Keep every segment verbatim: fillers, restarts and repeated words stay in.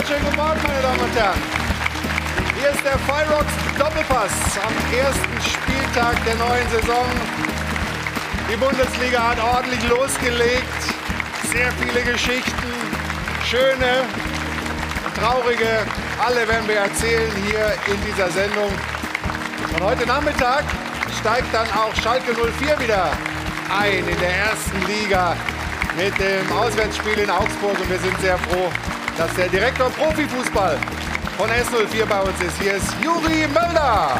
Wunderschönen guten Morgen, meine Damen und Herren. Hier ist der Fireworks Doppelpass am ersten Spieltag der neuen Saison. Die Bundesliga hat ordentlich losgelegt. Sehr viele Geschichten, schöne und traurige, alle werden wir erzählen hier in dieser Sendung. Und heute Nachmittag steigt dann auch Schalke null vier wieder ein in der ersten Liga mit dem Auswärtsspiel in Augsburg. Und wir sind sehr froh, dass der Direktor Profifußball von S null vier bei uns ist. Hier ist Juri Mölder.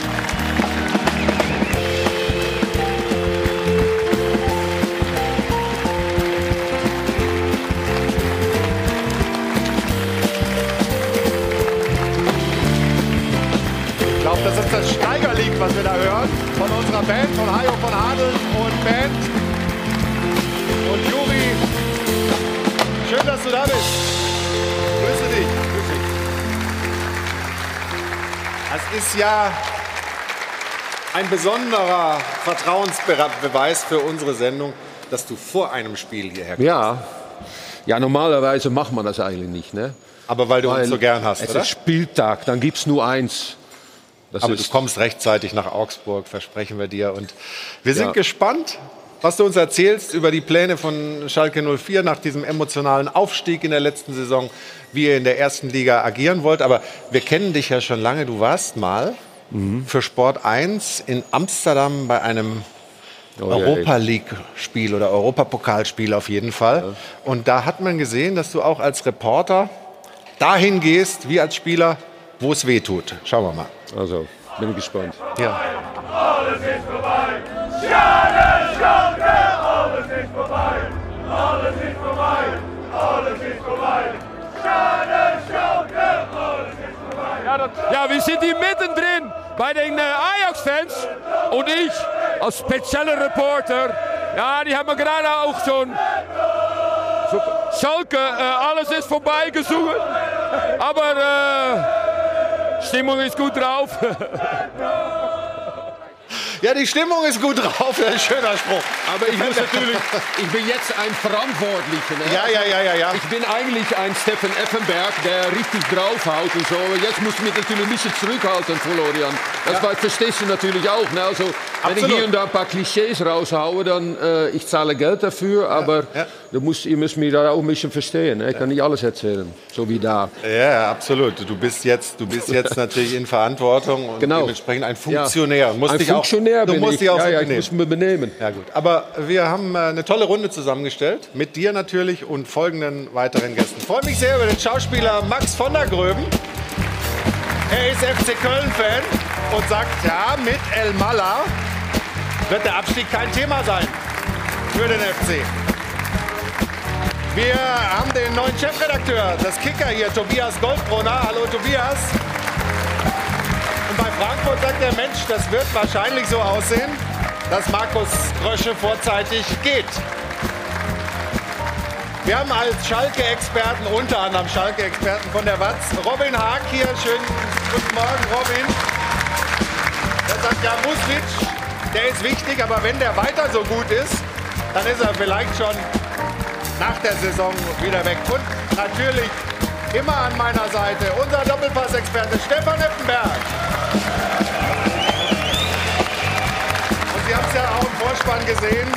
Ich glaube, das ist das Steigerlied, was wir da hören, von unserer Band, von Hajo von Adel und Band. Und Juri, schön, dass du da bist. Grüße dich. Grüße dich. Das ist ja ein besonderer Vertrauensbeweis für unsere Sendung, dass du vor einem Spiel hierher kommst. Ja, ja, normalerweise macht man das eigentlich nicht, ne? Aber weil du Weil uns so gern hast, es oder? ist Spieltag, dann gibt es nur eins. Das Aber ist, du kommst rechtzeitig nach Augsburg, versprechen wir dir. Und wir sind Ja. gespannt, was du uns erzählst über die Pläne von Schalke null vier nach diesem emotionalen Aufstieg in der letzten Saison, wie ihr in der ersten Liga agieren wollt. Aber wir kennen dich ja schon lange. Du warst mal mhm. für Sport eins in Amsterdam bei einem Oh, Europa-League-Spiel oder Europapokalspiel auf jeden Fall. Ja. Und da hat man gesehen, dass du auch als Reporter dahin gehst, wie als Spieler, wo es weh tut. Schauen wir mal. Also, bin gespannt. Ja. Alles ist vorbei. Schade, Schalke, alles ist vorbei. Alles ist vorbei. Alles ist vorbei. Schade, Schalke, alles ist vorbei. Ja, dat, ja, wir sind hier mittendrin bei den äh, Ajax-Fans. Und ich als spezieller Reporter, ja, die haben gerade auch schon so, Schalke, äh, alles ist vorbei gesungen. Aber äh, Stimmung ist gut drauf. Ja, die Stimmung ist gut drauf. Ein schöner Spruch. Aber ich muss natürlich, ich bin jetzt ein Verantwortlicher. Ne? Ja, ja, ja, ja, ja. Ich bin eigentlich ein Stefan Effenberg, der richtig draufhaut und so. Jetzt muss ich mich natürlich ein bisschen zurückhalten, Florian. Das ja. verstehst du natürlich auch. Ne? Also, wenn Absolut. ich hier und da ein paar Klischees raushaue, dann äh, ich zahle Geld dafür, aber ja. Ja. Du musst, ihr müsst mich da auch ein bisschen verstehen. Ne? Ich kann nicht alles erzählen, so wie da. Ja, absolut. Du bist jetzt, du bist jetzt natürlich in Verantwortung und genau. dementsprechend ein Funktionär. Ja. Musst ein dich Funktionär auch, du bin musst ich. dich auch ja, so ja, benehmen. ich muss mich benehmen. Ja, gut. Aber wir haben äh, eine tolle Runde zusammengestellt mit dir natürlich und folgenden weiteren Gästen. Ich freue mich sehr über den Schauspieler Max von der Gröben. Er ist F C Köln-Fan und sagt, ja, mit El Mala wird der Abstieg kein Thema sein für den F C. Wir haben den neuen Chefredakteur des Kicker hier, Tobias Goldbrunner. Hallo Tobias. Und bei Frankfurt sagt der Mensch, das wird wahrscheinlich so aussehen, dass Markus Krösche vorzeitig geht. Wir haben als Schalke-Experten, unter anderem Schalke-Experten von der Watz, Robin Haag hier. Schönen guten Morgen, Robin. Der sagt, ja, Muslic, der ist wichtig, aber wenn der weiter so gut ist, dann ist er vielleicht schon nach der Saison wieder weg. Und natürlich immer an meiner Seite unser Doppelpass-Experte Stefan Effenberg. Und Sie haben es ja auch im Vorspann gesehen.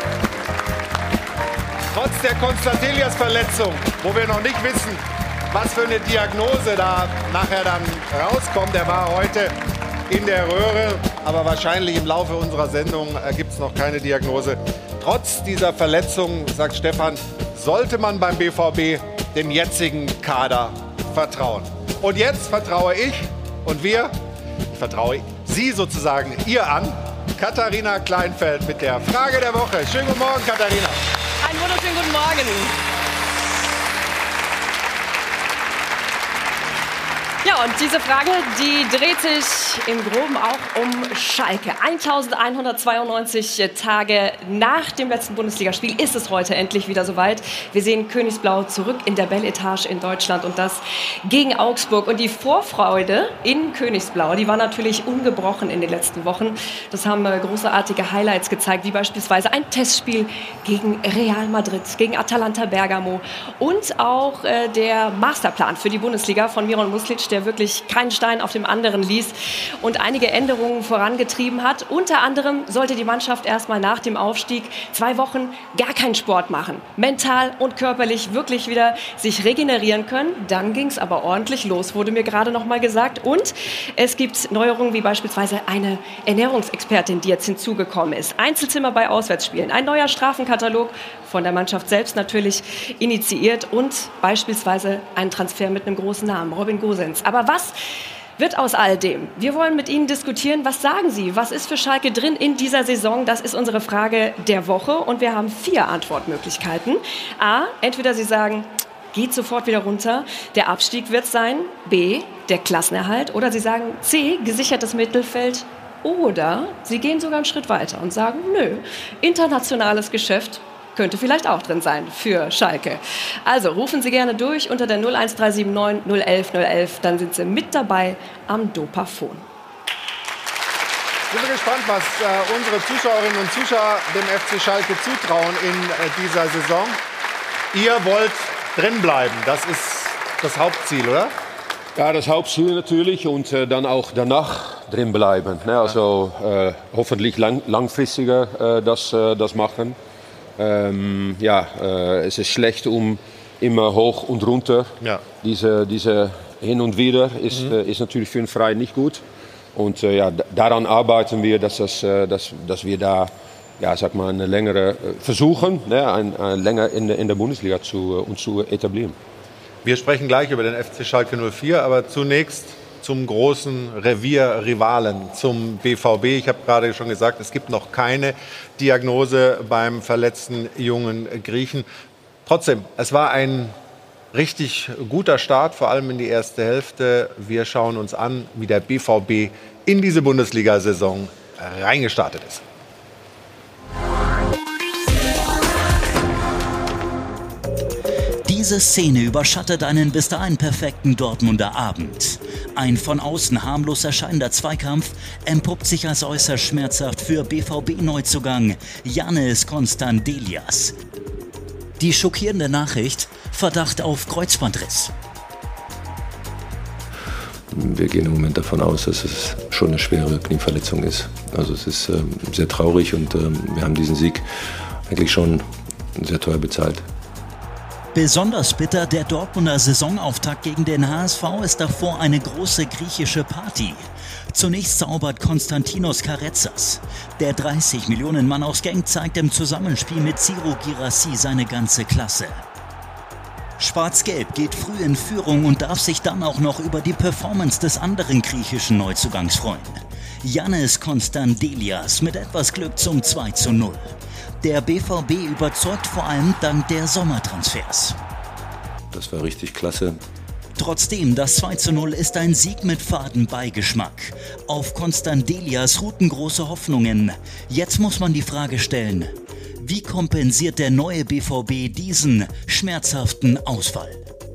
Trotz der Konstantelias-Verletzung, wo wir noch nicht wissen, was für eine Diagnose da nachher dann rauskommt. Er war heute in der Röhre, aber wahrscheinlich im Laufe unserer Sendung äh, gibt es noch keine Diagnose. Trotz dieser Verletzung, sagt Stefan, sollte man beim B V B dem jetzigen Kader vertrauen. Und jetzt vertraue ich und wir, ich vertraue Sie sozusagen ihr an, Katharina Kleinfeld mit der Frage der Woche. Schönen guten Morgen, Katharina. Einen wunderschönen guten Morgen. Ja, und diese Frage, die dreht sich im Groben auch um Schalke. eintausendeinhundertzweiundneunzig Tage nach dem letzten Bundesligaspiel ist es heute endlich wieder soweit. Wir sehen Königsblau zurück in der Belle Etage in Deutschland und das gegen Augsburg. Und die Vorfreude in Königsblau, die war natürlich ungebrochen in den letzten Wochen. Das haben äh, großartige Highlights gezeigt, wie beispielsweise ein Testspiel gegen Real Madrid, gegen Atalanta Bergamo und auch äh, der Masterplan für die Bundesliga von Miron Muslic, der wirklich keinen Stein auf dem anderen ließ und einige Änderungen vorangetrieben hat. Unter anderem sollte die Mannschaft erstmal nach dem Aufstieg zwei Wochen gar keinen Sport machen. Mental und körperlich wirklich wieder sich regenerieren können. Dann ging es aber ordentlich los, wurde mir gerade noch mal gesagt. Und es gibt Neuerungen wie beispielsweise eine Ernährungsexpertin, die jetzt hinzugekommen ist. Einzelzimmer bei Auswärtsspielen, ein neuer Strafenkatalog von der Mannschaft selbst natürlich initiiert und beispielsweise ein Transfer mit einem großen Namen, Robin Gosens. Aber was wird aus all dem? Wir wollen mit Ihnen diskutieren. Was sagen Sie? Was ist für Schalke drin in dieser Saison? Das ist unsere Frage der Woche und wir haben vier Antwortmöglichkeiten. A, entweder Sie sagen, geht sofort wieder runter, der Abstieg wird sein. B, der Klassenerhalt. Oder Sie sagen C, gesichertes Mittelfeld. Oder Sie gehen sogar einen Schritt weiter und sagen, nö, internationales Geschäft könnte vielleicht auch drin sein für Schalke. Also rufen Sie gerne durch unter der null eins drei sieben neun null eins null eins, dann sind Sie mit dabei am Dopafon. Ich bin gespannt, was äh, unsere Zuschauerinnen und Zuschauer dem F C Schalke zutrauen in äh, dieser Saison. Ihr wollt drin bleiben, das ist das Hauptziel, oder? Ja, das Hauptziel natürlich und äh, dann auch danach drin bleiben. Ne? Also äh, hoffentlich lang, langfristiger äh, das, äh, das machen. Ähm, ja, äh, es ist schlecht um immer hoch und runter. Ja. Diese, diese hin und wieder ist, mhm. äh, ist natürlich für den Verein nicht gut. Und äh, ja, daran arbeiten wir, dass, das, äh, dass, dass wir da, ja, sag mal, eine längere äh, versuchen, ne, ein, ein länger in, in der Bundesliga zu, äh, uns zu etablieren. Wir sprechen gleich über den F C Schalke null vier, aber zunächst zum großen Revierrivalen, zum B V B. Ich habe gerade schon gesagt, es gibt noch keine Diagnose beim verletzten jungen Griechen. Trotzdem, es war ein richtig guter Start, vor allem in die erste Hälfte. Wir schauen uns an, wie der B V B in diese Bundesliga-Saison reingestartet ist. Diese Szene überschattet einen bis dahin perfekten Dortmunder Abend. Ein von außen harmlos erscheinender Zweikampf entpuppt sich als äußerst schmerzhaft für B V B-Neuzugang Yannis Constantelias. Die schockierende Nachricht: Verdacht auf Kreuzbandriss. Wir gehen im Moment davon aus, dass es schon eine schwere Knieverletzung ist. Also es ist ähm, sehr traurig und ähm, wir haben diesen Sieg eigentlich schon sehr teuer bezahlt. Besonders bitter der Dortmunder Saisonauftakt gegen den H S V ist davor eine große griechische Party. Zunächst zaubert Konstantinos Karetzas. Der dreißig Millionen Mann aus Genk zeigt im Zusammenspiel mit Ciro Girassi seine ganze Klasse. Schwarz-Gelb geht früh in Führung und darf sich dann auch noch über die Performance des anderen griechischen Neuzugangs freuen. Yannis Constantelias mit etwas Glück zum zwei zu null. Der B V B überzeugt vor allem dank der Sommertransfers. Das war richtig klasse. Trotzdem, das zwei zu null ist ein Sieg mit faden Beigeschmack. Auf Constantelias ruhten große Hoffnungen. Jetzt muss man die Frage stellen: Wie kompensiert der neue B V B diesen schmerzhaften Ausfall?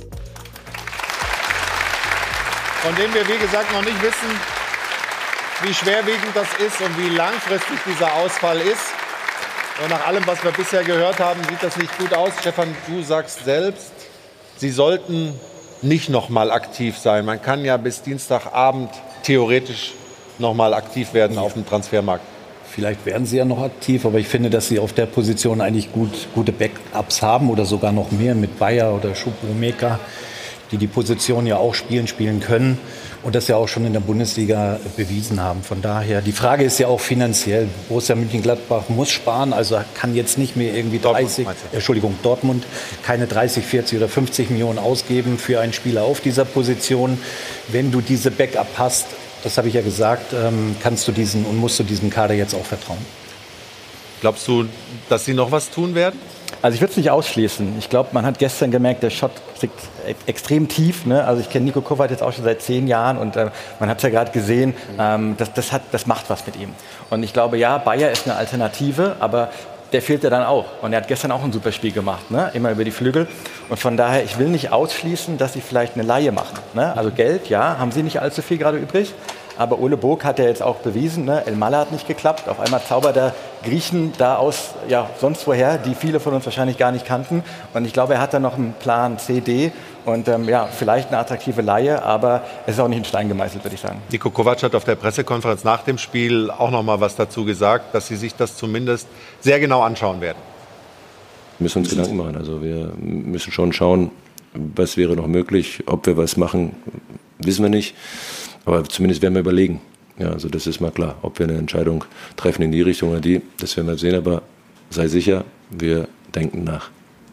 Von dem wir, wie gesagt, noch nicht wissen, wie schwerwiegend das ist und wie langfristig dieser Ausfall ist. Und nach allem, was wir bisher gehört haben, sieht das nicht gut aus. Stefan, du sagst selbst, sie sollten nicht noch mal aktiv sein. Man kann ja bis Dienstagabend theoretisch noch mal aktiv werden auf dem Transfermarkt. Vielleicht werden sie ja noch aktiv, aber ich finde, dass sie auf der Position eigentlich gut, gute Backups haben oder sogar noch mehr mit Bayer oder Choupo-Moting, die die Position ja auch spielen, spielen können und das ja auch schon in der Bundesliga bewiesen haben. Von daher, die Frage ist ja auch finanziell. Borussia Mönchengladbach muss sparen, also kann jetzt nicht mehr irgendwie dreißig, Dortmund, äh, Entschuldigung, Dortmund keine dreißig, vierzig oder fünfzig Millionen ausgeben für einen Spieler auf dieser Position. Wenn du diese Backup hast, das habe ich ja gesagt, ähm, kannst du diesen und musst du diesem Kader jetzt auch vertrauen. Glaubst du, dass sie noch was tun werden? Also ich würde es nicht ausschließen. Ich glaube, man hat gestern gemerkt, der Shot liegt extrem tief. Ne? Also ich kenne Nico Kovac jetzt auch schon seit zehn Jahren und äh, man hat es ja gerade gesehen, ähm, das, das, hat, das macht was mit ihm. Und ich glaube, ja, Bayer ist eine Alternative, aber der fehlt ja dann auch. Und er hat gestern auch ein super Spiel gemacht, ne? Immer über die Flügel. Und von daher, ich will nicht ausschließen, dass sie vielleicht eine Leihe machen. Ne? Also Geld, ja, haben sie nicht allzu viel gerade übrig. Aber Ole Burg hat ja jetzt auch bewiesen, ne? El Mala hat nicht geklappt. Auf einmal zaubert der Griechen da aus, ja, sonst woher, die viele von uns wahrscheinlich gar nicht kannten. Und ich glaube, er hat da noch einen Plan C, D. Und ähm, ja, vielleicht eine attraktive Leihe, aber es ist auch nicht in Stein gemeißelt, würde ich sagen. Nico Kovac hat auf der Pressekonferenz nach dem Spiel auch noch mal was dazu gesagt, dass sie sich das zumindest sehr genau anschauen werden. Wir müssen uns Gedanken machen. Also wir müssen schon schauen, was wäre noch möglich. Ob wir was machen, wissen wir nicht. Aber zumindest werden wir überlegen. Ja, also das ist mal klar. Ob wir eine Entscheidung treffen in die Richtung oder die, das werden wir sehen. Aber sei sicher, wir denken nach.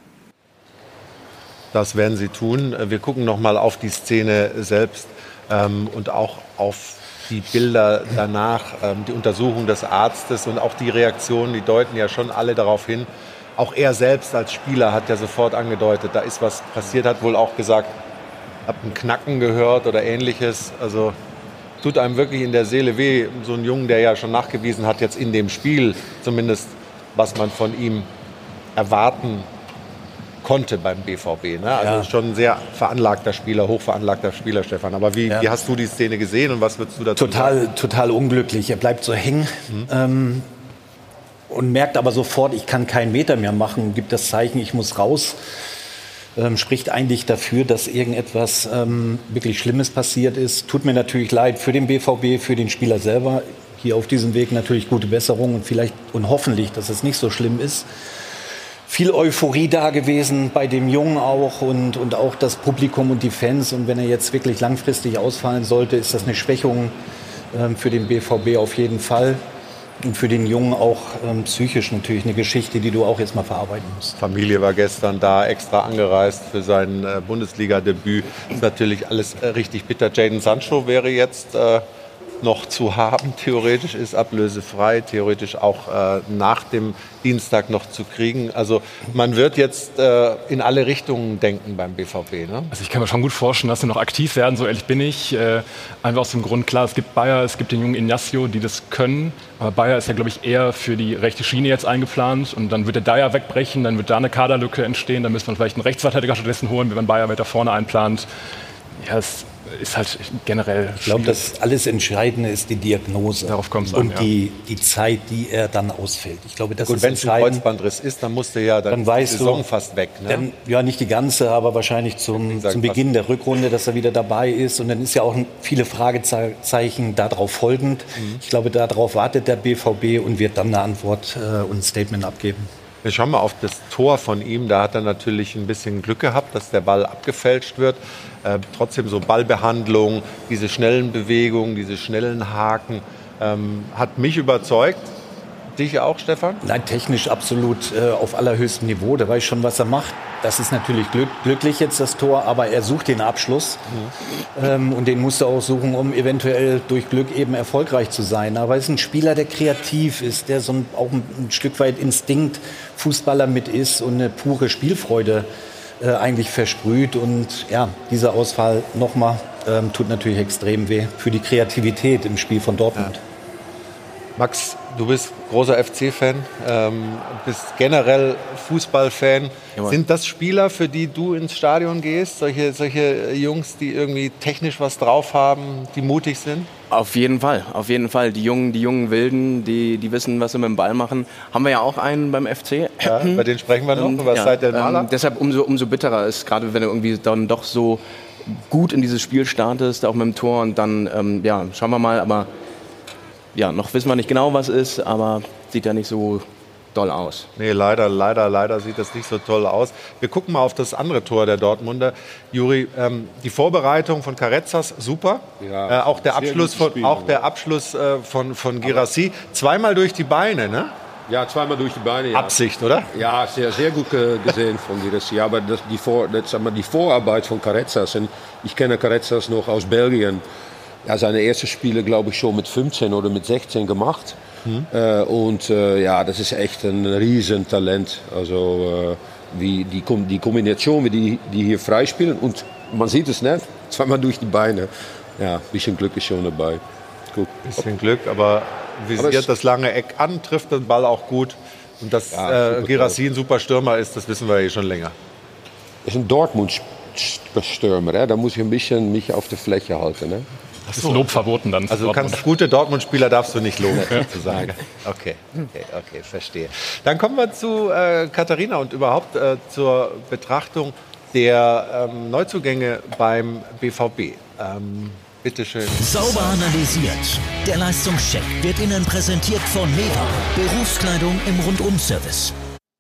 Das werden sie tun. Wir gucken noch mal auf die Szene selbst ähm, und auch auf die Bilder danach, ähm, die Untersuchung des Arztes und auch die Reaktionen, die deuten ja schon alle darauf hin. Auch er selbst als Spieler hat ja sofort angedeutet, da ist was passiert, hat wohl auch gesagt, hab ein Knacken gehört oder Ähnliches. Also tut einem wirklich in der Seele weh, so ein Jungen, der ja schon nachgewiesen hat, jetzt in dem Spiel zumindest, was man von ihm erwarten konnte beim B V B. Ne? Also ja. Schon ein sehr veranlagter Spieler, hochveranlagter Spieler, Stefan. Aber wie, ja. wie hast du die Szene gesehen und was würdest du dazu total, sagen? Total unglücklich. Er bleibt so hängen mhm. ähm, und merkt aber sofort, ich kann keinen Meter mehr machen, gibt das Zeichen, ich muss raus. Ähm, spricht eigentlich dafür, dass irgendetwas ähm, wirklich Schlimmes passiert ist. Tut mir natürlich leid für den B V B, für den Spieler selber. Hier auf diesem Weg natürlich gute Besserung und vielleicht und hoffentlich, dass es nicht so schlimm ist. Viel Euphorie da gewesen bei dem Jungen auch und, und auch das Publikum und die Fans. Und wenn er jetzt wirklich langfristig ausfallen sollte, ist das eine Schwächung ähm, für den B V B auf jeden Fall. Und für den Jungen auch ähm, psychisch natürlich eine Geschichte, die du auch jetzt mal verarbeiten musst. Familie war gestern da, extra angereist für sein äh, Bundesliga-Debüt. Ist natürlich alles äh, richtig bitter. Jadon Sancho wäre jetzt äh, noch zu haben, theoretisch, ist ablösefrei, theoretisch auch äh, nach dem Dienstag noch zu kriegen. Also man wird jetzt äh, in alle Richtungen denken beim B V B. Ne? Also ich kann mir schon gut vorstellen, dass sie noch aktiv werden, so ehrlich bin ich. Äh, einfach aus dem Grund, klar, es gibt Bayer, es gibt den jungen Ignacio, die das können. Aber Bayer ist ja, glaube ich, eher für die rechte Schiene jetzt eingeplant. Und dann wird der Dyer wegbrechen, dann wird da eine Kaderlücke entstehen. Dann müsste man vielleicht einen Rechtsverteidiger stattdessen holen, wenn man Bayer weiter vorne einplant. Ja, es ist halt generell. Ich glaube, das alles Entscheidende ist die Diagnose. Darauf kommt es an. Und ja. die, die Zeit, die er dann ausfällt. Ich glaube, das Gut, ist wenn es ein Kreuzbandriss ist, dann musste ja dann, dann die Saison du, fast weg. Ne? Dann, ja, nicht die ganze, aber wahrscheinlich zum, sagen, zum Beginn der Rückrunde, dass er wieder dabei ist. Und dann ist ja auch viele Fragezeichen darauf folgend. Mhm. Ich glaube, darauf wartet der B V B und wird dann eine Antwort äh, und ein Statement abgeben. Wir schauen mal auf das Tor von ihm. Da hat er natürlich ein bisschen Glück gehabt, dass der Ball abgefälscht wird. Äh, trotzdem so Ballbehandlung, diese schnellen Bewegungen, diese schnellen Haken, ähm, hat mich überzeugt. Dich auch, Stefan? Nein, technisch absolut äh, auf allerhöchstem Niveau. Der weiß schon, was er macht. Das ist natürlich glück, glücklich jetzt, das Tor, aber er sucht den Abschluss. Mhm. Ähm, und den musst du auch suchen, um eventuell durch Glück eben erfolgreich zu sein. Aber er ist ein Spieler, der kreativ ist, der so ein, auch ein, ein Stück weit Instinkt Fußballer mit ist und eine pure Spielfreude äh, eigentlich versprüht. Und ja, dieser Ausfall nochmal ähm, tut natürlich extrem weh für die Kreativität im Spiel von Dortmund. Ja. Max, du bist großer F C-Fan, ähm, bist generell Fußballfan. Ja, sind das Spieler, für die du ins Stadion gehst? Solche, solche Jungs, die irgendwie technisch was drauf haben, die mutig sind? Auf jeden Fall, auf jeden Fall. Die jungen, die jungen Wilden, die, die wissen, was sie mit dem Ball machen. Haben wir ja auch einen beim F C. Ja, bei denen sprechen wir noch. Ähm, was ja, seid ihr ähm, deshalb umso, umso bitterer ist, gerade wenn du irgendwie dann doch so gut in dieses Spiel startest, auch mit dem Tor. Und dann, ähm, ja, schauen wir mal, aber ja, noch wissen wir nicht genau, was ist, aber sieht ja nicht so doll aus. Nee, leider, leider, leider sieht das nicht so toll aus. Wir gucken mal auf das andere Tor der Dortmunder. Juri, ähm, die Vorbereitung von Carrezzas, super. Ja, äh, auch der Abschluss, von, Spiel, auch der Abschluss äh, von, von Guirassy. Zweimal durch die Beine, ne? Ja, zweimal durch die Beine. Ja. Absicht, oder? Ja, sehr, sehr gut äh, gesehen von Guirassy. Aber das, die, Vor, das, die Vorarbeit von Carrezzas, und ich kenne Carrezzas noch aus Belgien. ja, seine ersten Spiele, glaube ich, schon mit fünfzehn oder mit sechzehn gemacht. Mhm. Äh, und äh, ja, das ist echt ein Riesentalent. Also äh, wie die, die Kombination, wie die, die hier freispielen. Und man sieht es nicht, zweimal durch die Beine. Ja, ein bisschen Glück ist schon dabei. Gut. Ein bisschen Glück, aber visiert aber das lange Eck an, trifft den Ball auch gut. Und dass ja, äh, Guirassy ein super Stürmer ist, das wissen wir ja schon länger. Ist ein Dortmund-Stürmer, ja? Da muss ich ein bisschen mich auf der Fläche halten. Ne? Das ist Lob verboten dann. Also du kannst gute Dortmund-Spieler darfst du nicht loben, sozusagen. Okay, okay, okay, verstehe. Dann kommen wir zu äh, Katharina und überhaupt äh, zur Betrachtung der ähm, Neuzugänge beim B V B. Ähm, Bitte schön. Sauber analysiert. Der Leistungscheck wird Ihnen präsentiert von Meva. Berufskleidung im Rundum-Service.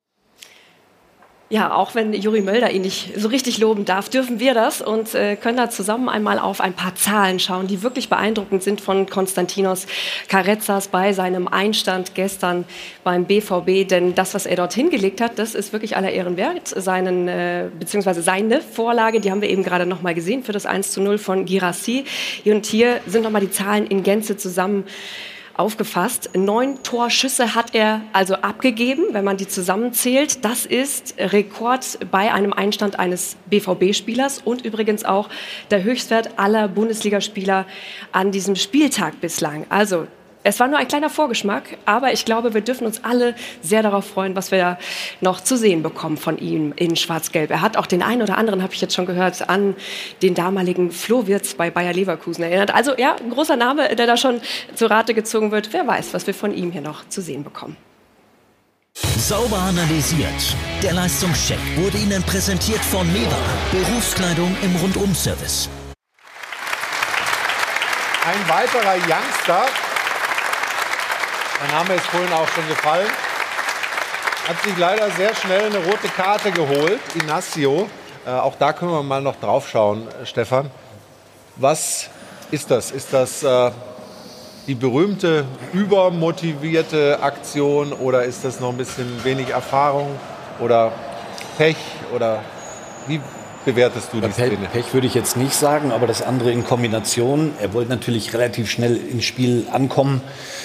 Ja, auch wenn Juri Mölder ihn nicht so richtig loben darf, dürfen wir das und äh, können da zusammen einmal auf ein paar Zahlen schauen, die wirklich beeindruckend sind von Konstantinos Karetzas bei seinem Einstand gestern beim B V B. Denn das, was er dort hingelegt hat, das ist wirklich aller Ehren wert. Seinen, äh, beziehungsweise seine Vorlage, die haben wir eben gerade noch mal gesehen für das eins zu null von Guirassy. Und hier sind noch mal die Zahlen in Gänze zusammen aufgefasst. Neun Torschüsse hat er also abgegeben, wenn man die zusammenzählt. Das ist Rekord bei einem Einstand eines B V B-Spielers und übrigens auch der Höchstwert aller Bundesligaspieler an diesem Spieltag bislang. Also es war nur ein kleiner Vorgeschmack, aber ich glaube, wir dürfen uns alle sehr darauf freuen, was wir noch zu sehen bekommen von ihm in Schwarz-Gelb. Er hat auch den einen oder anderen, habe ich jetzt schon gehört, an den damaligen Flo Wirtz bei Bayer Leverkusen erinnert. Also ja, ein großer Name, der da schon zu Rate gezogen wird. Wer weiß, was wir von ihm hier noch zu sehen bekommen. Sauber analysiert. Der Leistungscheck wurde Ihnen präsentiert von Meva. Berufskleidung im Rundum-Service. Ein weiterer Youngster. Mein Name ist vorhin auch schon gefallen. Hat sich leider sehr schnell eine rote Karte geholt. Inacio. Äh, auch da können wir mal noch drauf schauen, Stefan. Was ist das? Ist das äh, die berühmte übermotivierte Aktion oder ist das noch ein bisschen wenig Erfahrung oder Pech? Oder wie bewertest du die Szene? Pech würde ich jetzt nicht sagen, aber das andere in Kombination. Er wollte natürlich relativ schnell ins Spiel ankommen.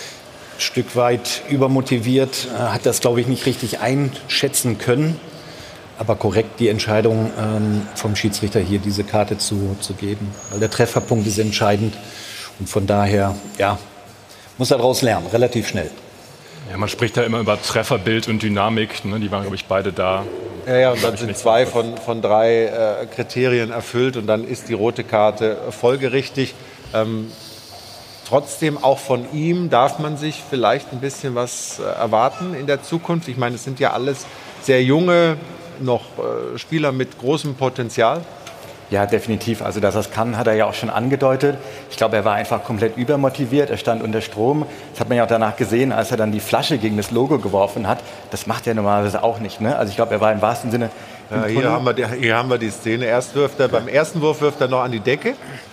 Stück weit übermotiviert, hat das, glaube ich, nicht richtig einschätzen können. Aber korrekt die Entscheidung ähm, vom Schiedsrichter hier, diese Karte zu, zu geben. Weil der Trefferpunkt ist entscheidend. Und von daher, ja, muss er daraus lernen, relativ schnell. Ja, man spricht da immer über Trefferbild und Dynamik. Ne? Die waren, glaube ich, beide da. Ja, ja, und dann sind zwei von, von drei äh, Kriterien erfüllt. Und dann ist die rote Karte folgerichtig. Ähm, Trotzdem auch von ihm darf man sich vielleicht ein bisschen was erwarten in der Zukunft. Ich meine, es sind ja alles sehr junge, noch äh, Spieler mit großem Potenzial. Ja, definitiv. Also, dass er es kann, hat er ja auch schon angedeutet. Ich glaube, er war einfach komplett übermotiviert. Er stand unter Strom. Das hat man ja auch danach gesehen, als er dann die Flasche gegen das Logo geworfen hat. Das macht er normalerweise auch nicht. Ne? Also, ich glaube, er war im wahrsten Sinne. Ja, hier, haben wir die, hier haben wir die Szene. Erst wirft er, beim ersten Wurf wirft er noch an die Decke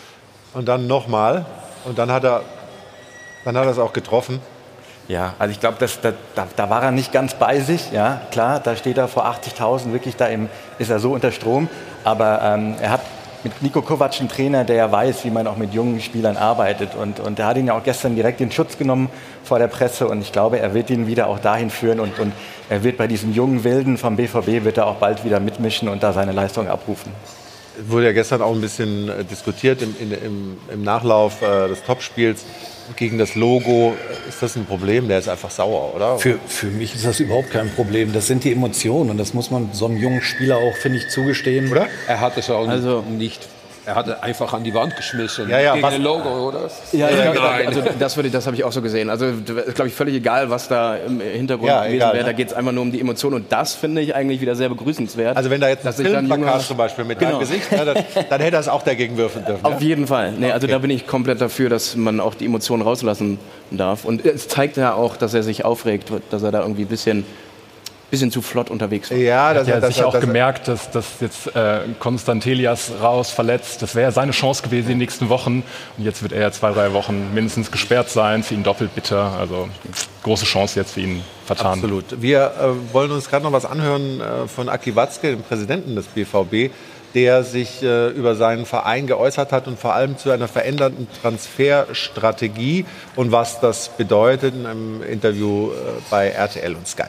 und dann nochmal. Und dann hat er, dann hat er es auch getroffen. Ja, also ich glaube, da, da, da war er nicht ganz bei sich. Ja, klar, da steht er vor achtzigtausend, wirklich da im, ist er so unter Strom. Aber ähm, er hat mit Niko Kovac einen Trainer, der ja weiß, wie man auch mit jungen Spielern arbeitet. Und, und er hat ihn ja auch gestern direkt in Schutz genommen vor der Presse. Und ich glaube, er wird ihn wieder auch dahin führen. Und, und er wird bei diesen jungen Wilden vom B V B, wird er auch bald wieder mitmischen und da seine Leistung abrufen. Wurde ja gestern auch ein bisschen äh, diskutiert im, in, im, im Nachlauf äh, des Topspiels gegen das Logo. Ist das ein Problem? Der ist einfach sauer, oder? Für, für mich ist das überhaupt kein Problem. Das sind die Emotionen und das muss man so einem jungen Spieler auch, finde ich, zugestehen. Oder? Er hat es auch also nicht... Er hat einfach an die Wand geschmissen. Ja, ja, gegen ein Logo, oder? Ja, ja, genau. Also das, das habe ich auch so gesehen. Also ist, glaube ich, völlig egal, was da im Hintergrund ja, gewesen egal, wäre. ne? Da geht es einfach nur um die Emotionen. Und das finde ich eigentlich wieder sehr begrüßenswert. Also wenn da jetzt ein Filmplakat zum Beispiel mit genau. deinem Gesicht, ne, dann, dann hätte er es auch dagegen würfen dürfen. Auf ja? jeden Fall. Nee, also okay. Da bin ich komplett dafür, dass man auch die Emotionen rauslassen darf. Und es zeigt ja auch, dass er sich aufregt, dass er da irgendwie ein bisschen... bisschen zu flott unterwegs war. Ja, das, er hat ja sich auch das, gemerkt, dass, dass jetzt äh, Konstantelias raus, verletzt. Das wäre seine Chance gewesen in den nächsten Wochen. Und jetzt wird er zwei, drei Wochen mindestens gesperrt sein. Für ihn doppelt bitter. Also große Chance jetzt für ihn vertan. Absolut. Wir äh, wollen uns gerade noch was anhören äh, von Aki Watzke, dem Präsidenten des B V B. der sich äh, über seinen Verein geäußert hat und vor allem zu einer veränderten Transferstrategie und was das bedeutet in einem Interview äh, bei R T L und Sky.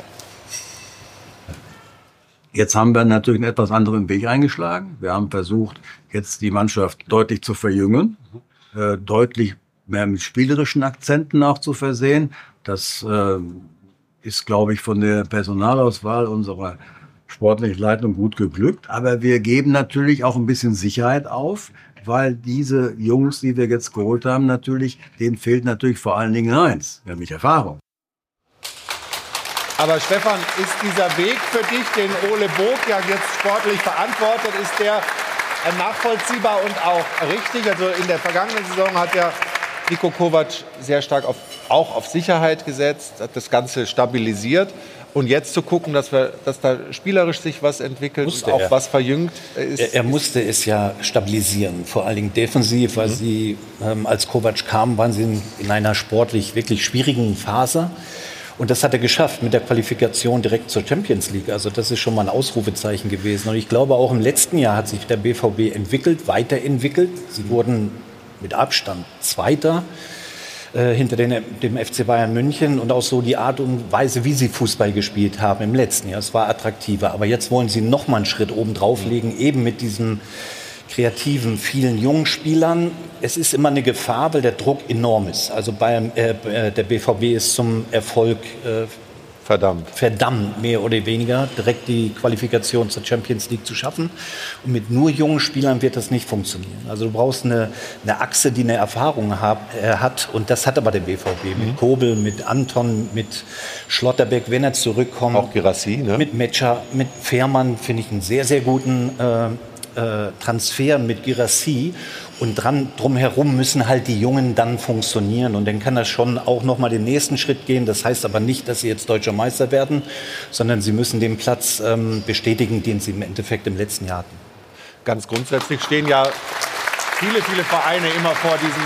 Jetzt haben wir natürlich einen etwas anderen Weg eingeschlagen. Wir haben versucht, jetzt die Mannschaft deutlich zu verjüngen, äh, deutlich mehr mit spielerischen Akzenten auch zu versehen. Das äh, ist, glaube ich, von der Personalauswahl unserer sportlichen Leitung gut geglückt. Aber wir geben natürlich auch ein bisschen Sicherheit auf, weil diese Jungs, die wir jetzt geholt haben, natürlich, denen fehlt natürlich vor allen Dingen eins, nämlich Erfahrung. Aber Stefan, ist dieser Weg für dich, den Ole Vogt ja jetzt sportlich verantwortet, ist der nachvollziehbar und auch richtig? Also in der vergangenen Saison hat ja Niko Kovac sehr stark auf, auch auf Sicherheit gesetzt, hat das Ganze stabilisiert. Und jetzt zu gucken, dass, wir, dass da spielerisch sich was entwickelt musste und auch er. was verjüngt ist. Er, er musste es ja stabilisieren, vor allen Dingen defensiv, weil mhm. sie, ähm, als Kovac kam, waren sie in, in einer sportlich wirklich schwierigen Phase. Und das hat er geschafft mit der Qualifikation direkt zur Champions League. Also das ist schon mal ein Ausrufezeichen gewesen. Und ich glaube, auch im letzten Jahr hat sich der B V B entwickelt, weiterentwickelt. Sie wurden mit Abstand Zweiter äh, hinter den, dem F C Bayern München. Und auch so die Art und Weise, wie sie Fußball gespielt haben im letzten Jahr. Es war attraktiver. Aber jetzt wollen sie noch mal einen Schritt oben drauflegen, eben mit diesen kreativen, vielen jungen Spielern. Es ist immer eine Gefahr, weil der Druck enorm ist. Also Bayern, äh, der B V B ist zum Erfolg äh, verdammt. verdammt, mehr oder weniger, direkt die Qualifikation zur Champions League zu schaffen. Und mit nur jungen Spielern wird das nicht funktionieren. Also du brauchst eine, eine Achse, die eine Erfahrung hab, äh, hat. Und das hat aber der B V B. Mhm. Mit Kobel, mit Anton, mit Schlotterbeck, wenn er zurückkommt. Auch Guirassy, ne? Mit Metscher, mit Fährmann finde ich einen sehr, sehr guten äh, äh, Transfer mit Guirassy. Und dran, drumherum müssen halt die Jungen dann funktionieren. Und dann kann das schon auch noch mal den nächsten Schritt gehen. Das heißt aber nicht, dass sie jetzt Deutscher Meister werden, sondern sie müssen den Platz ähm, bestätigen, den sie im Endeffekt im letzten Jahr hatten. Ganz grundsätzlich stehen ja viele, viele Vereine immer vor, diesem,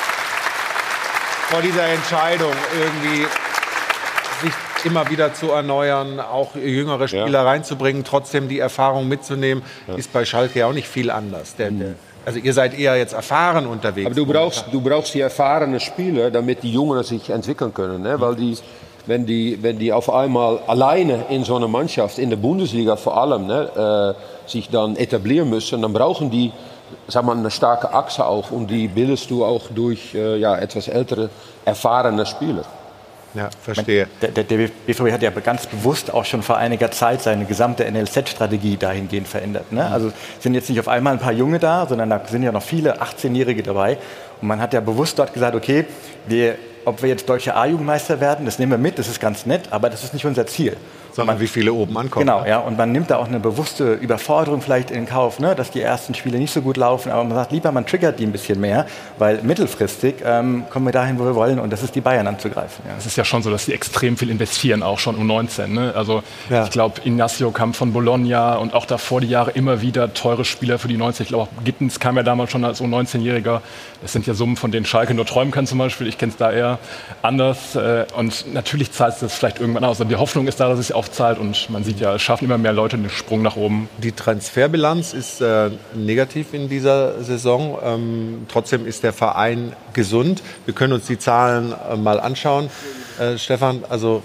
vor dieser Entscheidung, irgendwie sich immer wieder zu erneuern, auch jüngere Spieler ja. reinzubringen, trotzdem die Erfahrung mitzunehmen, ja. ist bei Schalke ja auch nicht viel anders. Der, der, Also ihr seid eher jetzt erfahren unterwegs. Aber du brauchst, du brauchst die erfahrenen Spieler, damit die Jungen sich entwickeln können. Ne? Weil die, wenn, die, wenn die auf einmal alleine in so einer Mannschaft, in der Bundesliga vor allem, ne, äh, sich dann etablieren müssen, dann brauchen die, sag mal, eine starke Achse auch. Und die bildest du auch durch äh, ja, etwas ältere, erfahrene Spieler. Ja, verstehe. Der, der, der B V B hat ja ganz bewusst auch schon vor einiger Zeit seine gesamte N L Z-Strategie dahingehend verändert. Ne? Also sind jetzt nicht auf einmal ein paar Junge da, sondern da sind ja noch viele achtzehnjährige dabei. Und man hat ja bewusst dort gesagt, okay, wir, ob wir jetzt deutsche A-Jugendmeister werden, das nehmen wir mit, das ist ganz nett, aber das ist nicht unser Ziel. Sondern man, wie viele oben ankommen. Genau, ja, und man nimmt da auch eine bewusste Überforderung vielleicht in Kauf, ne, dass die ersten Spiele nicht so gut laufen, aber man sagt lieber, man triggert die ein bisschen mehr, weil mittelfristig ähm, kommen wir dahin, wo wir wollen, und das ist die Bayern anzugreifen. Ja. Es ist ja schon so, dass sie extrem viel investieren, auch schon U neunzehn. Ne? Also ja. ich glaube, Ignacio kam von Bologna und auch davor die Jahre immer wieder teure Spieler für die neunzig. Ich glaube, auch Gittens kam ja damals schon als U neunzehn-Jähriger. Das sind ja Summen, von denen Schalke nur träumen kann zum Beispiel. Ich kenne es da eher anders. Und natürlich zahlt es das vielleicht irgendwann aus. Aber die Hoffnung ist da, dass es sich aufzahlt, und man sieht ja, es schaffen immer mehr Leute den Sprung nach oben. Die Transferbilanz ist äh, negativ in dieser Saison. Ähm, trotzdem ist der Verein gesund. Wir können uns die Zahlen äh, mal anschauen. Äh, Stefan, also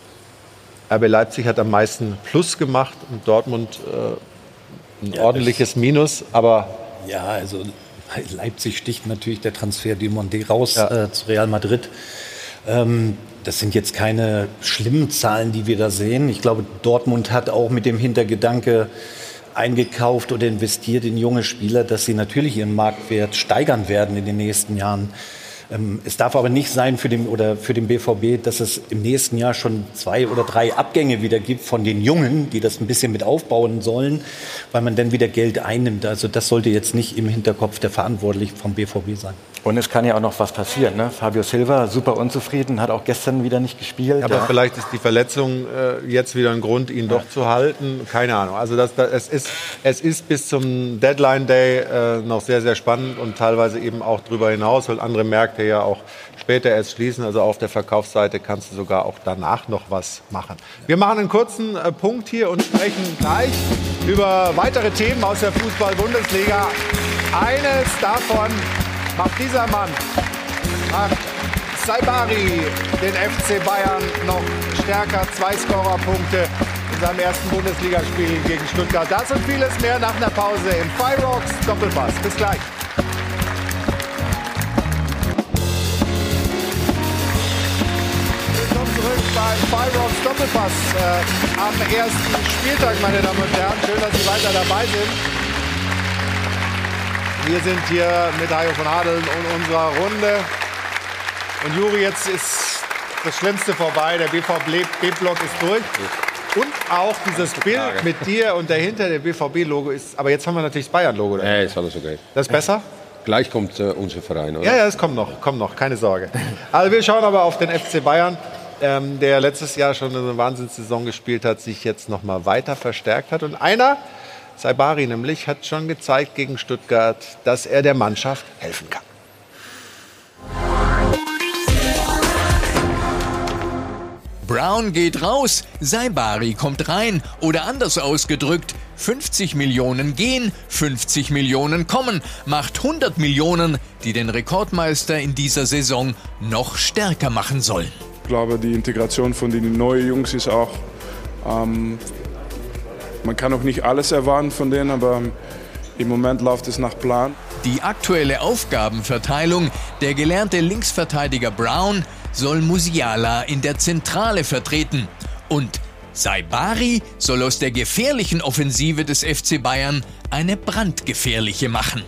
R B Leipzig hat am meisten Plus gemacht und Dortmund äh, ein ja, ordentliches Minus. Aber ja, also Leipzig sticht natürlich der Transfer Diomandé raus ja. äh, zu Real Madrid. Ähm, Das sind jetzt keine schlimmen Zahlen, die wir da sehen. Ich glaube, Dortmund hat auch mit dem Hintergedanke eingekauft oder investiert in junge Spieler, dass sie natürlich ihren Marktwert steigern werden in den nächsten Jahren. Es darf aber nicht sein für den, oder für den B V B, dass es im nächsten Jahr schon zwei oder drei Abgänge wieder gibt von den Jungen, die das ein bisschen mit aufbauen sollen, weil man dann wieder Geld einnimmt. Also das sollte jetzt nicht im Hinterkopf der Verantwortlichen vom B V B sein. Und es kann ja auch noch was passieren. Ne? Fabio Silva, super unzufrieden, hat auch gestern wieder nicht gespielt. Aber ja. vielleicht ist die Verletzung äh, jetzt wieder ein Grund, ihn doch zu halten. Keine Ahnung. Also das, das, es, ist, es ist bis zum Deadline-Day äh, noch sehr, sehr spannend und teilweise eben auch darüber hinaus, weil andere Märkte ja auch später erst schließen. Also auf der Verkaufsseite kannst du sogar auch danach noch was machen. Wir machen einen kurzen äh, Punkt hier und sprechen gleich über weitere Themen aus der Fußball-Bundesliga. Eines davon macht dieser Mann, macht Saibari den F C Bayern noch stärker. Zwei Scorerpunkte in seinem ersten Bundesligaspiel gegen Stuttgart. Das und vieles mehr nach einer Pause im Fireworks Doppelpass. Bis gleich. Willkommen zurück beim Fireworks Doppelpass äh, am ersten Spieltag, meine Damen und Herren. Schön, dass Sie weiter dabei sind. Wir sind hier mit Hajo von Hadeln und unserer Runde. Und Juri, jetzt ist das Schlimmste vorbei. Der B V B-Block ist durch. Und auch dieses Bild mit dir und dahinter der B V B-Logo ist. Aber jetzt haben wir natürlich das Bayern-Logo. Ja, ist alles okay. Das ist besser? Gleich kommt äh, unser Verein, oder? Ja, ja, es kommt noch, kommt noch, keine Sorge. Also wir schauen aber auf den F C Bayern, ähm, der letztes Jahr schon eine Wahnsinnssaison gespielt hat, sich jetzt noch mal weiter verstärkt hat. Und einer, Saibari nämlich, hat schon gezeigt gegen Stuttgart, dass er der Mannschaft helfen kann. Brown geht raus, Saibari kommt rein. Oder anders ausgedrückt, fünfzig Millionen gehen, fünfzig Millionen kommen. Macht hundert Millionen, die den Rekordmeister in dieser Saison noch stärker machen sollen. Ich glaube, die Integration von den neuen Jungs ist auch... Ähm Man kann auch nicht alles erwarten von denen, aber im Moment läuft es nach Plan. Die aktuelle Aufgabenverteilung: Der gelernte Linksverteidiger Brown soll Musiala in der Zentrale vertreten. Und Saibari soll aus der gefährlichen Offensive des F C Bayern eine brandgefährliche machen.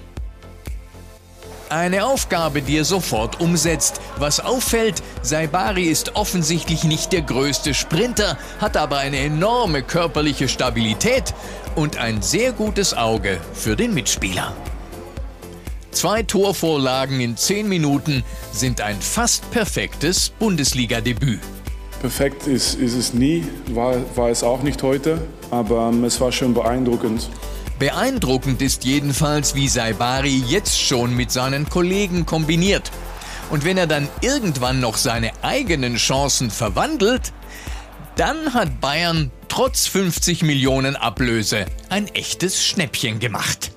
Eine Aufgabe, die er sofort umsetzt. Was auffällt, Saibari ist offensichtlich nicht der größte Sprinter, hat aber eine enorme körperliche Stabilität und ein sehr gutes Auge für den Mitspieler. Zwei Torvorlagen in zehn Minuten sind ein fast perfektes Bundesliga-Debüt. Perfekt ist, ist es nie, war, war es auch nicht heute, aber ähm, es war schon beeindruckend. Beeindruckend ist jedenfalls, wie Saibari jetzt schon mit seinen Kollegen kombiniert. Und wenn er dann irgendwann noch seine eigenen Chancen verwandelt, dann hat Bayern trotz fünfzig Millionen Ablöse ein echtes Schnäppchen gemacht.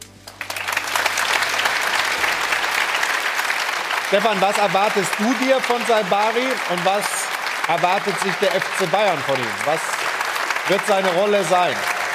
Stefan, was erwartest du dir von Saibari und was erwartet sich der F C Bayern von ihm? Was wird seine Rolle sein?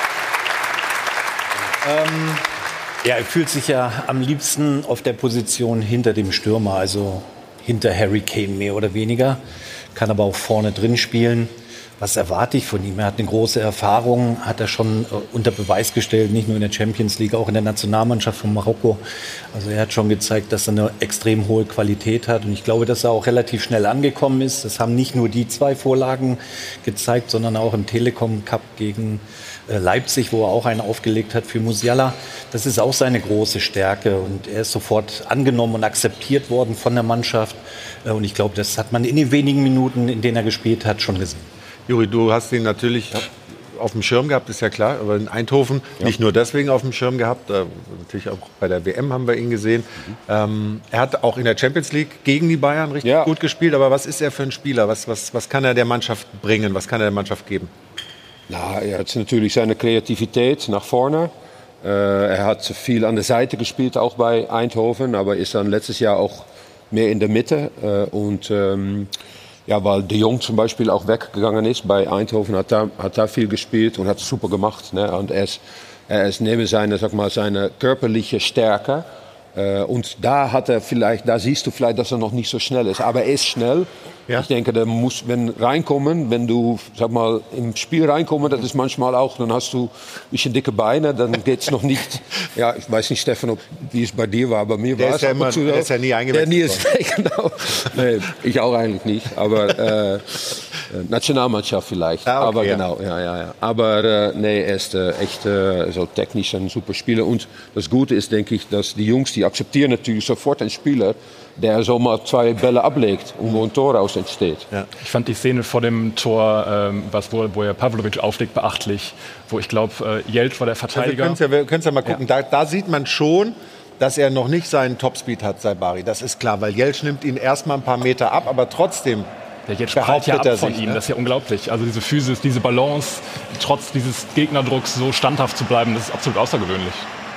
Ähm, ja, er fühlt sich ja am liebsten auf der Position hinter dem Stürmer, also hinter Harry Kane mehr oder weniger. Kann aber auch vorne drin spielen. Was erwarte ich von ihm? Er hat eine große Erfahrung, hat er schon äh, unter Beweis gestellt, nicht nur in der Champions League, auch in der Nationalmannschaft von Marokko. Also er hat schon gezeigt, dass er eine extrem hohe Qualität hat. Und ich glaube, dass er auch relativ schnell angekommen ist. Das haben nicht nur die zwei Vorlagen gezeigt, sondern auch im Telekom Cup gegen äh, Leipzig, wo er auch einen aufgelegt hat für Musiala. Das ist auch seine große Stärke. Und er ist sofort angenommen und akzeptiert worden von der Mannschaft. Äh, und ich glaube, das hat man in den wenigen Minuten, in denen er gespielt hat, schon gesehen. Juri, du hast ihn natürlich auf dem Schirm gehabt, ist ja klar, aber in Eindhoven ja. nicht nur deswegen auf dem Schirm gehabt, äh, natürlich auch bei der W M haben wir ihn gesehen. Mhm. Ähm, er hat auch in der Champions League gegen die Bayern richtig ja. gut gespielt, aber was ist er für ein Spieler? Was, was, was kann er der Mannschaft bringen? Was kann er der Mannschaft geben? Na, er hat natürlich seine Kreativität nach vorne. Äh, er hat viel an der Seite gespielt, auch bei Eindhoven, aber ist dann letztes Jahr auch mehr in der Mitte. Äh, und ähm, Ja, weil De Jong zum Beispiel auch weggegangen ist bei Eindhoven, hat da, hat da viel gespielt und hat es super gemacht. Ne? Und er ist, er ist neben seine, sag mal, seine körperliche Stärke. Äh, und da hat er vielleicht, da siehst du vielleicht, dass er noch nicht so schnell ist. Aber er ist schnell. Ja. Ich denke, der muss, wenn reinkommen, wenn du, sag mal, im Spiel reinkommen, das ist manchmal auch, dann hast du ein bisschen dicke Beine, dann geht's noch nicht. Ja, ich weiß nicht, Stefan, ob, wie es bei dir war, bei mir war es ja immer, der ist ja nie eingewechselt. Der nie ist, genau. Nee, ich auch eigentlich nicht, aber äh, Nationalmannschaft vielleicht, Ah, okay, aber ja. genau, ja, ja, ja. Aber äh, nee, er ist äh, echt äh, so technisch ein super Spieler. Und das Gute ist, denke ich, dass die Jungs, die akzeptieren natürlich sofort einen Spieler, der so mal zwei Bälle ablegt und wo ein Tor raus entsteht. Ja. Ich fand die Szene vor dem Tor, ähm, was, wo, wo er Pavlovic auflegt, beachtlich. Wo ich glaube, äh, Jeltsch war der Verteidiger. Also wir können es ja, ja mal gucken. Ja. Da, da sieht man schon, dass er noch nicht seinen Topspeed hat, Saibari. Das ist klar, weil Jeltsch nimmt ihn erstmal ein paar Meter ab, aber trotzdem der Jeltsch prallt ja ab von ihm, ne? Das ist ja unglaublich. Also diese Physis, diese Balance, trotz dieses Gegnerdrucks so standhaft zu bleiben, das ist absolut außergewöhnlich.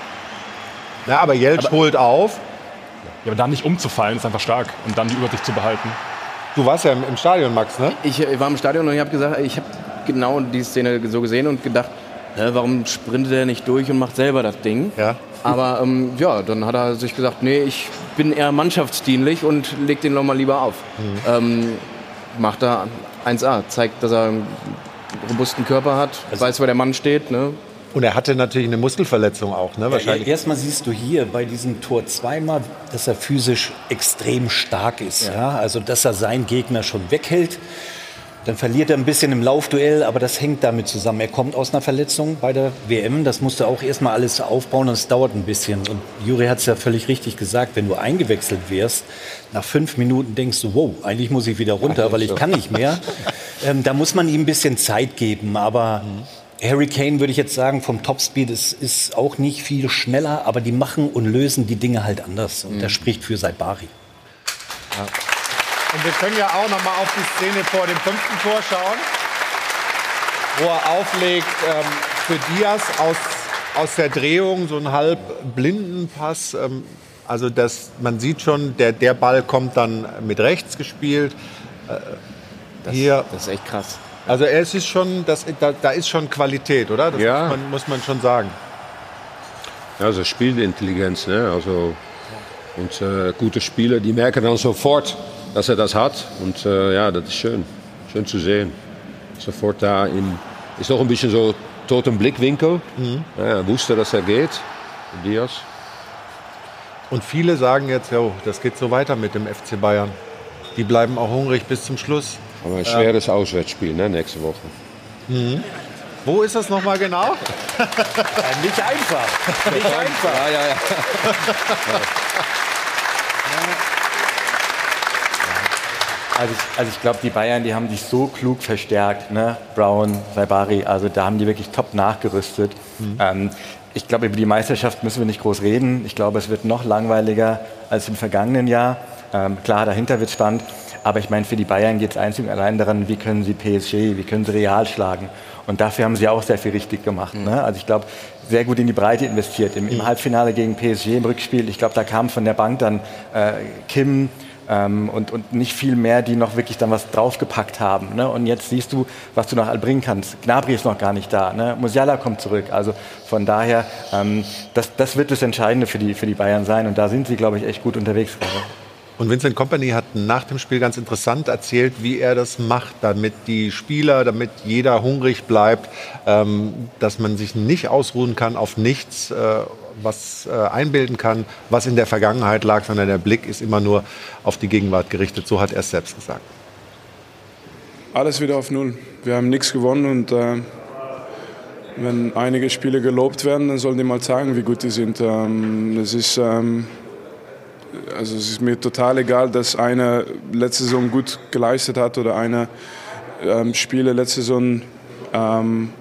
Ja, aber Jeltsch aber, holt auf. Ja, aber da nicht umzufallen, ist einfach stark. Und dann die Übersicht zu behalten. Du warst ja im, im Stadion, Max, ne? Ich, ich war im Stadion und ich habe gesagt, ich habe genau die Szene so gesehen und gedacht, hä, warum sprintet er nicht durch und macht selber das Ding? Ja. Aber ähm, ja, dann hat er sich gesagt, nee, ich bin eher mannschaftsdienlich und leg den nochmal lieber auf. Mhm. Ähm, macht er eins A, zeigt, dass er einen robusten Körper hat, also weiß, wo der Mann steht. Ne? Und er hatte natürlich eine Muskelverletzung auch, ne? Wahrscheinlich. Ja, erstmal siehst du hier bei diesem Tor zweimal, dass er physisch extrem stark ist. Ja. Ja? Also, dass er seinen Gegner schon weghält. Dann verliert er ein bisschen im Laufduell, aber das hängt damit zusammen. Er kommt aus einer Verletzung bei der W M. Das musste auch erstmal alles aufbauen und es dauert ein bisschen. Und Juri hat es ja völlig richtig gesagt, wenn du eingewechselt wirst, nach fünf Minuten denkst du, wow, eigentlich muss ich wieder runter, Ach, weil ich so. kann nicht mehr. ähm, da muss man ihm ein bisschen Zeit geben. Aber mhm. Harry Kane, würde ich jetzt sagen, vom Topspeed ist, ist auch nicht viel schneller, aber die machen und lösen die Dinge halt anders. Und mhm. das spricht für Saibari. Ja. Und wir können ja auch noch mal auf die Szene vor dem fünften Tor schauen, wo er auflegt ähm, für Diaz aus, aus der Drehung, so einen halb blinden Pass. Ähm, also das, man sieht schon, der, der Ball kommt dann mit rechts gespielt. Äh, das, hier. das ist echt krass. Also es ist schon, das, da, da ist schon Qualität, oder? Das ja. muss, man, muss man schon sagen. Ja, also Spielintelligenz, ne? Also, und äh, gute Spieler, die merken dann sofort, dass er das hat. Und äh, ja, das ist schön. Schön zu sehen. Sofort da in, ist auch ein bisschen so toten Blickwinkel. Mhm. Ja, er wusste, dass er geht. Diaz. Und viele sagen jetzt, jo, das geht so weiter mit dem F C Bayern. Die bleiben auch hungrig bis zum Schluss. Aber ein schweres ähm. Auswärtsspiel, ne, nächste Woche. Mhm. Wo ist das nochmal genau? ja, nicht einfach. Nicht einfach. Ja, ja, ja. Also ich, also ich glaube, die Bayern, die haben sich so klug verstärkt, ne? Brown, Saibari, also da haben die wirklich top nachgerüstet. Mhm. Ähm, ich glaube, über die Meisterschaft müssen wir nicht groß reden. Ich glaube, es wird noch langweiliger als im vergangenen Jahr. Ähm, klar, dahinter wird es spannend. Aber ich meine, für die Bayern geht es einzig und allein daran, wie können sie P S G, wie können sie Real schlagen. Und dafür haben sie auch sehr viel richtig gemacht. Mhm. Ne? Also ich glaube, sehr gut in die Breite investiert. Im, im Halbfinale gegen P S G im Rückspiel, ich glaube, da kam von der Bank dann äh, Kim, Ähm, und, und nicht viel mehr, die noch wirklich dann was draufgepackt haben. Ne? Und jetzt siehst du, was du noch all bringen kannst. Gnabry ist noch gar nicht da. Ne? Musiala kommt zurück. Also von daher, ähm, das, das wird das Entscheidende für die, für die Bayern sein. Und da sind sie, glaube ich, echt gut unterwegs gerade. Und Vincent Kompany hat nach dem Spiel ganz interessant erzählt, wie er das macht, damit die Spieler, damit jeder hungrig bleibt, ähm, dass man sich nicht ausruhen kann auf nichts, äh, was äh, einbilden kann, was in der Vergangenheit lag, sondern der Blick ist immer nur auf die Gegenwart gerichtet. So hat er es selbst gesagt. Alles wieder auf Null. Wir haben nichts gewonnen und äh, wenn einige Spiele gelobt werden, dann sollen die mal sagen, wie gut die sind. Ähm, das ist, ähm, also es ist mir total egal, dass einer letzte Saison gut geleistet hat oder einer ähm, Spiele letzte Saison ähm,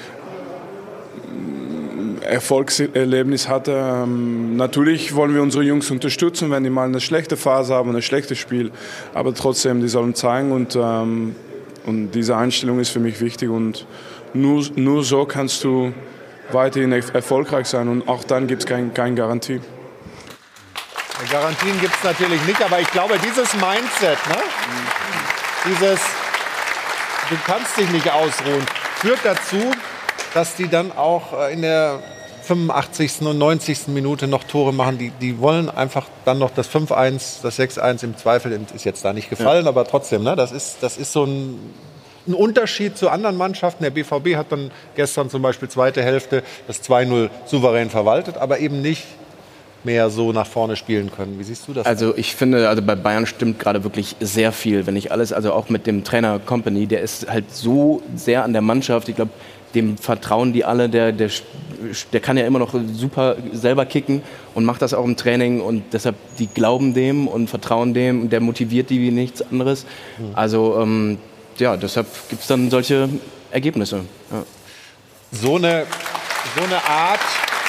Erfolgserlebnis hatte. Ähm, natürlich wollen wir unsere Jungs unterstützen, wenn die mal eine schlechte Phase haben, ein schlechtes Spiel. Aber trotzdem, die sollen zeigen und, ähm, und diese Einstellung ist für mich wichtig. Und nur, nur so kannst du weiterhin erfolgreich sein und auch dann gibt es keine kein Garantie. Garantien gibt es natürlich nicht, aber ich glaube, dieses Mindset, ne? dieses du kannst dich nicht ausruhen, führt dazu, dass die dann auch in der fünfundachtzigsten und neunzigsten Minute noch Tore machen. Die, die wollen einfach dann noch das fünf eins, das sechs eins im Zweifel, ist jetzt da nicht gefallen, ja. aber trotzdem, ne, das ist, das ist so ein, ein Unterschied zu anderen Mannschaften. Der B V B hat dann gestern zum Beispiel zweite Hälfte das zwei null souverän verwaltet, aber eben nicht mehr so nach vorne spielen können. Wie siehst du das? Also ich finde, also bei Bayern stimmt gerade wirklich sehr viel. Wenn ich alles, also auch mit dem Trainer Kompany, der ist halt so sehr an der Mannschaft. Ich glaube, dem vertrauen die alle. Der, der, der kann ja immer noch super selber kicken und macht das auch im Training. Und deshalb, die glauben dem und vertrauen dem. Und der motiviert die wie nichts anderes. Mhm. Also ähm, ja, deshalb gibt es dann solche Ergebnisse. Ja. So eine, so eine Art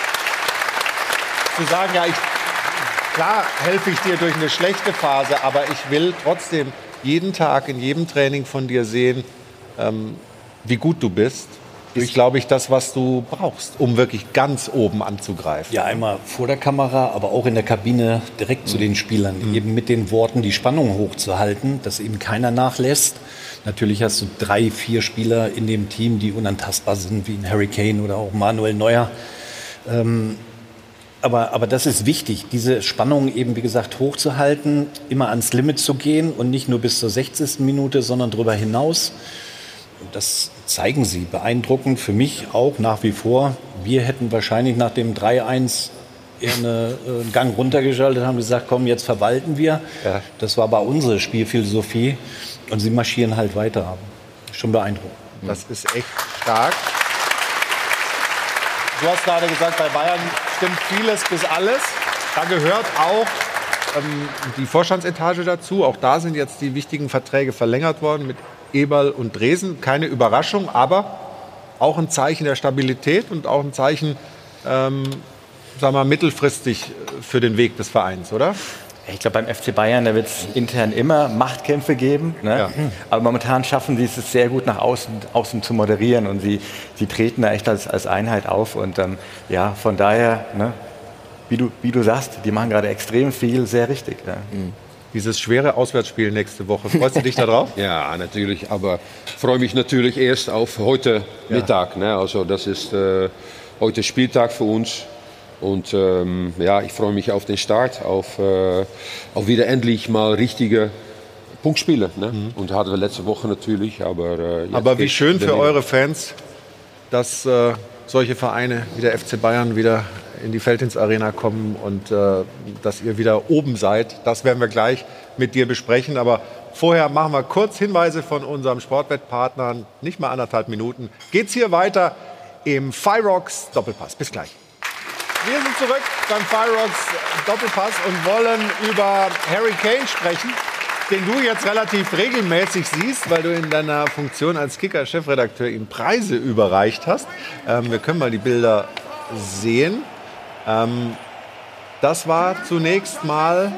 zu sagen, ja, ich, klar helfe ich dir durch eine schlechte Phase, aber ich will trotzdem jeden Tag in jedem Training von dir sehen, ähm, wie gut du bist. Ist, glaube ich, das, was du brauchst, um wirklich ganz oben anzugreifen. Ja, einmal vor der Kamera, aber auch in der Kabine direkt mhm. zu den Spielern. Mhm. Eben mit den Worten die Spannung hochzuhalten, dass eben keiner nachlässt. Natürlich hast du drei, vier Spieler in dem Team, die unantastbar sind, wie ein Harry Kane oder auch Manuel Neuer. Ähm, aber, aber das ist wichtig, diese Spannung eben, wie gesagt, hochzuhalten, immer ans Limit zu gehen und nicht nur bis zur sechzigsten Minute, sondern darüber hinaus. Und das zeigen sie beeindruckend, für mich auch nach wie vor. Wir hätten wahrscheinlich nach dem drei eins eher eine, äh, einen Gang runtergeschaltet, haben gesagt, komm, jetzt verwalten wir. Ja. Das war aber unsere Spielphilosophie. Und sie marschieren halt weiter. Schon beeindruckend. Das ist echt stark. Du hast gerade gesagt, bei Bayern stimmt vieles bis alles. Da gehört auch ähm, die Vorstandsetage dazu. Auch da sind jetzt die wichtigen Verträge verlängert worden mit Eberl und Dresen. Keine Überraschung, aber auch ein Zeichen der Stabilität und auch ein Zeichen, ähm, sagen wir mal, mittelfristig für den Weg des Vereins, oder? Ich glaube, beim F C Bayern, da wird es intern immer Machtkämpfe geben. Ne? Ja. Aber momentan schaffen sie es sehr gut nach außen, außen zu moderieren. Und sie, sie treten da echt als, als Einheit auf. Und ähm, ja, von daher, ne, wie, du, wie du sagst, die machen gerade extrem viel, sehr richtig. Ja. Mhm. Dieses schwere Auswärtsspiel nächste Woche, freust du dich da drauf? Ja, natürlich. Aber freue mich natürlich erst auf heute ja. Mittag. Ne? Also das ist äh, heute Spieltag für uns. Und ähm, ja, ich freue mich auf den Start, auf, äh, auf wieder endlich mal richtige Punktspiele. Ne? Mhm. Und hatten wir letzte Woche natürlich. Aber, äh, aber wie schön für eure Fans, dass äh, solche Vereine wie der F C Bayern wieder in die Veltins-Arena kommen und äh, dass ihr wieder oben seid. Das werden wir gleich mit dir besprechen. Aber vorher machen wir kurz Hinweise von unserem Sportwettpartnern. Nicht mal anderthalb Minuten. Geht's hier weiter im Fireworks Doppelpass. Bis gleich. Wir sind zurück beim Fireworks Doppelpass und wollen über Harry Kane sprechen, den du jetzt relativ regelmäßig siehst, weil du in deiner Funktion als Kicker-Chefredakteur ihm Preise überreicht hast. Ähm, wir können mal die Bilder sehen. Ähm, das war zunächst mal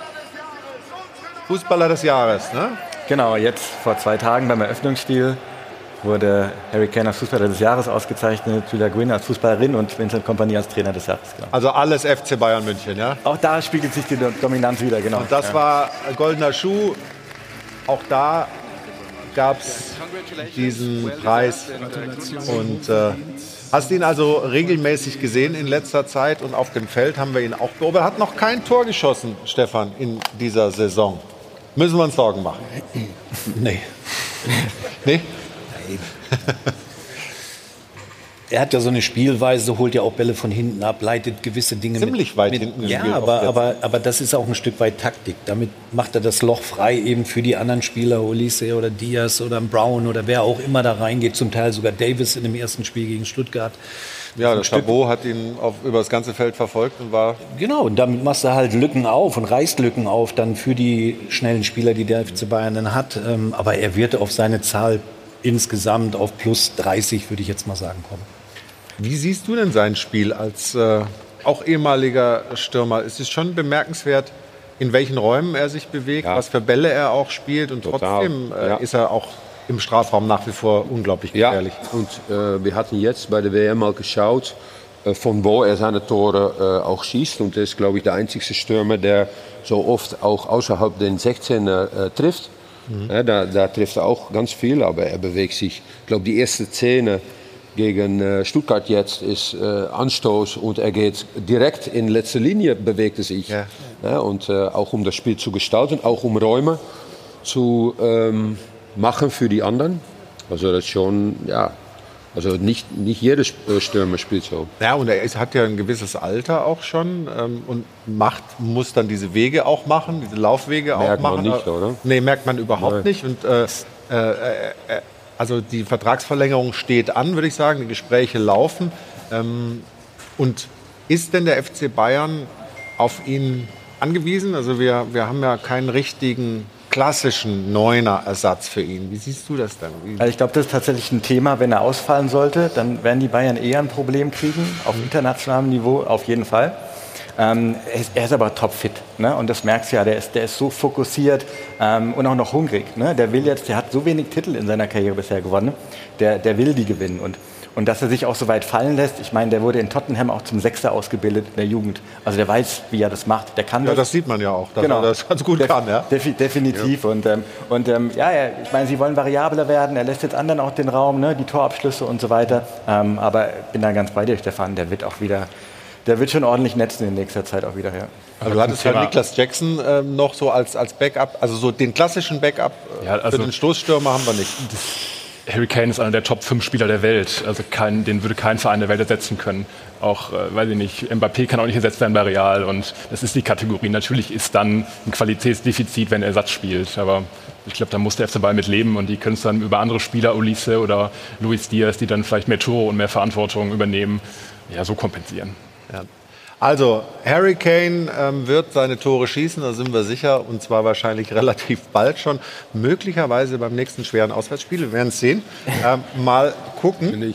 Fußballer des Jahres, ne? Genau, jetzt vor zwei Tagen beim Eröffnungsspiel wurde Harry Kane als Fußballer des Jahres ausgezeichnet, Julia Gwynn als Fußballerin und Vincent Kompany als Trainer des Jahres. Genau. Also alles F C Bayern München, ja? Auch da spiegelt sich die Dominanz wieder, genau. Und das ja. war goldener Schuh. Auch da gab es diesen Preis. Und äh, hast ihn also regelmäßig gesehen in letzter Zeit und auf dem Feld haben wir ihn auch beobachtet. Er hat noch kein Tor geschossen, Stefan, in dieser Saison. Müssen wir uns Sorgen machen? Nee. Nee? Er hat ja so eine Spielweise, holt ja auch Bälle von hinten ab, leitet gewisse Dinge ziemlich mit, weit mit, hinten. Ja, aber, aber, aber das ist auch ein Stück weit Taktik. Damit macht er das Loch frei eben für die anderen Spieler, Olise oder Diaz oder Brown oder wer auch immer da reingeht. Zum Teil sogar Davis in dem ersten Spiel gegen Stuttgart. Ja, der Chabot hat ihn auf, über das ganze Feld verfolgt und war... Genau, und damit machst du halt Lücken auf und reißt Lücken auf dann für die schnellen Spieler, die der F C Bayern dann hat. Aber er wird auf seine Zahl insgesamt auf plus dreißig, würde ich jetzt mal sagen, kommen. Wie siehst du denn sein Spiel als äh, auch ehemaliger Stürmer? Es ist schon bemerkenswert, in welchen Räumen er sich bewegt, ja. was für Bälle er auch spielt. Und Total. trotzdem äh, ja. ist er auch im Strafraum nach wie vor unglaublich gefährlich. Ja. Und äh, wir hatten jetzt bei der W M mal geschaut, äh, von wo er seine Tore äh, auch schießt. Und er ist, glaube ich, der einzige Stürmer, der so oft auch außerhalb den sechzehner äh, trifft. Mhm. Ja, da, da trifft er auch ganz viel, aber er bewegt sich. Ich glaube, die erste Szene gegen äh, Stuttgart jetzt ist äh, Anstoß und er geht direkt in letzte Linie, bewegt er sich. Ja. Ja, und äh, auch um das Spiel zu gestalten, auch um Räume zu ähm, machen für die anderen. Also das ist schon, ja, Also nicht, nicht jeder Stürmer spielt so. Ja, und er ist, hat ja ein gewisses Alter auch schon ähm, und macht, muss dann diese Wege auch machen, diese Laufwege merkt auch machen. Man nicht, oder? Nee, merkt man überhaupt Nein. nicht. Und, äh, äh, äh, also die Vertragsverlängerung steht an, würde ich sagen. Die Gespräche laufen. Ähm, und ist denn der F C Bayern auf ihn angewiesen? Also wir, wir haben ja keinen richtigen klassischen Neuner-Ersatz für ihn. Wie siehst du das denn? Wie Also ich glaube, das ist tatsächlich ein Thema. Wenn er ausfallen sollte, dann werden die Bayern eher ein Problem kriegen. Auf internationalem Niveau auf jeden Fall. Ähm, er, ist, er ist aber topfit, ne? Und das merkst du ja. Der ist, der ist so fokussiert ähm, und auch noch hungrig. Ne? Der will jetzt, der hat so wenig Titel in seiner Karriere bisher gewonnen. Der, der will die gewinnen. Und Und dass er sich auch so weit fallen lässt, ich meine, der wurde in Tottenham auch zum Sechser ausgebildet in der Jugend. Also der weiß, wie er das macht, der kann ja, das. das sieht man ja auch, dass genau. er das ganz gut Def kann. Ja? Defi definitiv. Ja. Und, ähm, und ähm, ja, ja, ich meine, sie wollen variabler werden, er lässt jetzt anderen auch den Raum, ne, die Torabschlüsse und so weiter. Ähm, aber ich bin da ganz bei dir, Stefan, der wird auch wieder, der wird schon ordentlich netzen in nächster Zeit auch wieder. Ja. Also du hattest halt Niklas Jackson ähm, noch so als, als Backup, also so den klassischen Backup ja, also für den Stoßstürmer haben wir nicht. Harry Kane ist einer der Top fünf Spieler der Welt. Also kein, den würde kein Verein der Welt ersetzen können. Auch, äh, weiß ich nicht, Mbappé kann auch nicht ersetzt werden bei Real. Und das ist die Kategorie. Natürlich ist dann ein Qualitätsdefizit, wenn er Ersatz spielt. Aber ich glaube, da muss der F C Bayern mit leben. Und die können es dann über andere Spieler, Olise oder Luis Diaz, die dann vielleicht mehr Tore und mehr Verantwortung übernehmen, ja, so kompensieren. Ja. Also, Harry Kane ähm, wird seine Tore schießen, da sind wir sicher. Und zwar wahrscheinlich relativ bald schon. Möglicherweise beim nächsten schweren Auswärtsspiel. Wir werden es sehen. Ähm, mal gucken.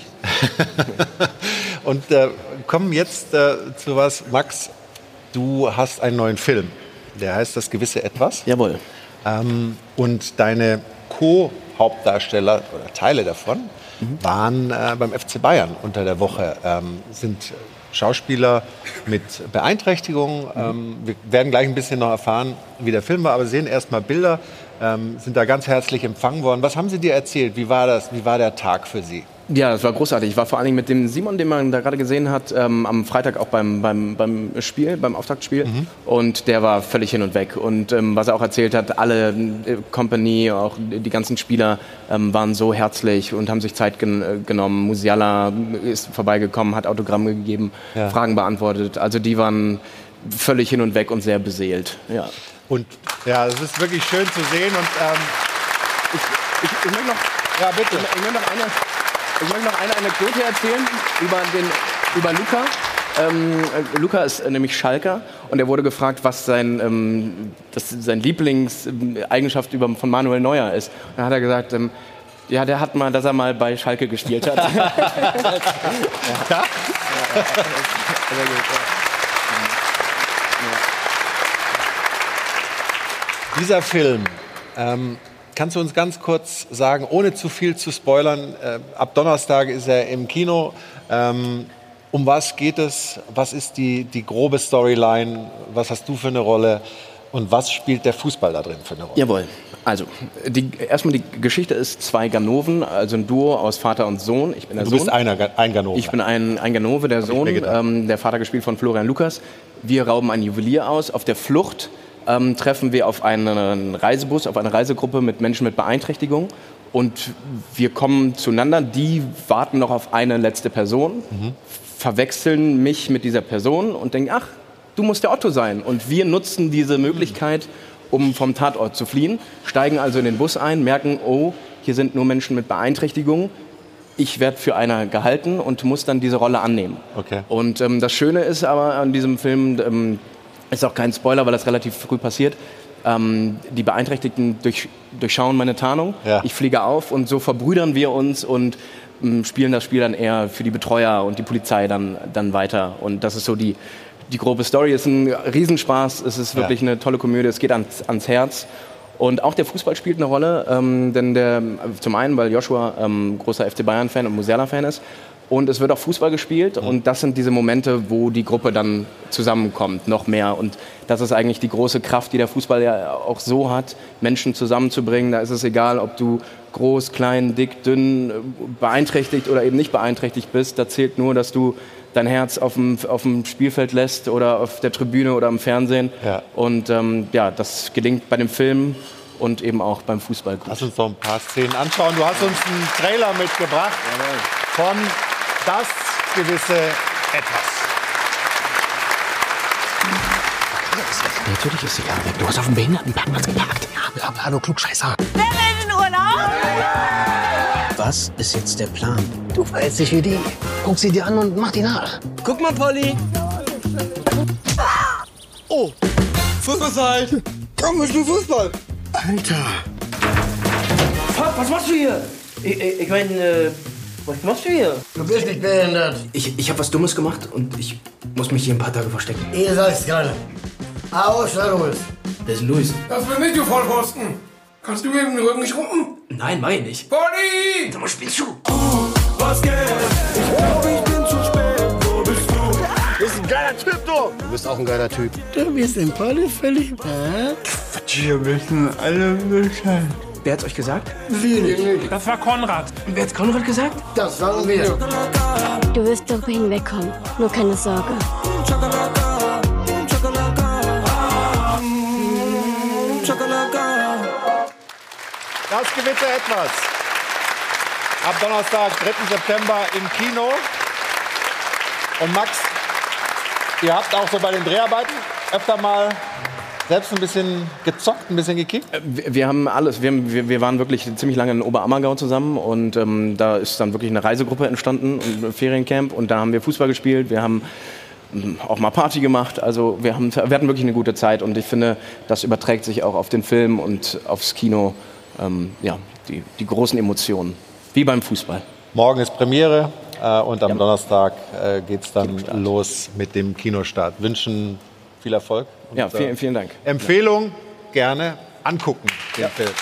Und äh, kommen jetzt äh, zu was. Max, du hast einen neuen Film. Der heißt Das gewisse Etwas. Jawohl. Ähm, und deine Co-Hauptdarsteller oder Teile davon mhm. waren äh, beim F C Bayern unter der Woche. Ähm, sind Schauspieler mit Beeinträchtigungen. Ähm, wir werden gleich ein bisschen noch erfahren, wie der Film war, aber sehen erst mal Bilder, ähm, sind da ganz herzlich empfangen worden. Was haben Sie dir erzählt? Wie war das? Wie war der Tag für Sie? Ja, das war großartig. Ich war vor allen Dingen mit dem Simon, den man da gerade gesehen hat, ähm, am Freitag auch beim, beim, beim Spiel, beim Auftaktspiel. Mhm. Und der war völlig hin und weg. Und ähm, was er auch erzählt hat, alle äh, Company, auch die ganzen Spieler ähm, waren so herzlich und haben sich Zeit gen genommen. Musiala ist vorbeigekommen, hat Autogramme gegeben, ja. Fragen beantwortet. Also die waren völlig hin und weg und sehr beseelt. Ja. Und ja, es ist wirklich schön zu sehen. Und ähm, ich, ich, ich möchte noch, ja, bitte. Ich, ich möchte noch eine Ich möchte noch eine Anekdote erzählen über, den, über Luca. Ähm, Luca ist nämlich Schalker und er wurde gefragt, was sein, ähm, das, sein Lieblingseigenschaft über, von Manuel Neuer ist. Und dann hat er gesagt, ähm, ja, der hat mal, dass er mal bei Schalke gespielt hat. ja. Ja. Dieser Film, ähm, kannst du uns ganz kurz sagen, ohne zu viel zu spoilern, äh, ab Donnerstag ist er im Kino. Ähm, um was geht es? Was ist die, die grobe Storyline? Was hast du für eine Rolle? Und was spielt der Fußball da drin für eine Rolle? Jawohl. Also, die, erstmal die Geschichte ist zwei Ganoven, also ein Duo aus Vater und Sohn. Ich bin der du Sohn. bist einer, ein Ganove. Ich bin ein, ein Ganove, der Hab Sohn, ähm, der Vater gespielt von Florian Lukas. Wir rauben ein Juwelier aus. Auf der Flucht ähm, treffen wir auf einen Reisebus, auf eine Reisegruppe mit Menschen mit Beeinträchtigung. Und wir kommen zueinander, die warten noch auf eine letzte Person, mhm. verwechseln mich mit dieser Person und denken, ach, du musst der Otto sein. Und wir nutzen diese Möglichkeit, um vom Tatort zu fliehen, steigen also in den Bus ein, merken, oh, hier sind nur Menschen mit Beeinträchtigung. Ich werde für einer gehalten und muss dann diese Rolle annehmen. Okay. Und ähm, das Schöne ist aber an diesem Film, ähm, ist auch kein Spoiler, weil das relativ früh passiert, ähm, die Beeinträchtigten durch, durchschauen meine Tarnung. Ja. Ich fliege auf und so verbrüdern wir uns und ähm, spielen das Spiel dann eher für die Betreuer und die Polizei dann, dann weiter. Und das ist so die Die grobe Story. Ist ein Riesenspaß, es ist wirklich ja. eine tolle Komödie, es geht ans, ans Herz. Und auch der Fußball spielt eine Rolle, ähm, denn der, zum einen, weil Joshua ähm, großer F C Bayern-Fan und Musiala-Fan ist. Und es wird auch Fußball gespielt mhm. und das sind diese Momente, wo die Gruppe dann zusammenkommt, noch mehr. Und das ist eigentlich die große Kraft, die der Fußball ja auch so hat, Menschen zusammenzubringen. Da ist es egal, ob du groß, klein, dick, dünn, beeinträchtigt oder eben nicht beeinträchtigt bist. Da zählt nur, dass du dein Herz auf dem, auf dem Spielfeld lässt oder auf der Tribüne oder im Fernsehen. Ja. Und ähm, ja, das gelingt bei dem Film und eben auch beim Fußball gut. Lass uns doch ein paar Szenen anschauen. Du hast uns einen Trailer mitgebracht. Jawohl. von Das gewisse Etwas. Natürlich ist sie da weg. Du hast auf dem Behindertenparkplatz geparkt. Ja, aber hallo, Klugscheißer. Wer will in Urlaub? Was ist jetzt der Plan? Du verhältst dich wie die. Guck sie dir an und mach die nach. Guck mal, Polly. Oh, Fußballzeit. Komm, wir spielen Fußball. Alter. Fuck, was machst du hier? Ich, ich, ich meine, äh, was machst du hier? Du bist nicht behindert. Ich, ich habe was Dummes gemacht und ich muss mich hier ein paar Tage verstecken. Ihr sagt's gerade. Aus, Luis. Wer ist denn Luis? Das bin ich, du Vollpfosten. Kannst du mir den Rücken nicht ruppen? Nein, mach ich nicht. Polly! Sag mal, spielst du? Was geht? Ich glaube, ich bin zu spät. Wo bist du? Du bist ein geiler Typ, du. Du bist auch ein geiler Typ. Du bist in Polly verliebt, hä? Quatsch, wir wissen alle Bescheid. Wer hat's euch gesagt? Wir nicht. Das war Konrad. Und wer hat's Konrad gesagt? Das sagen wir. Du wirst darüber hinwegkommen. Nur keine Sorge. Das Gewitter etwas. Ab Donnerstag, dritten September im Kino. Und Max, ihr habt auch so bei den Dreharbeiten öfter mal selbst ein bisschen gezockt, ein bisschen gekickt? Wir, wir haben alles. Wir, haben, wir, wir waren wirklich ziemlich lange in Oberammergau zusammen und ähm, da ist dann wirklich eine Reisegruppe entstanden, ein Feriencamp, und da haben wir Fußball gespielt. Wir haben ähm, auch mal Party gemacht. Also wir, haben, wir hatten wirklich eine gute Zeit und ich finde, das überträgt sich auch auf den Film und aufs Kino. Ähm, ja, die, die großen Emotionen, wie beim Fußball. Morgen ist Premiere äh, und am ja. Donnerstag äh, geht es dann los mit dem Kinostart. Wünschen viel Erfolg. Und, ja, vielen, vielen Dank. Empfehlung, gerne angucken, den ja. Film.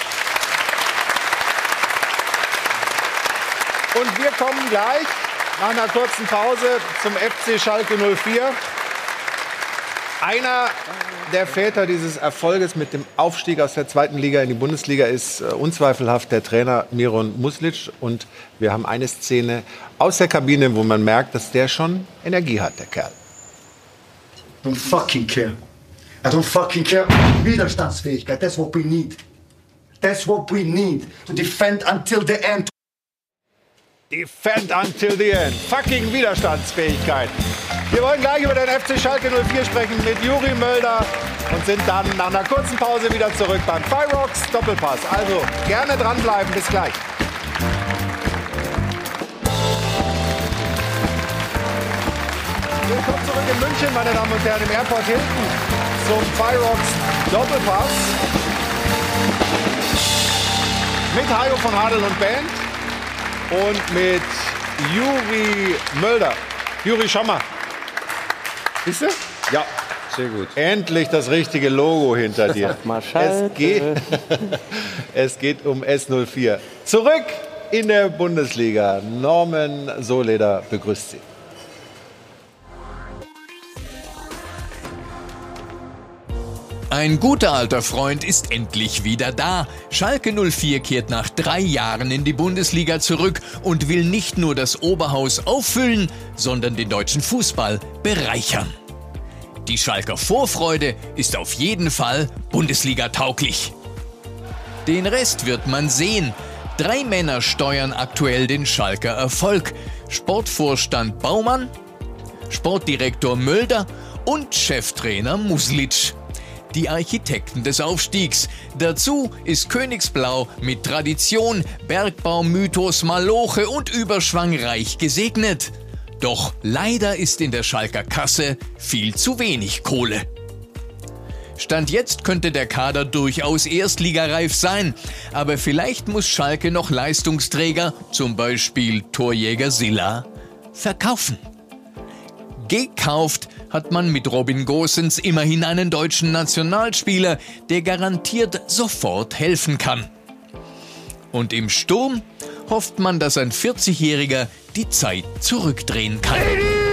Und wir kommen gleich nach einer kurzen Pause zum F C Schalke null vier. Einer der Väter dieses Erfolges mit dem Aufstieg aus der zweiten Liga in die Bundesliga ist äh, unzweifelhaft der Trainer Miron Muslic. Und wir haben eine Szene aus der Kabine, wo man merkt, dass der schon Energie hat, der Kerl. I don't fucking care. I don't fucking care. Widerstandsfähigkeit, that's what we need. That's what we need. To defend until the end. Defend until the end. Fucking Widerstandsfähigkeit. Wir wollen gleich über den F C Schalke null vier sprechen mit Juri Mölder und sind dann nach einer kurzen Pause wieder zurück beim Fireworks Doppelpass. Also gerne dranbleiben, bis gleich. Willkommen zurück in München, meine Damen und Herren, im Airport Hilton zum Fireworks Doppelpass. Mit Hajo von Hadel und Band und mit Juri Mölder. Juri, schau mal. Siehst du? Ja, sehr gut. Endlich das richtige Logo hinter dir. Es geht, es geht um S null vier. Zurück in der Bundesliga. Norman Soleder begrüßt Sie. Ein guter alter Freund ist endlich wieder da. Schalke null vier kehrt nach drei Jahren in die Bundesliga zurück und will nicht nur das Oberhaus auffüllen, sondern den deutschen Fußball bereichern. Die Schalker Vorfreude ist auf jeden Fall Bundesliga-tauglich. Den Rest wird man sehen. Drei Männer steuern aktuell den Schalker Erfolg. Sportvorstand Baumann, Sportdirektor Mölder und Cheftrainer Muslic. Die Architekten des Aufstiegs. Dazu ist Königsblau mit Tradition, Bergbaumythos, Maloche und Überschwang reich gesegnet. Doch leider ist in der Schalker Kasse viel zu wenig Kohle. Stand jetzt könnte der Kader durchaus erstligareif sein, aber vielleicht muss Schalke noch Leistungsträger, zum Beispiel Torjäger Silla, verkaufen. Gekauft hat man mit Robin Gosens immerhin einen deutschen Nationalspieler, der garantiert sofort helfen kann. Und im Sturm hofft man, dass ein vierzigjähriger die Zeit zurückdrehen kann.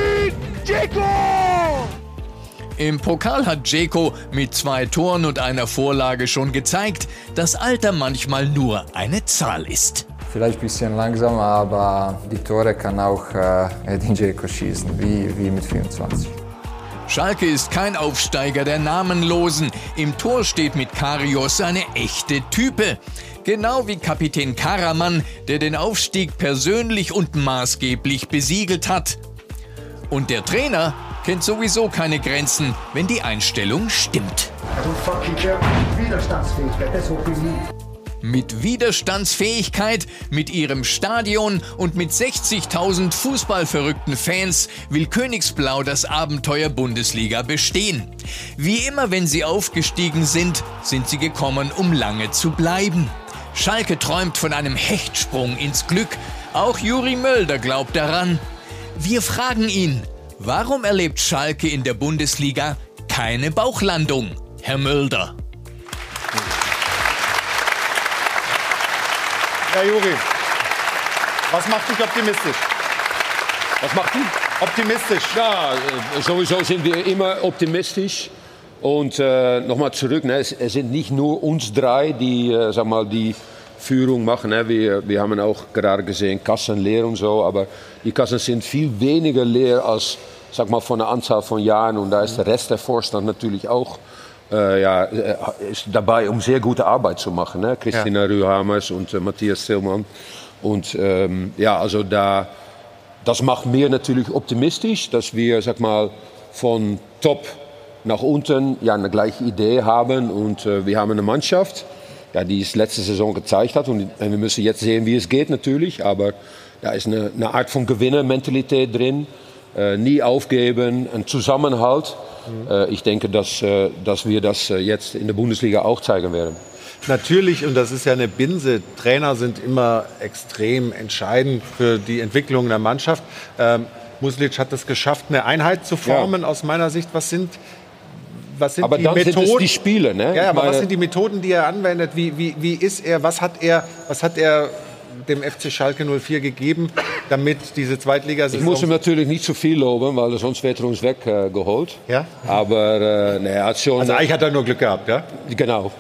Im Pokal hat Dzeko mit zwei Toren und einer Vorlage schon gezeigt, dass Alter manchmal nur eine Zahl ist. Vielleicht ein bisschen langsam, aber die Tore kann auch äh, Edin Dzeko schießen, wie, wie mit vierundzwanzig. Schalke ist kein Aufsteiger der Namenlosen. Im Tor steht mit Karius eine echte Type. Genau wie Kapitän Karaman, der den Aufstieg persönlich und maßgeblich besiegelt hat. Und der Trainer kennt sowieso keine Grenzen, wenn die Einstellung stimmt. I don't fucking care. Widerstandsfähigkeit, that's what we need. Mit Widerstandsfähigkeit, mit ihrem Stadion und mit sechzigtausend fußballverrückten Fans will Königsblau das Abenteuer Bundesliga bestehen. Wie immer, wenn sie aufgestiegen sind, sind sie gekommen, um lange zu bleiben. Schalke träumt von einem Hechtsprung ins Glück. Auch Juri Mölder glaubt daran. Wir fragen ihn, warum erlebt Schalke in der Bundesliga keine Bauchlandung, Herr Mölder? Herr Juri, was macht dich optimistisch? Was macht dich? Optimistisch. Ja, sowieso sind wir immer optimistisch. Und äh, nochmal zurück, ne, es, es sind nicht nur uns drei, die, äh, sag mal, die Führung machen. Ne. Wir, wir haben auch gerade gesehen, Kassen leer und so, aber die Kassen sind viel weniger leer als, sag mal, von der Anzahl von Jahren. Und da ist der Rest der Vorstand natürlich auch Äh, ja, ist dabei, um sehr gute Arbeit zu machen. Ne? Christina ja. Rühamers und äh, Matthias Tillmann. Und ähm, ja, also da, das macht mir natürlich optimistisch, dass wir, sag mal, von top nach unten ja eine gleiche Idee haben. Und äh, wir haben eine Mannschaft, ja, die es letzte Saison gezeigt hat. Und wir müssen jetzt sehen, wie es geht natürlich. Aber da ist eine, eine Art von Gewinnermentalität drin. Äh, nie aufgeben, ein Zusammenhalt. Mhm. Ich denke, dass, dass wir das jetzt in der Bundesliga auch zeigen werden. Natürlich, und das ist ja eine Binse, Trainer sind immer extrem entscheidend für die Entwicklung der Mannschaft. Ähm, Muslic hat es geschafft, eine Einheit zu formen, ja. aus meiner Sicht. Was sind, was sind aber die dann Methoden? Sind es die Spiele, ne? Ja, aber meine, was sind die Methoden, die er anwendet? Wie, wie, wie ist er? Was hat er, was hat er dem F C Schalke null vier gegeben, damit diese Zweitligasaison... Ich muss ihm natürlich nicht zu viel loben, weil sonst wird er uns weggeholt. Äh, ja? Aber äh, ne, er hat schon... Also eigentlich hat er nur Glück gehabt, ja? Genau.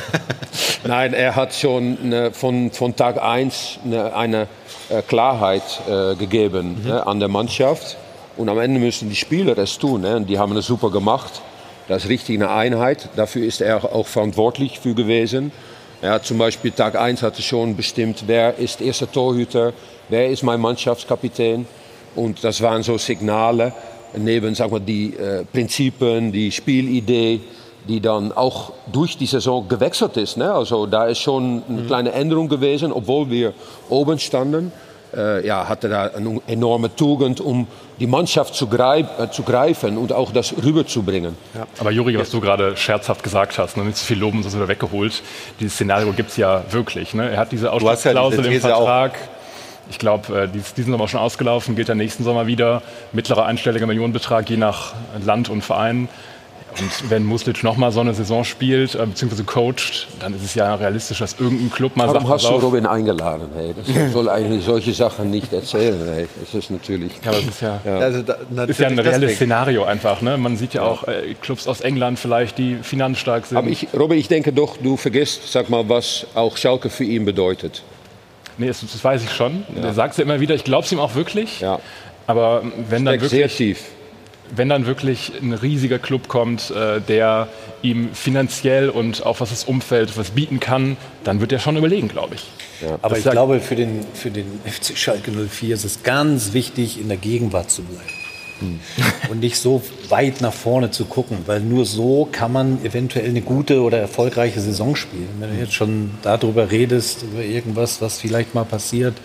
Nein, er hat schon ne, von, von Tag eins ne, eine äh, Klarheit äh, gegeben mhm. ne, an der Mannschaft. Und am Ende müssen die Spieler es tun. Ne? Und die haben es super gemacht. Das ist richtig eine Einheit. Dafür ist er auch verantwortlich für gewesen. Er hat zum Beispiel Tag eins hatte schon bestimmt, wer ist erster Torhüter, wer ist mein Mannschaftskapitän. Und das waren so Signale, neben sagen wir, die äh, Prinzipien, die Spielidee, die dann auch durch die Saison gewechselt ist. Ne? Also da ist schon eine kleine Änderung gewesen, obwohl wir oben standen. Äh, ja, hatte da eine enorme Tugend, um die Mannschaft zu, greif, äh, zu greifen und auch das rüberzubringen. Ja. Aber Juri, was du gerade scherzhaft gesagt hast, ne, nicht zu viel loben, sonst wieder weggeholt. Dieses Szenario gibt es ja wirklich. Ne? Er hat diese Ausstiegsklausel ja im Vertrag. Auch. Ich glaube, äh, diesen Sommer schon ausgelaufen, gilt ja nächsten Sommer wieder. Mittlerer einstelliger Millionenbetrag, je nach Land und Verein. Und wenn Muslic noch mal so eine Saison spielt, äh, beziehungsweise coacht, dann ist es ja realistisch, dass irgendein Club mal Warum sagt, hast du Robin eingeladen? Hey? Das soll eigentlich solche Sachen nicht erzählen. Hey? Das ist natürlich... Ja, aber das ist ja, ja. Also da, ist ja ein reelles deswegen. Szenario einfach. Ne? Man sieht ja auch äh, Clubs aus England vielleicht, die finanzstark sind. Aber ich, Robin, ich denke doch, du vergisst, sag mal, was auch Schalke für ihn bedeutet. Nee, das, das weiß ich schon. Ja. Er sagt es ja immer wieder, ich glaube es ihm auch wirklich. Ja. Aber wenn dann wirklich... Sehr tief. Wenn dann wirklich ein riesiger Club kommt, äh, der ihm finanziell und auch was das Umfeld was bieten kann, dann wird er schon überlegen, glaube ich. Ja, aber ich glaube, für den, für den F C Schalke null vier ist es ganz wichtig, in der Gegenwart zu bleiben. Hm. Und nicht so weit nach vorne zu gucken, weil nur so kann man eventuell eine gute oder erfolgreiche Saison spielen. Wenn du jetzt schon darüber redest, über irgendwas, was vielleicht mal passiert,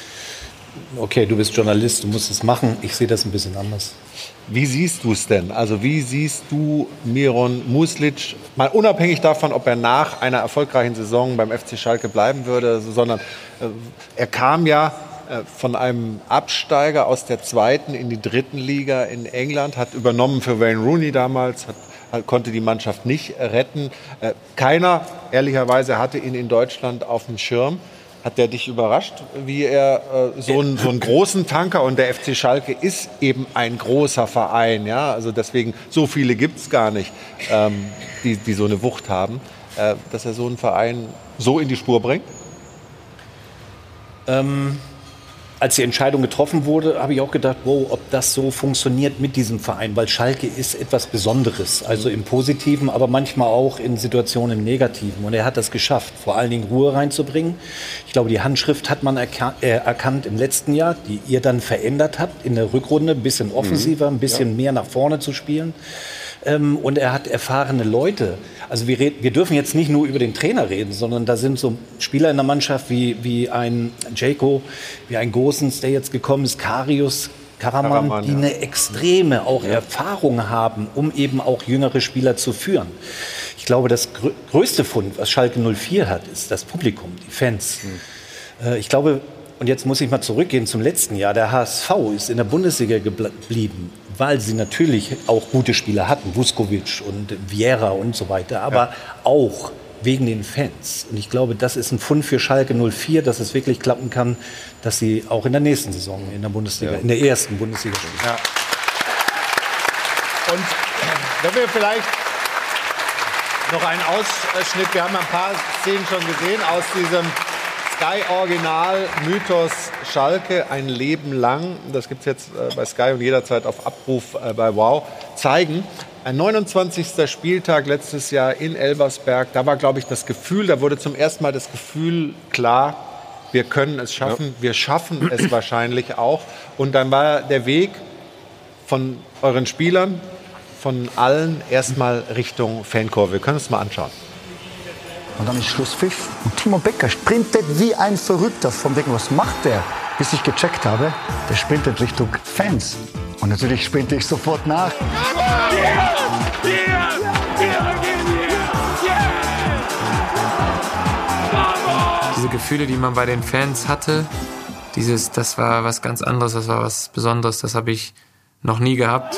okay, du bist Journalist, du musst es machen. Ich sehe das ein bisschen anders. Wie siehst du es denn? Also wie siehst du Miron Muslic, mal unabhängig davon, ob er nach einer erfolgreichen Saison beim F C Schalke bleiben würde, sondern äh, er kam ja äh, von einem Absteiger aus der zweiten in die dritten Liga in England, hat übernommen für Wayne Rooney damals, hat, hat, konnte die Mannschaft nicht retten. Äh, keiner, ehrlicherweise, hatte ihn in Deutschland auf dem Schirm. Hat der dich überrascht, wie er äh, so, einen, so einen großen Tanker, und der F C Schalke ist eben ein großer Verein, ja, also deswegen, so viele gibt es gar nicht, ähm, die, die so eine Wucht haben, äh, dass er so einen Verein so in die Spur bringt? Ähm, als die Entscheidung getroffen wurde, habe ich auch gedacht, wow, ob das so funktioniert mit diesem Verein, weil Schalke ist etwas Besonderes, also im Positiven, aber manchmal auch in Situationen im Negativen. Und er hat das geschafft, vor allen Dingen Ruhe reinzubringen. Ich glaube, die Handschrift hat man erka- äh, erkannt im letzten Jahr, die ihr dann verändert habt in der Rückrunde, ein bisschen offensiver, ein bisschen ja. mehr nach vorne zu spielen. Ähm, und er hat erfahrene Leute. Also wir, red, wir dürfen jetzt nicht nur über den Trainer reden, sondern da sind so Spieler in der Mannschaft wie, wie ein Djeko, wie ein Gosens, der jetzt gekommen ist, Karius, Karaman, Karaman die ja. eine extreme auch ja. Erfahrung haben, um eben auch jüngere Spieler zu führen. Ich glaube, das grö- größte Fund, was Schalke null vier hat, ist das Publikum, die Fans. Mhm. Äh, ich glaube, und jetzt muss ich mal zurückgehen zum letzten Jahr. Der H S V ist in der Bundesliga geblieben, weil sie natürlich auch gute Spieler hatten, Vuskovic und Vieira und so weiter, aber ja. auch wegen den Fans. Und ich glaube, das ist ein Fund für Schalke null vier, dass es wirklich klappen kann, dass sie auch in der nächsten Saison in der Bundesliga, ja. in der ersten Bundesliga spielen. Ja. Und wenn wir vielleicht noch einen Ausschnitt, wir haben ein paar Szenen schon gesehen aus diesem Sky-Original-Mythos Schalke, ein Leben lang, das gibt es jetzt äh, bei Sky und jederzeit auf Abruf äh, bei Wow, zeigen. Ein neunundzwanzigster Spieltag letztes Jahr in Elversberg, da war, glaube ich, das Gefühl, da wurde zum ersten Mal das Gefühl klar, wir können es schaffen, ja. wir schaffen es wahrscheinlich auch. Und dann war der Weg von euren Spielern, von allen erstmal Richtung Fankurve. Wir können uns mal anschauen. Und dann ist Schlusspfiff und Timo Becker sprintet wie ein Verrückter. Vom Denken, was macht der? Bis ich gecheckt habe, der sprintet Richtung Fans. Und natürlich sprinte ich sofort nach. Diese Gefühle, die man bei den Fans hatte, dieses, das war was ganz anderes, das war was Besonderes, das habe ich noch nie gehabt.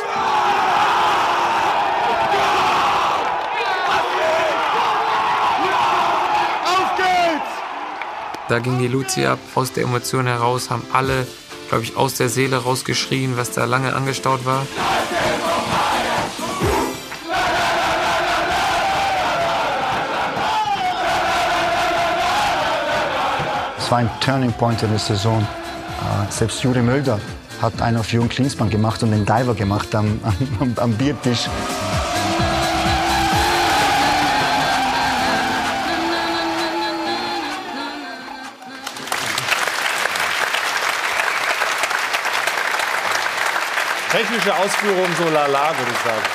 Da ging die Luzi ab, aus der Emotion heraus, haben alle, glaube ich, aus der Seele rausgeschrien, was da lange angestaut war. Es war ein Turning Point in der Saison. Selbst Juri Mölder hat einen auf Jürgen Klinsmann gemacht und den Diver gemacht am, am, am Biertisch. Technische Ausführung so lala, würde ich sagen.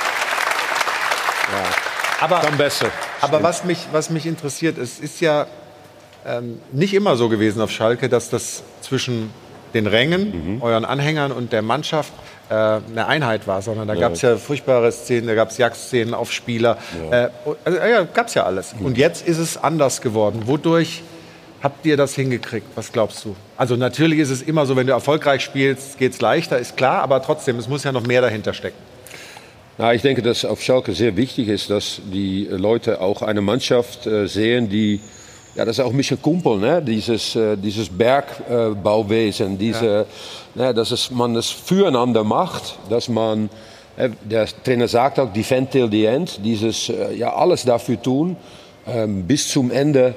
Ja. Aber, Dann besser. aber was, mich, was mich interessiert, es ist ja ähm, nicht immer so gewesen auf Schalke, dass das zwischen den Rängen, mhm. euren Anhängern und der Mannschaft äh, eine Einheit war, sondern da ja. gab es ja furchtbare Szenen, da gab es Jagdszenen auf Spieler. Ja. Äh, also, ja, gab es ja alles. Mhm. Und jetzt ist es anders geworden. Wodurch habt ihr das hingekriegt? Was glaubst du? Also natürlich ist es immer so, wenn du erfolgreich spielst, geht es leichter, ist klar. Aber trotzdem, es muss ja noch mehr dahinter stecken. Na, ich denke, dass auf Schalke sehr wichtig ist, dass die Leute auch eine Mannschaft äh, sehen, die, ja, das ist auch ein bisschen Kumpel, ne? Dieses, äh, dieses Bergbauwesen, diese, ja. ne, dass es, man es füreinander macht, dass man, äh, der Trainer sagt auch, defend till the end, dieses, äh, ja, alles dafür tun, äh, bis zum Ende.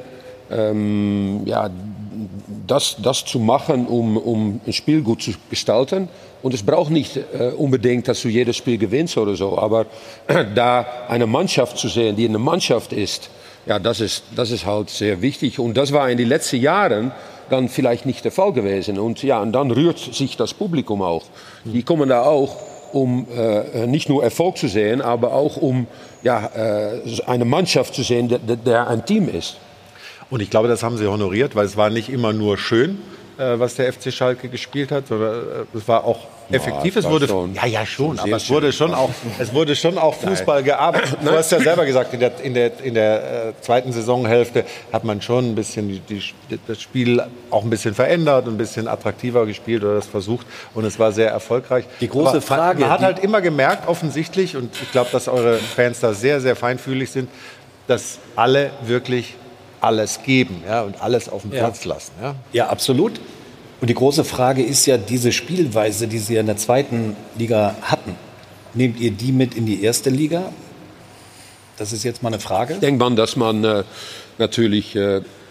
Ähm, ja, das, das zu machen, um, um ein Spiel gut zu gestalten. Und es braucht nicht äh, unbedingt, dass du jedes Spiel gewinnst oder so. Aber äh, da eine Mannschaft zu sehen, die eine Mannschaft ist, ja, das ist, das ist halt sehr wichtig. Und das war in den letzten Jahren dann vielleicht nicht der Fall gewesen. Und ja, und dann rührt sich das Publikum auch. Die kommen da auch, um äh, nicht nur Erfolg zu sehen, aber auch um ja, äh, eine Mannschaft zu sehen, der, der ein Team ist. Und ich glaube, das haben sie honoriert, weil es war nicht immer nur schön, äh, was der F C Schalke gespielt hat, sondern äh, es war auch effektiv. Ja, es wurde schon, ja, ja, schon, aber es wurde schon auch, es wurde schon auch Fußball gearbeitet. Du hast ja selber gesagt, in der, in der, in der äh, zweiten Saisonhälfte hat man schon ein bisschen die, die, das Spiel auch ein bisschen verändert, ein bisschen attraktiver gespielt oder das versucht. Und es war sehr erfolgreich. Die große aber Frage. Man hat halt immer gemerkt, offensichtlich, und ich glaube, dass eure Fans da sehr, sehr feinfühlig sind, dass alle wirklich alles geben, ja, und alles auf den ja. Platz lassen. Ja? ja, absolut. Und die große Frage ist ja, diese Spielweise, die Sie in der zweiten Liga hatten, nehmt ihr die mit in die erste Liga? Das ist jetzt mal eine Frage. Ich denke mal, dass man äh, natürlich äh,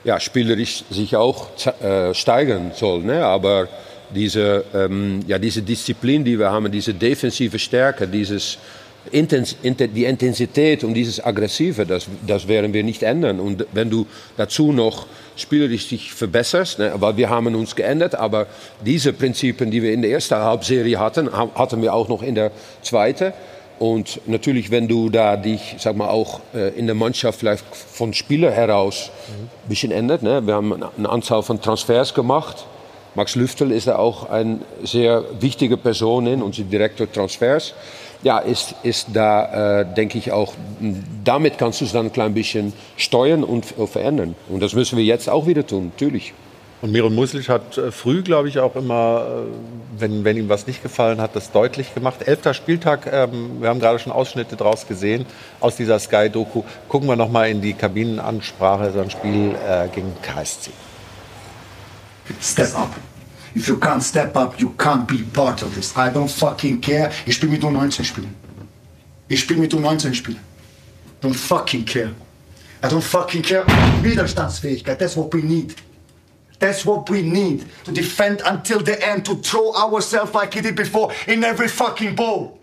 ja, spielerisch sich auch äh, steigern soll. Ne? Aber diese, ähm, ja, diese Disziplin, die wir haben, diese defensive Stärke, dieses Intens die Intensität und dieses Aggressive, das, das werden wir nicht ändern. Und wenn du dazu noch spielerisch dich verbesserst, ne, weil wir haben uns geändert, aber diese Prinzipien, die wir in der ersten Halbserie hatten, hatten wir auch noch in der zweiten. Und natürlich, wenn du da dich, sag mal, auch äh, in der Mannschaft vielleicht von Spieler heraus ein bisschen ändert. Ne? Wir haben eine Anzahl von Transfers gemacht. Max Lüftel ist da auch eine sehr wichtige Person in, unser Direktor Transfers. Ja, ist, ist da, äh, denke ich auch, damit kannst du es dann ein klein bisschen steuern und äh, verändern. Und das müssen wir jetzt auch wieder tun, natürlich. Und Miron Muslic hat äh, früh, glaube ich, auch immer, äh, wenn, wenn ihm was nicht gefallen hat, das deutlich gemacht. Elfter Spieltag, ähm, wir haben gerade schon Ausschnitte draus gesehen aus dieser Sky-Doku. Gucken wir noch mal in die Kabinenansprache, so ein Spiel äh, gegen K S C. Step up. If you can't step up, you can't be part of this. I don't fucking care. Ich spiele mit U neunzehn Spielen. Ich spiele mit U neunzehn Spielen. Don't fucking care. I don't fucking care. Widerstandsfähigkeit, that's what we need. That's what we need. To defend until the end, to throw ourselves like we did before in every fucking ball.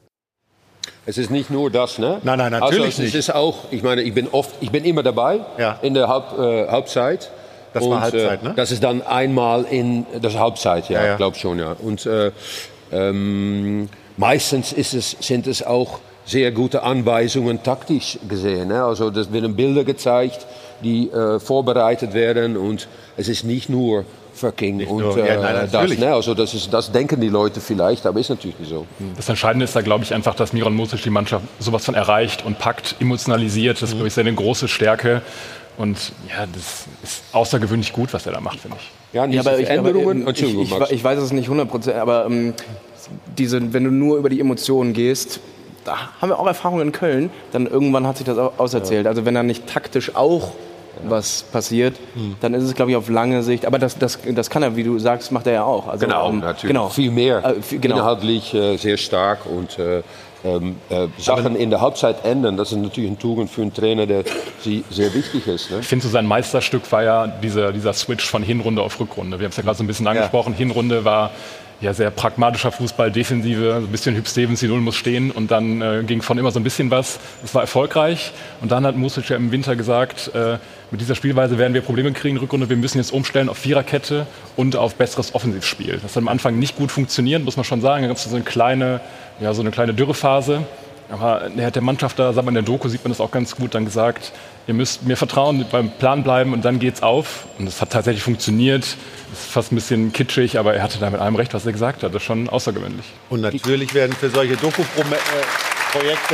Es ist nicht nur das, ne? Nein, nein, natürlich also, es nicht. ist auch, ich meine, ich bin oft, ich bin immer dabei ja. in der Halb, äh, Halbzeit. Das war und, Halbzeit, äh, ne? Das ist dann einmal in das Halbzeit, ja, ja, ja. glaube schon, ja. Und äh, ähm, meistens ist es, sind es auch sehr gute Anweisungen taktisch gesehen. Ne? Also das werden Bilder gezeigt, die äh, vorbereitet werden und es ist nicht nur fucking nicht und nur, äh, ja, nein, das. Ne? Also das, ist, das denken die Leute vielleicht, aber ist natürlich nicht so. Das Entscheidende ist da, glaube ich, einfach, dass Miron Muslic die Mannschaft sowas von erreicht und packt, emotionalisiert. Das ist, glaube ich, seine große Stärke. Und ja, das ist außergewöhnlich gut, was er da macht, finde ich. Ja, ja aber ich, aber, ähm, ich, ich, ich weiß es nicht hundert Prozent, aber ähm, diese, wenn du nur über die Emotionen gehst, da haben wir auch Erfahrungen in Köln, dann irgendwann hat sich das auch auserzählt. Ja. Also wenn da nicht taktisch auch was passiert, hm. dann ist es, glaube ich, auf lange Sicht. Aber das, das, das kann er, wie du sagst, macht er ja auch. Also, genau, um, natürlich. Genau. Viel mehr. Äh, viel, genau. Inhaltlich äh, sehr stark und äh, ähm, äh, Sachen in der Halbzeit ändern. Das ist natürlich ein Tugend für einen Trainer, der sie sehr wichtig ist. Ne? Ich finde, so sein Meisterstück war ja dieser, dieser Switch von Hinrunde auf Rückrunde. Wir haben es ja gerade so ein bisschen angesprochen. Ja. Hinrunde war ja sehr pragmatischer Fußball, Defensive, ein bisschen Hüb Stevens, die Null muss stehen und dann äh, ging von immer so ein bisschen was. Das war erfolgreich und dann hat Muslic ja im Winter gesagt, äh, mit dieser Spielweise werden wir Probleme kriegen in Rückrunde, wir müssen jetzt umstellen auf Viererkette und auf besseres Offensivspiel. Das hat am Anfang nicht gut funktioniert, muss man schon sagen. Da gab es so eine kleine, ja, so eine kleine Dürrephase. Aber er hat der Mannschaft da, sagt man in der Doku, sieht man das auch ganz gut, dann gesagt, ihr müsst mir vertrauen, beim Plan bleiben und dann geht's auf. Und es hat tatsächlich funktioniert. Das ist fast ein bisschen kitschig, aber er hatte da mit allem recht, was er gesagt hat. Das ist schon außergewöhnlich. Und natürlich werden für solche Doku-Projekte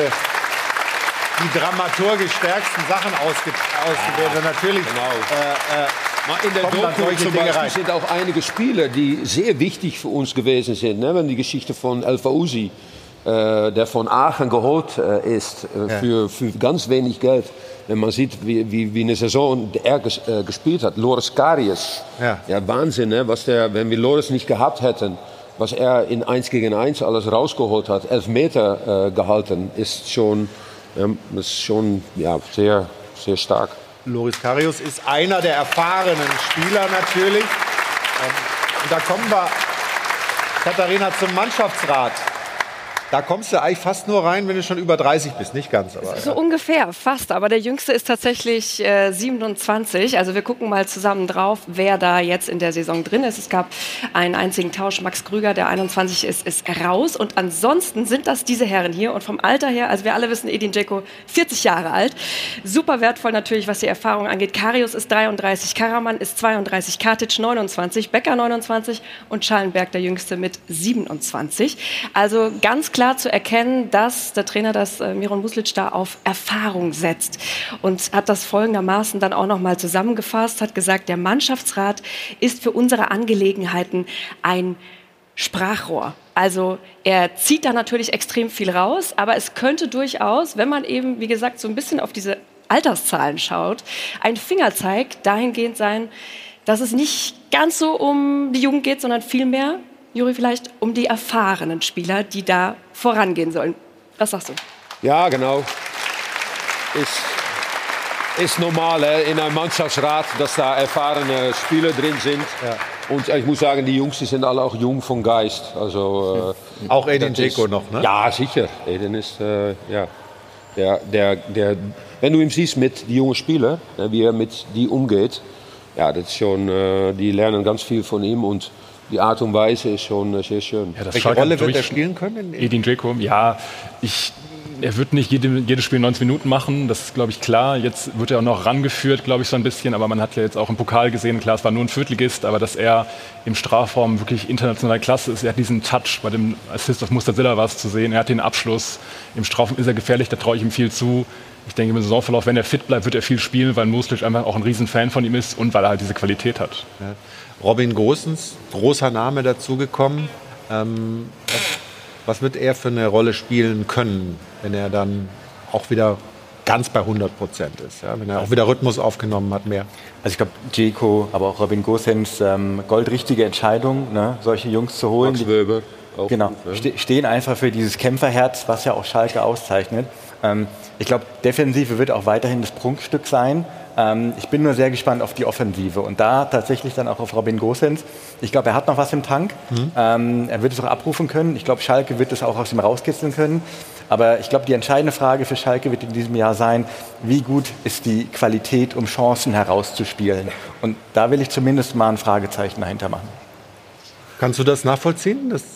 die dramaturgisch stärksten Sachen ausgewählt. Ja, natürlich. Genau. Äh, äh, In der Doku zum Beispiel sind auch einige Spieler, die sehr wichtig für uns gewesen sind. Ne? Wenn die Geschichte von El Fauzi, äh, der von Aachen geholt äh, ist, äh, ja. für, für ganz wenig Geld. Wenn man sieht, wie, wie, wie eine Saison er ges, äh, gespielt hat. Loris Karius, ja, ja Wahnsinn, ne? Was der, wenn wir Loris nicht gehabt hätten, was er in eins gegen eins alles rausgeholt hat, elf Meter äh, gehalten, ist schon, ähm, ist schon ja, sehr, sehr stark. Loris Karius ist einer der erfahrenen Spieler natürlich. Ähm, und da kommen wir, Katharina, zum Mannschaftsrat. Da kommst du eigentlich fast nur rein, wenn du schon über dreißig bist. Nicht ganz, aber... So ungefähr, fast. Aber der Jüngste ist tatsächlich äh, siebenundzwanzig. Also wir gucken mal zusammen drauf, wer da jetzt in der Saison drin ist. Es gab einen einzigen Tausch. Max Krüger, der einundzwanzig ist, ist raus. Und ansonsten sind das diese Herren hier. Und vom Alter her, also wir alle wissen, Edin Dzeko, vierzig Jahre alt. Super wertvoll natürlich, was die Erfahrung angeht. Karius ist dreiunddreißig, Karaman ist zweiunddreißig, Katic neunundzwanzig, Becker neunundzwanzig und Schallenberg, der Jüngste, mit siebenundzwanzig. Also ganz klar zu erkennen, dass der Trainer, das äh, Miron Muslic da auf Erfahrung setzt und hat das folgendermaßen dann auch noch mal zusammengefasst, hat gesagt, der Mannschaftsrat ist für unsere Angelegenheiten ein Sprachrohr. Also er zieht da natürlich extrem viel raus, aber es könnte durchaus, wenn man eben, wie gesagt, so ein bisschen auf diese Alterszahlen schaut, ein Fingerzeig dahingehend sein, dass es nicht ganz so um die Jugend geht, sondern vielmehr, Juri, vielleicht um die erfahrenen Spieler, die da vorangehen sollen. Was sagst du? Ja, genau. Ist, ist normal äh, in einem Mannschaftsrat, dass da erfahrene Spieler drin sind. Ja. Und ich muss sagen, die Jungs die sind alle auch jung von Geist. Also, äh, auch Edin Dzeko noch, ne? Ja, sicher. Edin ist, äh, ja, der, der, der, wenn du ihn siehst mit die jungen Spieler, äh, wie er mit die umgeht, ja, das ist schon, äh, die lernen ganz viel von ihm und die Art und Weise ist schon äh, sehr schön. Ja, Welche Rolle wird er spielen können? Edin Dzeko, ja, ich... Er wird nicht jede, jedes Spiel neunzig Minuten machen, das ist, glaube ich, klar. Jetzt wird er auch noch rangeführt, glaube ich, so ein bisschen. Aber man hat ja jetzt auch im Pokal gesehen, klar, es war nur ein Viertligist, aber dass er im Strafraum wirklich international Klasse ist. Er hat diesen Touch, bei dem Assist auf Mustasilla war es zu sehen. Er hat den Abschluss. Im Strafraum ist er gefährlich, da traue ich ihm viel zu. Ich denke, im Saisonverlauf, wenn er fit bleibt, wird er viel spielen, weil Muslic einfach auch ein Riesenfan von ihm ist und weil er halt diese Qualität hat. Ja. Robin Gosens, großer Name dazugekommen. Ähm, was, was wird er für eine Rolle spielen können, wenn er dann auch wieder ganz bei hundert Prozent ist, ja? Wenn er auch wieder Rhythmus aufgenommen hat, mehr? Also ich glaube, Dzeko, aber auch Robin Gosens, ähm, goldrichtige Entscheidung, ne? Solche Jungs zu holen. Max Wöber. Auch genau, gut, ne? ste stehen einfach für dieses Kämpferherz, was ja auch Schalke auszeichnet. Ähm, ich glaube, Defensive wird auch weiterhin das Prunkstück sein. Ähm, ich bin nur sehr gespannt auf die Offensive und da tatsächlich dann auch auf Robin Gosens. Ich glaube, er hat noch was im Tank. Mhm. Ähm, er wird es auch abrufen können. Ich glaube, Schalke wird es auch aus ihm rauskitzeln können. Aber ich glaube, die entscheidende Frage für Schalke wird in diesem Jahr sein, wie gut ist die Qualität, um Chancen herauszuspielen. Und da will ich zumindest mal ein Fragezeichen dahinter machen. Kannst du das nachvollziehen? Das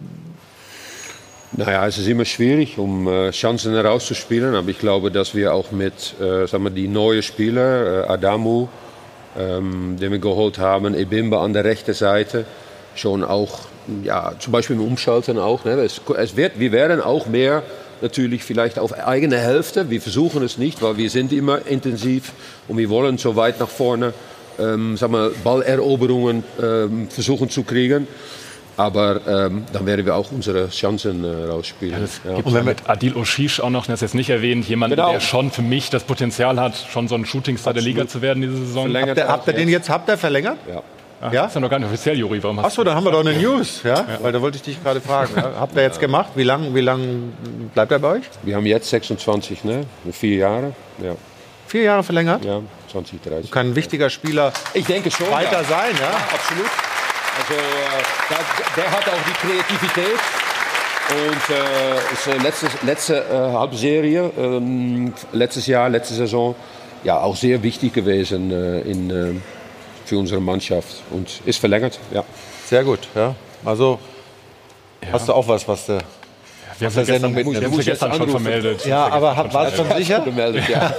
Naja, es ist immer schwierig, um äh, Chancen herauszuspielen. Aber ich glaube, dass wir auch mit äh, sagen wir, die neuen Spieler, äh, Adamu, ähm, den wir geholt haben, Ebimba an der rechten Seite, schon auch, ja, zum Beispiel im Umschalten auch. Ne? Es, es wird, wir werden auch mehr natürlich vielleicht auf eigene Hälfte. Wir versuchen es nicht, weil wir sind immer intensiv und wir wollen so weit nach vorne ähm, sagen wir, Balleroberungen ähm, versuchen zu kriegen. Aber ähm, dann werden wir auch unsere Chancen äh, rausspielen. Ja, es gibt ja mit Adil Oshish auch noch, das ist jetzt nicht erwähnt, jemand, genau. der schon für mich das Potenzial hat, schon so ein Shootingstar der Liga zu werden diese Saison. Habt ihr, habt ihr den jetzt habt ihr verlängert? Ja. Ach, ja? Das ist ja noch gar nicht offiziell, Juri. Warum hast Achso, da haben wir doch eine News. Ja? Ja. Weil da wollte ich dich gerade fragen. Ja? Habt ihr jetzt gemacht? Wie lange wie lang bleibt er bei euch? Wir haben jetzt sechsundzwanzig, ne? Vier Jahre. Ja. Vier Jahre verlängert? Ja, zwanzig dreißig. Kann ein wichtiger Spieler ich denke schon, weiter ja. sein. Ja? Ja, absolut. Also, äh, der, der hat auch die Kreativität. Und äh, ist, äh, letzte, letzte äh, Halbserie, ähm, letztes Jahr, letzte Saison, ja, auch sehr wichtig gewesen äh, in, äh, für unsere Mannschaft. Und ist verlängert, ja. Sehr gut, ja. Also, ja. hast du auch was, was du... Wir haben es gestern, wir haben gestern schon vermeldet. Ja, aber hab, war es schon sicher? Gemeldet, ja.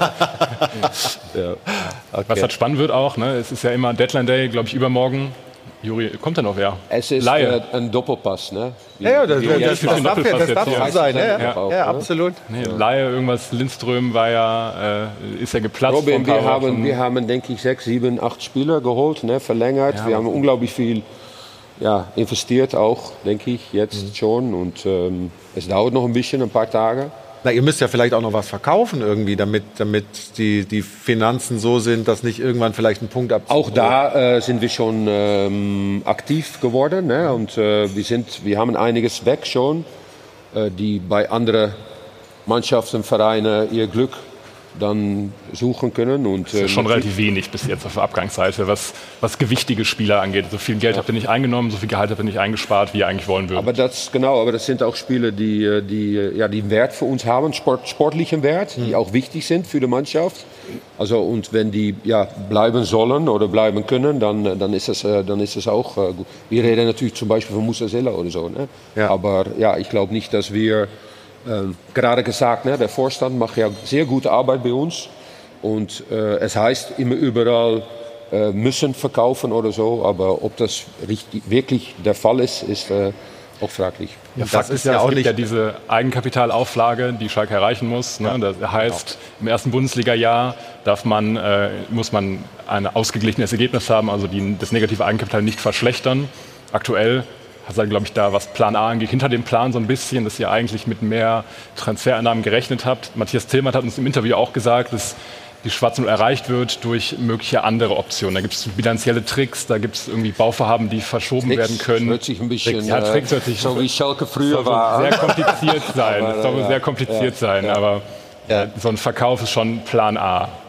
ja. Okay. Was halt spannend wird auch, ne? Es ist ja immer Deadline Day, glaube ich, übermorgen. Juri, kommt da noch wer? Es ist äh, ein Doppelpass, ne? Wie, ja, das, das, das, das darf ja, das darf so sein, ne? Ja, ja, ja, absolut. Nee, Laie, irgendwas, Lindström war ja, äh, ist ja geplatzt. Robin, wir haben, wir haben, denke ich, sechs, sieben, acht Spieler geholt, ne? Verlängert. Ja, wir haben unglaublich viel ja, investiert auch, denke ich, jetzt mhm. schon. Und ähm, es dauert noch ein bisschen, ein paar Tage. Na, ihr müsst ja vielleicht auch noch was verkaufen irgendwie, damit, damit die, die Finanzen so sind, dass nicht irgendwann vielleicht ein Punkt ab. Auch da äh, sind wir schon ähm, aktiv geworden, ne? Und äh, wir sind, wir haben einiges weg schon, äh, die bei anderen Mannschaften, Vereinen ihr Glück dann suchen können. Und, das ist schon relativ wenig bis jetzt auf der Abgangsseite, was, was gewichtige Spieler angeht. So viel Geld ja. habt ihr nicht eingenommen, so viel Gehalt habt ihr nicht eingespart, wie ihr eigentlich wollen würdet. Aber das, genau, aber das sind auch Spieler, die, die, ja, die einen Wert für uns haben, Sport, sportlichen Wert, mhm. die auch wichtig sind für die Mannschaft. Also, und wenn die ja, bleiben sollen oder bleiben können, dann, dann, ist, das, dann ist das auch äh, gut. Wir reden natürlich zum Beispiel von Mustasilla oder so. Ne? Ja. Aber ja, ich glaube nicht, dass wir... Ähm, gerade gesagt, ne, der Vorstand macht ja sehr gute Arbeit bei uns und äh, es heißt immer überall äh, müssen verkaufen oder so, aber ob das richtig, wirklich der Fall ist, ist äh, auch fraglich. Ja, Fakt ist ja, es gibt ja diese Eigenkapitalauflage, die Schalke erreichen muss. Ne? Das heißt, im ersten Bundesliga-Jahr darf man, äh, muss man ein ausgeglichenes Ergebnis haben, also die, das negative Eigenkapital nicht verschlechtern. Aktuell hat er, glaube ich, da, was Plan A angeht, hinter dem Plan so ein bisschen, dass ihr eigentlich mit mehr Transfereinnahmen gerechnet habt. Matthias Tillmann hat uns im Interview auch gesagt, dass die Schwarze Null erreicht wird durch mögliche andere Optionen. Da gibt es bilanzielle Tricks, da gibt es irgendwie Bauvorhaben, die verschoben Tricks werden können. Hört sich ein bisschen, Tricks, ja, Tricks hört sich so wie Schalke früher war. Sehr kompliziert sein. Das soll ja, sehr kompliziert ja, sein, ja. aber ja. so ein Verkauf ist schon Plan A.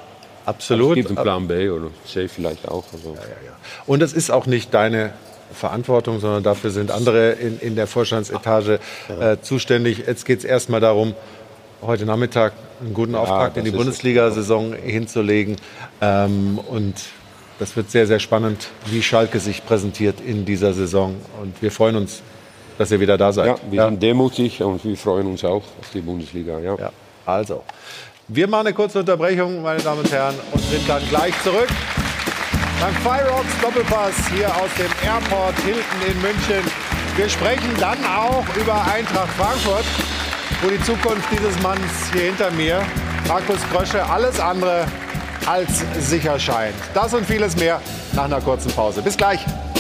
Absolut. Es gibt einen Plan B oder C vielleicht auch. Also. Ja, ja, ja. Und es ist auch nicht deine Verantwortung, sondern dafür sind andere in, in der Vorstandsetage äh, zuständig. Jetzt geht es erstmal darum, heute Nachmittag einen guten Ja, Auftakt in die das ist- Bundesliga-Saison hinzulegen. Ähm, und das wird sehr, sehr spannend, wie Schalke sich präsentiert in dieser Saison. Und wir freuen uns, dass ihr wieder da seid. Ja, wir sind demutig und wir freuen uns auch auf die Bundesliga. Ja. Ja, also, wir machen eine kurze Unterbrechung, meine Damen und Herren, und sind dann gleich zurück beim Fireworks Doppelpass hier aus dem Airport Hilton in München. Wir sprechen dann auch über Eintracht Frankfurt, wo die Zukunft dieses Manns hier hinter mir, Markus Krösche, alles andere als sicher scheint. Das und vieles mehr nach einer kurzen Pause. Bis gleich.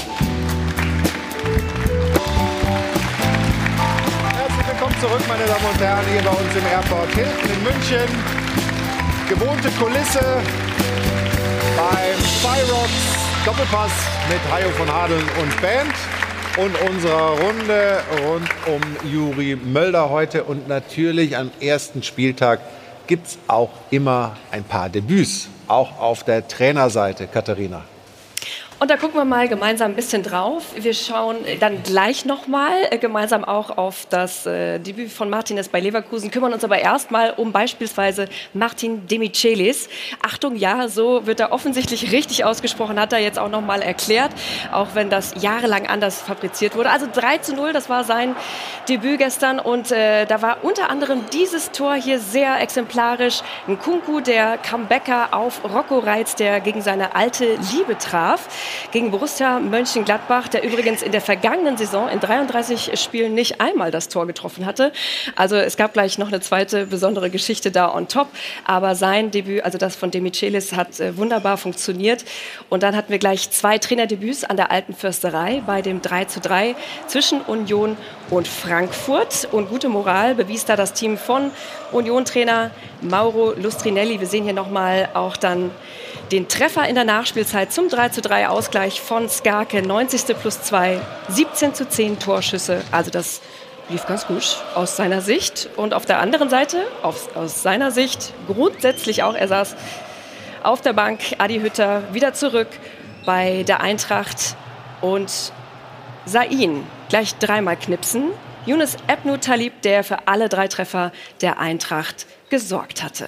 Herzlich willkommen zurück, meine Damen und Herren, hier bei uns im Airport Hilton in München. Gewohnte Kulisse beim Fireworks Doppelpass mit Hajo von Hadeln und Band und unserer Runde rund um Juri Mölder heute. Und natürlich am ersten Spieltag gibt es auch immer ein paar Debüts, auch auf der Trainerseite, Katharina. Und da gucken wir mal gemeinsam ein bisschen drauf. Wir schauen dann gleich nochmal äh, gemeinsam auch auf das äh, Debüt von Martinez bei Leverkusen, kümmern uns aber erstmal um beispielsweise Martin Demichelis. Achtung, ja, so wird er offensichtlich richtig ausgesprochen, hat er jetzt auch nochmal erklärt, auch wenn das jahrelang anders fabriziert wurde. Also drei zu null, das war sein Debüt gestern und äh, da war unter anderem dieses Tor hier sehr exemplarisch. Nkunku, der Comebacker auf Rocco Reitz, der gegen seine alte Liebe traf. Gegen Borussia Mönchengladbach, der übrigens in der vergangenen Saison in dreiunddreißig Spielen nicht einmal das Tor getroffen hatte. Also es gab gleich noch eine zweite besondere Geschichte da on top. Aber sein Debüt, also das von Demichelis, hat äh, wunderbar funktioniert. Und dann hatten wir gleich zwei Trainerdebüts an der Alten Försterei bei dem drei zu drei zwischen Union und Frankfurt. Und gute Moral bewies da das Team von Union-Trainer Mauro Lustrinelli. Wir sehen hier nochmal auch dann den Treffer in der Nachspielzeit zum drei zu drei Ausgleich von Skarke, neunzigste plus zwei, siebzehn zu zehn Torschüsse. Also das lief ganz gut aus seiner Sicht. Und auf der anderen Seite, auf, aus seiner Sicht, grundsätzlich auch, er saß auf der Bank, Adi Hütter wieder zurück bei der Eintracht und sah ihn gleich dreimal knipsen. Yunus Ebnu Talib, der für alle drei Treffer der Eintracht gesorgt hatte.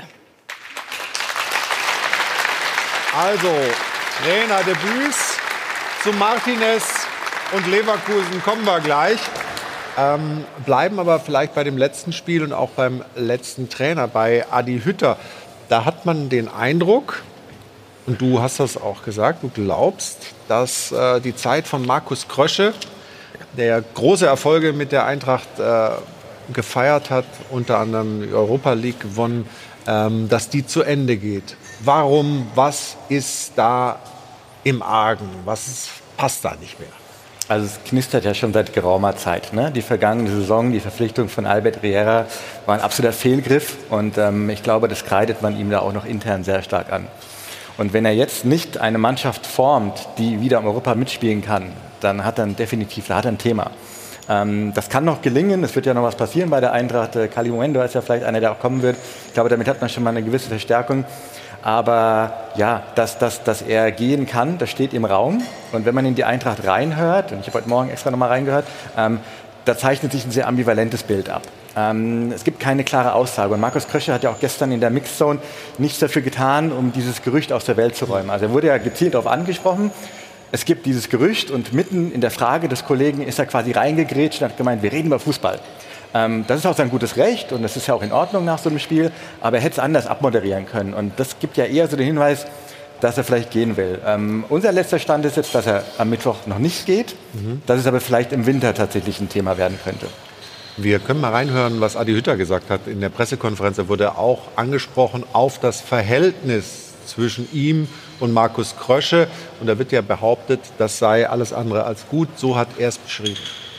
Also, Trainerdebüts zu Martinez und Leverkusen kommen wir gleich. Ähm, bleiben aber vielleicht bei dem letzten Spiel und auch beim letzten Trainer, bei Adi Hütter. Da hat man den Eindruck, und du hast das auch gesagt, du glaubst, dass äh, die Zeit von Markus Krösche, der große Erfolge mit der Eintracht äh, gefeiert hat, unter anderem die Europa League gewonnen, ähm, dass die zu Ende geht. Warum, was ist da im Argen? Was ist, passt da nicht mehr? Also es knistert ja schon seit geraumer Zeit. Ne? Die vergangene Saison, die Verpflichtung von Albert Riera war ein absoluter Fehlgriff. Und ähm, ich glaube, das kreidet man ihm da auch noch intern sehr stark an. Und wenn er jetzt nicht eine Mannschaft formt, die wieder in Europa mitspielen kann, dann hat er definitiv da hat er ein Thema. Ähm, das kann noch gelingen, es wird ja noch was passieren bei der Eintracht. Äh, Kali Muendo ist ja vielleicht einer, der auch kommen wird. Ich glaube, damit hat man schon mal eine gewisse Verstärkung. Aber ja, dass, dass, dass er gehen kann, das steht im Raum. Und wenn man in die Eintracht reinhört, und ich habe heute Morgen extra nochmal reingehört, ähm, da zeichnet sich ein sehr ambivalentes Bild ab. Ähm, es gibt keine klare Aussage. Und Markus Krösche hat ja auch gestern in der Mixzone nichts dafür getan, um dieses Gerücht aus der Welt zu räumen. Also er wurde ja gezielt darauf angesprochen. Es gibt dieses Gerücht und mitten in der Frage des Kollegen ist er quasi reingegrätscht und hat gemeint, wir reden über Fußball. Ähm, das ist auch sein gutes Recht und das ist ja auch in Ordnung nach so einem Spiel, aber er hätte es anders abmoderieren können. Und das gibt ja eher so den Hinweis, dass er vielleicht gehen will. Ähm, unser letzter Stand ist jetzt, dass er am Mittwoch noch nicht geht, mhm. dass es aber vielleicht im Winter tatsächlich ein Thema werden könnte. Wir können mal reinhören, was Adi Hütter gesagt hat. In der Pressekonferenz da wurde auch angesprochen auf das Verhältnis zwischen ihm und Markus Krösche. Und da wird ja behauptet, das sei alles andere als gut. So hat er es beschrieben.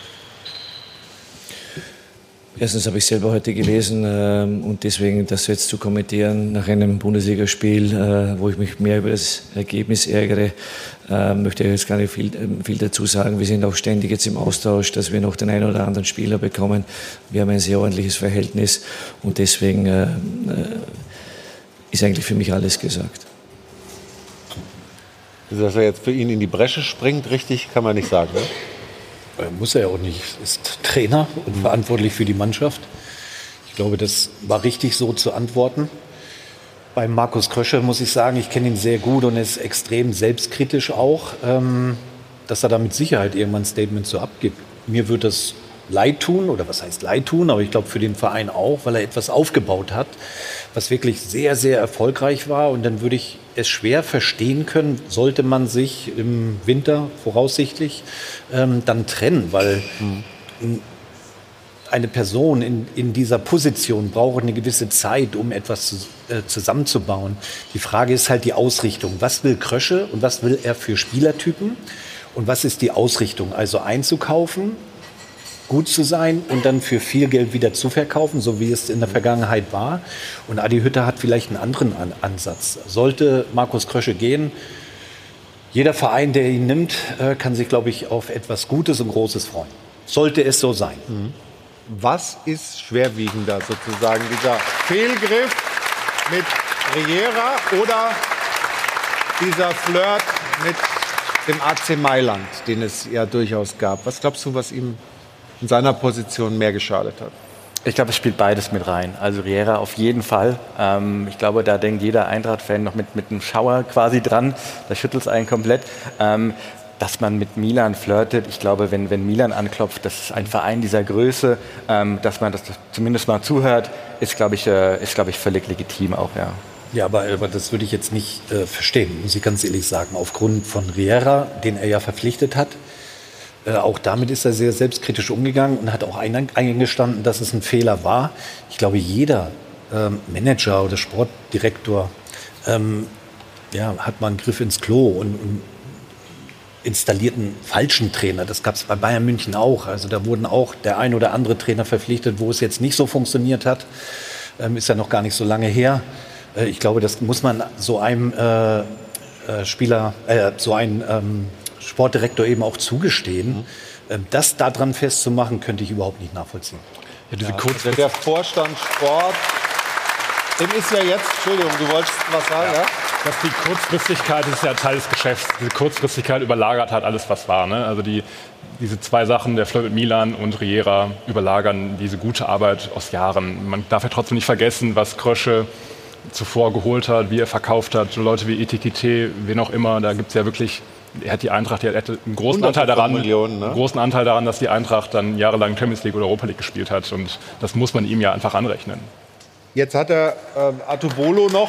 Erstens habe ich selber heute gelesen ähm, und deswegen das jetzt zu kommentieren nach einem Bundesligaspiel, äh, wo ich mich mehr über das Ergebnis ärgere, äh, möchte ich jetzt gar nicht viel, äh, viel dazu sagen. Wir sind auch ständig jetzt im Austausch, dass wir noch den einen oder anderen Spieler bekommen. Wir haben ein sehr ordentliches Verhältnis und deswegen äh, ist eigentlich für mich alles gesagt. Dass er jetzt für ihn in die Bresche springt, richtig, kann man nicht sagen. Ne? Muss er ja auch nicht. Ist Trainer und verantwortlich für die Mannschaft. Ich glaube, das war richtig so zu antworten. Bei Markus Krösche muss ich sagen, ich kenne ihn sehr gut und er ist extrem selbstkritisch auch, ähm, dass er da mit Sicherheit irgendwann ein Statement so abgibt. Mir würde das leid tun, oder was heißt leid tun, aber ich glaube für den Verein auch, weil er etwas aufgebaut hat, was wirklich sehr, sehr erfolgreich war. Und dann würde ich es schwer verstehen können, sollte man sich im Winter voraussichtlich ähm, dann trennen, weil mhm. eine Person in, in dieser Position braucht eine gewisse Zeit, um etwas zu, äh, zusammenzubauen. Die Frage ist halt die Ausrichtung. Was will Krösche und was will er für Spielertypen? Und was ist die Ausrichtung? Also einzukaufen, gut zu sein und dann für viel Geld wieder zu verkaufen, so wie es in der Vergangenheit war. Und Adi Hütter hat vielleicht einen anderen An- Ansatz. Sollte Markus Krösche gehen, jeder Verein, der ihn nimmt, äh, kann sich, glaube ich, auf etwas Gutes und Großes freuen. Sollte es so sein. Mhm. Was ist schwerwiegender sozusagen, dieser Fehlgriff mit Riera oder dieser Flirt mit dem A C Mailand, den es ja durchaus gab? Was glaubst du, was ihm in seiner Position mehr geschadet hat? Ich glaube, es spielt beides mit rein. Also Riera auf jeden Fall. Ähm, ich glaube, da denkt jeder Eintracht-Fan noch mit, mit einem Schauer quasi dran. Da schüttelt es einen komplett. Ähm, dass man mit Milan flirtet. Ich glaube, wenn, wenn Milan anklopft, das ist ein Verein dieser Größe, ähm, dass man das zumindest mal zuhört, ist, glaube ich, äh, ist, glaube ich, völlig legitim auch, ja. Ja, aber, aber das würde ich jetzt nicht äh, verstehen, muss ich ganz ehrlich sagen. Aufgrund von Riera, den er ja verpflichtet hat, äh, auch damit ist er sehr selbstkritisch umgegangen und hat auch eingestanden, dass es ein Fehler war. Ich glaube, jeder ähm, Manager oder Sportdirektor ähm, ja, hat mal einen Griff ins Klo und, und installierten falschen Trainer. Das gab es bei Bayern München auch. Also da wurden auch der ein oder andere Trainer verpflichtet, wo es jetzt nicht so funktioniert hat. Ähm, ist ja noch gar nicht so lange her. Äh, ich glaube, das muss man so einem äh, äh, Spieler, äh, so einem ähm, Sportdirektor eben auch zugestehen. Mhm. Ähm, das daran festzumachen, könnte ich überhaupt nicht nachvollziehen. Ja, diese ja, also der Vorstand Sport, dem ist ja jetzt, Entschuldigung, du wolltest was sagen, ja? ja? Dass die Kurzfristigkeit, das ist ja Teil des Geschäfts, diese Kurzfristigkeit überlagert hat alles, was war. Ne? Also die, diese zwei Sachen, der Flirt mit Milan und Riera, überlagern diese gute Arbeit aus Jahren. Man darf ja trotzdem nicht vergessen, was Krösche zuvor geholt hat, wie er verkauft hat. So Leute wie Etikette, wen auch immer, da gibt es ja wirklich, er hat die Eintracht, er hätte einen großen Anteil daran, Millionen, ne? einen großen Anteil daran, dass die Eintracht dann jahrelang Champions League oder Europa League gespielt hat. Und das muss man ihm ja einfach anrechnen. Jetzt hat er ähm, Atubolo noch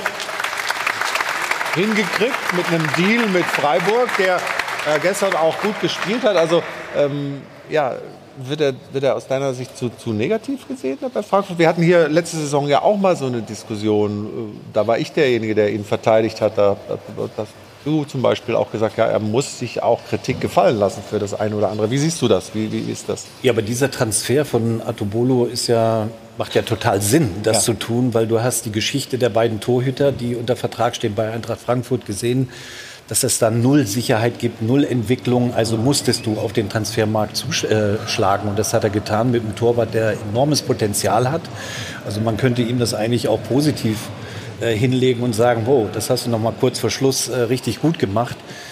hingekriegt mit einem Deal mit Freiburg, der äh, gestern auch gut gespielt hat. Also ähm, ja, wird er, wird er aus deiner Sicht zu, zu negativ gesehen bei Frankfurt? Wir hatten hier letzte Saison ja auch mal so eine Diskussion. Da war ich derjenige, der ihn verteidigt hat. Da hast du zum Beispiel auch gesagt, ja, er muss sich auch Kritik gefallen lassen für das eine oder andere. Wie siehst du das? Wie, wie ist das? Ja, aber dieser Transfer von Atubolo ist ja, macht ja total Sinn, das ja. zu tun, weil du hast die Geschichte der beiden Torhüter, die unter Vertrag stehen bei Eintracht Frankfurt, gesehen, dass es da null Sicherheit gibt, null Entwicklung. Also musstest du auf den Transfermarkt zuschlagen. Und das hat er getan mit einem Torwart, der enormes Potenzial hat. Also man könnte ihm das eigentlich auch positiv äh, hinlegen und sagen, wow, das hast du noch mal kurz vor Schluss äh, richtig gut gemacht.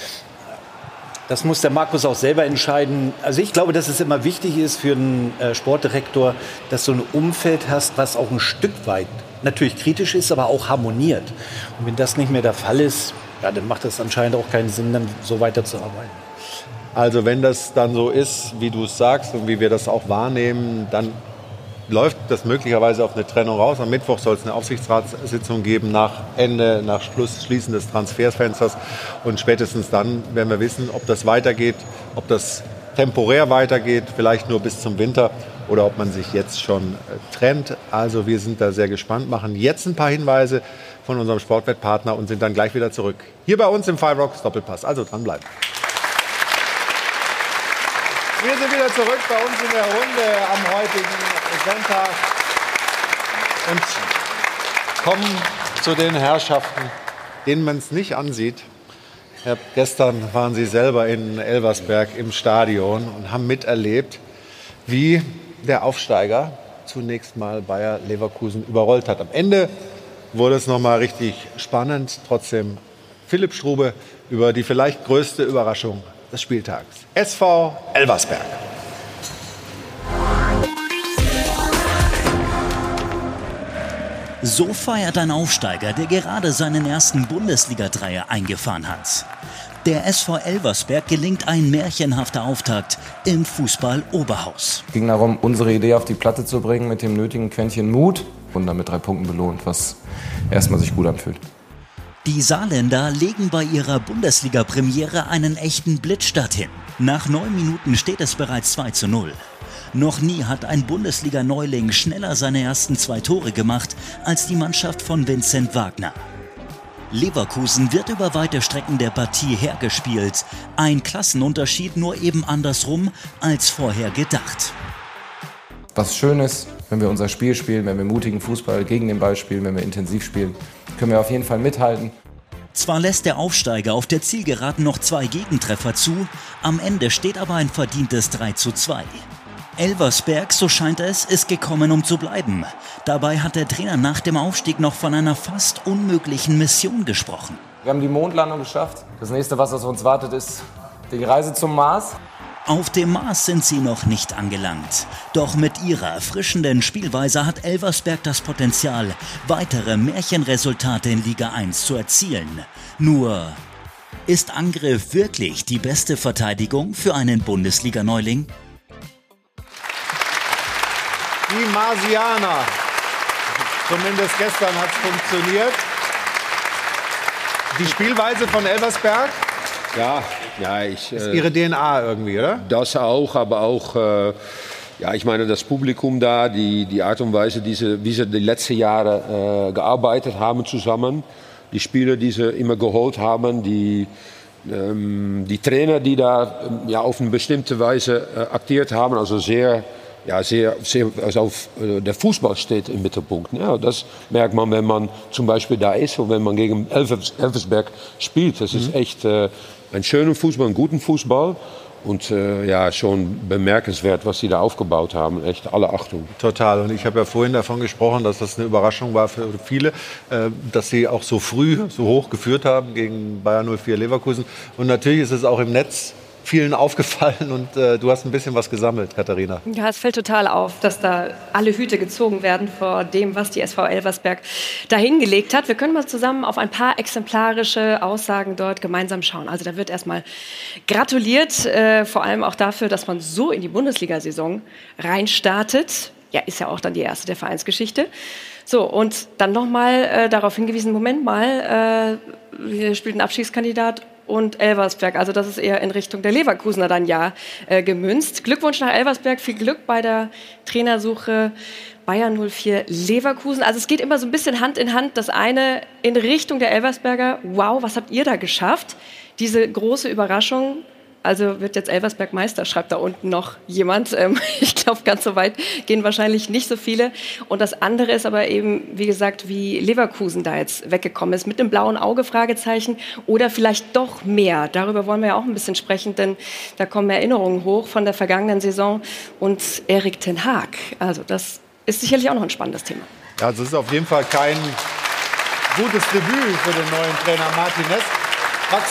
Das muss der Markus auch selber entscheiden. Also ich glaube, dass es immer wichtig ist für einen äh, Sportdirektor, dass du ein Umfeld hast, was auch ein Stück weit natürlich kritisch ist, aber auch harmoniert. Und wenn das nicht mehr der Fall ist, ja, dann macht es anscheinend auch keinen Sinn, dann so weiterzuarbeiten. Also wenn das dann so ist, wie du es sagst und wie wir das auch wahrnehmen, dann läuft das möglicherweise auf eine Trennung raus. Am Mittwoch soll es eine Aufsichtsratssitzung geben nach Ende, nach Schluss, Schließen des Transferfensters. Und spätestens dann werden wir wissen, ob das weitergeht, ob das temporär weitergeht, vielleicht nur bis zum Winter oder ob man sich jetzt schon trennt. Also wir sind da sehr gespannt, machen jetzt ein paar Hinweise von unserem Sportwettpartner und sind dann gleich wieder zurück. Hier bei uns im Five Rocks Doppelpass. Also dranbleiben. Wir sind wieder zurück bei uns in der Runde am heutigen Sonntag und kommen zu den Herrschaften, denen man es nicht ansieht. Ja, gestern waren Sie selber in Elversberg im Stadion und haben miterlebt, wie der Aufsteiger zunächst mal Bayer Leverkusen überrollt hat. Am Ende wurde es noch mal richtig spannend. Trotzdem Philipp Strube über die vielleicht größte Überraschung des Spieltags. S V Elversberg. So feiert ein Aufsteiger, der gerade seinen ersten Bundesliga-Dreier eingefahren hat. Der S V Elversberg gelingt ein märchenhafter Auftakt im Fußball-Oberhaus. Es ging darum, unsere Idee auf die Platte zu bringen mit dem nötigen Quäntchen Mut und dann mit drei Punkten belohnt, was erstmal sich gut anfühlt. Die Saarländer legen bei ihrer Bundesliga-Premiere einen echten Blitzstart hin. Nach neun Minuten steht es bereits zwei zu null. Noch nie hat ein Bundesliga-Neuling schneller seine ersten zwei Tore gemacht als die Mannschaft von Vincent Wagner. Leverkusen wird über weite Strecken der Partie hergespielt. Ein Klassenunterschied, nur eben andersrum als vorher gedacht. Was schön ist, wenn wir unser Spiel spielen, wenn wir mutigen Fußball gegen den Ball spielen, wenn wir intensiv spielen, können wir auf jeden Fall mithalten. Zwar lässt der Aufsteiger auf der Zielgeraden noch zwei Gegentreffer zu, am Ende steht aber ein verdientes drei zu zwei. Elversberg, so scheint es, ist gekommen, um zu bleiben. Dabei hat der Trainer nach dem Aufstieg noch von einer fast unmöglichen Mission gesprochen. Wir haben die Mondlandung geschafft. Das nächste, was auf uns wartet, ist die Reise zum Mars. Auf dem Mars sind sie noch nicht angelangt. Doch mit ihrer erfrischenden Spielweise hat Elversberg das Potenzial, weitere Märchenresultate in Liga eins zu erzielen. Nur, ist Angriff wirklich die beste Verteidigung für einen Bundesliga-Neuling? Die Marsianer. Zumindest gestern hat es funktioniert. Die Spielweise von Elversberg? Ja, ja, ich... Ist ihre D N A irgendwie, oder? Das auch, aber auch... Äh, ja, ich meine, das Publikum da, die, die Art und Weise, die sie, wie sie die letzten Jahre äh, gearbeitet haben zusammen. Die Spieler, die sie immer geholt haben, die... Die Trainer, die da ja, auf eine bestimmte Weise äh, aktiert haben, also sehr, ja, sehr, sehr also auf, äh, der Fußball steht im Mittelpunkt. Ja, das merkt man, wenn man zum Beispiel da ist und wenn man gegen Elvers, Elversberg spielt. Das mhm. ist echt äh, ein schöner Fußball, einen guten Fußball. Und äh, ja, schon bemerkenswert, was sie da aufgebaut haben. Echt alle Achtung. Total. Und ich habe ja vorhin davon gesprochen, dass das eine Überraschung war für viele, äh, dass sie auch so früh so hoch geführt haben gegen Bayer null vier Leverkusen. Und natürlich ist es auch im Netz vielen aufgefallen und äh, du hast ein bisschen was gesammelt, Katharina. Ja, es fällt total auf, dass da alle Hüte gezogen werden vor dem, was die S V Elversberg da hingelegt hat. Wir können mal zusammen auf ein paar exemplarische Aussagen dort gemeinsam schauen. Also da wird erstmal gratuliert, äh, vor allem auch dafür, dass man so in die Bundesliga-Saison reinstartet. Ja, ist ja auch dann die erste der Vereinsgeschichte. So, und dann nochmal äh, darauf hingewiesen, Moment mal, äh, hier spielt ein Abstiegskandidat und Elversberg. Also das ist eher in Richtung der Leverkusener dann ja äh, gemünzt. Glückwunsch nach Elversberg, viel Glück bei der Trainersuche Bayer null vier Leverkusen. Also es geht immer so ein bisschen Hand in Hand. Das eine in Richtung der Elversberger. Wow, was habt ihr da geschafft? Diese große Überraschung. Also wird jetzt Elversberg Meister, schreibt da unten noch jemand. Ähm, ich glaube, ganz so weit gehen wahrscheinlich nicht so viele. Und das andere ist aber eben, wie gesagt, wie Leverkusen da jetzt weggekommen ist. Mit dem blauen Auge, Fragezeichen. Oder vielleicht doch mehr. Darüber wollen wir ja auch ein bisschen sprechen, denn da kommen Erinnerungen hoch von der vergangenen Saison. Und Erik ten Hag. Also das ist sicherlich auch noch ein spannendes Thema. Ja, also es ist auf jeden Fall kein gutes Debüt für den neuen Trainer Martinez. Max,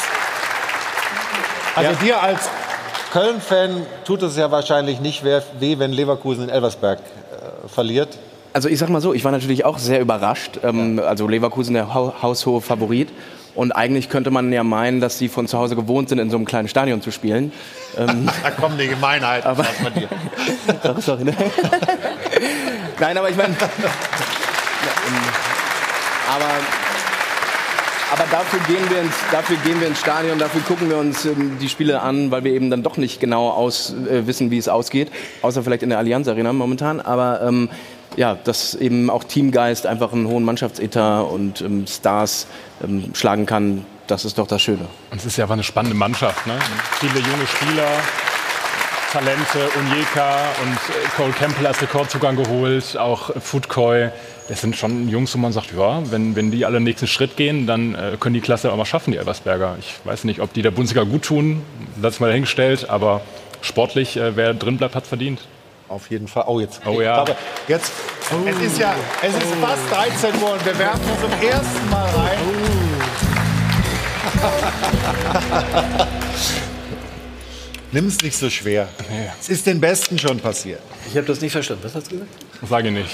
also ja. Dir als Köln-Fan tut es ja wahrscheinlich nicht weh, wenn Leverkusen in Elversberg äh, verliert. Also ich sag mal so, ich war natürlich auch sehr überrascht. Ähm, ja. Also Leverkusen der ha- haushohe Favorit. Und eigentlich könnte man ja meinen, dass sie von zu Hause gewohnt sind, in so einem kleinen Stadion zu spielen. Ähm, da kommen die Gemeinheiten aber, von dir. Ach, sorry, ne? Nein, aber ich meine... Ja, ähm, aber... Aber dafür gehen, wir ins, dafür gehen wir ins Stadion, dafür gucken wir uns ähm, die Spiele an, weil wir eben dann doch nicht genau aus, äh, wissen, wie es ausgeht. Außer vielleicht in der Allianz Arena momentan. Aber ähm, ja, dass eben auch Teamgeist einfach einen hohen Mannschaftsetat und ähm, Stars ähm, schlagen kann, das ist doch das Schöne. Und es ist ja einfach eine spannende Mannschaft, ne? Viele junge Spieler, Talente, Onyeka und Cole Campbell als Rekordzugang geholt, auch Foodcoy. Das sind schon Jungs, wo man sagt, ja, wenn, wenn die alle den nächsten Schritt gehen, dann äh, können die Klasse auch mal schaffen, die Elversberger. Ich weiß nicht, ob die der Bundesliga gut tun, das ist mal dahingestellt, aber sportlich, äh, wer drin bleibt, hat verdient. Auf jeden Fall. Oh, jetzt. Oh ja. Aber jetzt, oh. Es ist ja, es ist fast dreizehn Uhr und wir werfen zum ersten Mal rein. Oh. Nimm es nicht so schwer. Nee. Es ist den Besten schon passiert. Ich habe das nicht verstanden. Was hast du gesagt? Sage nicht.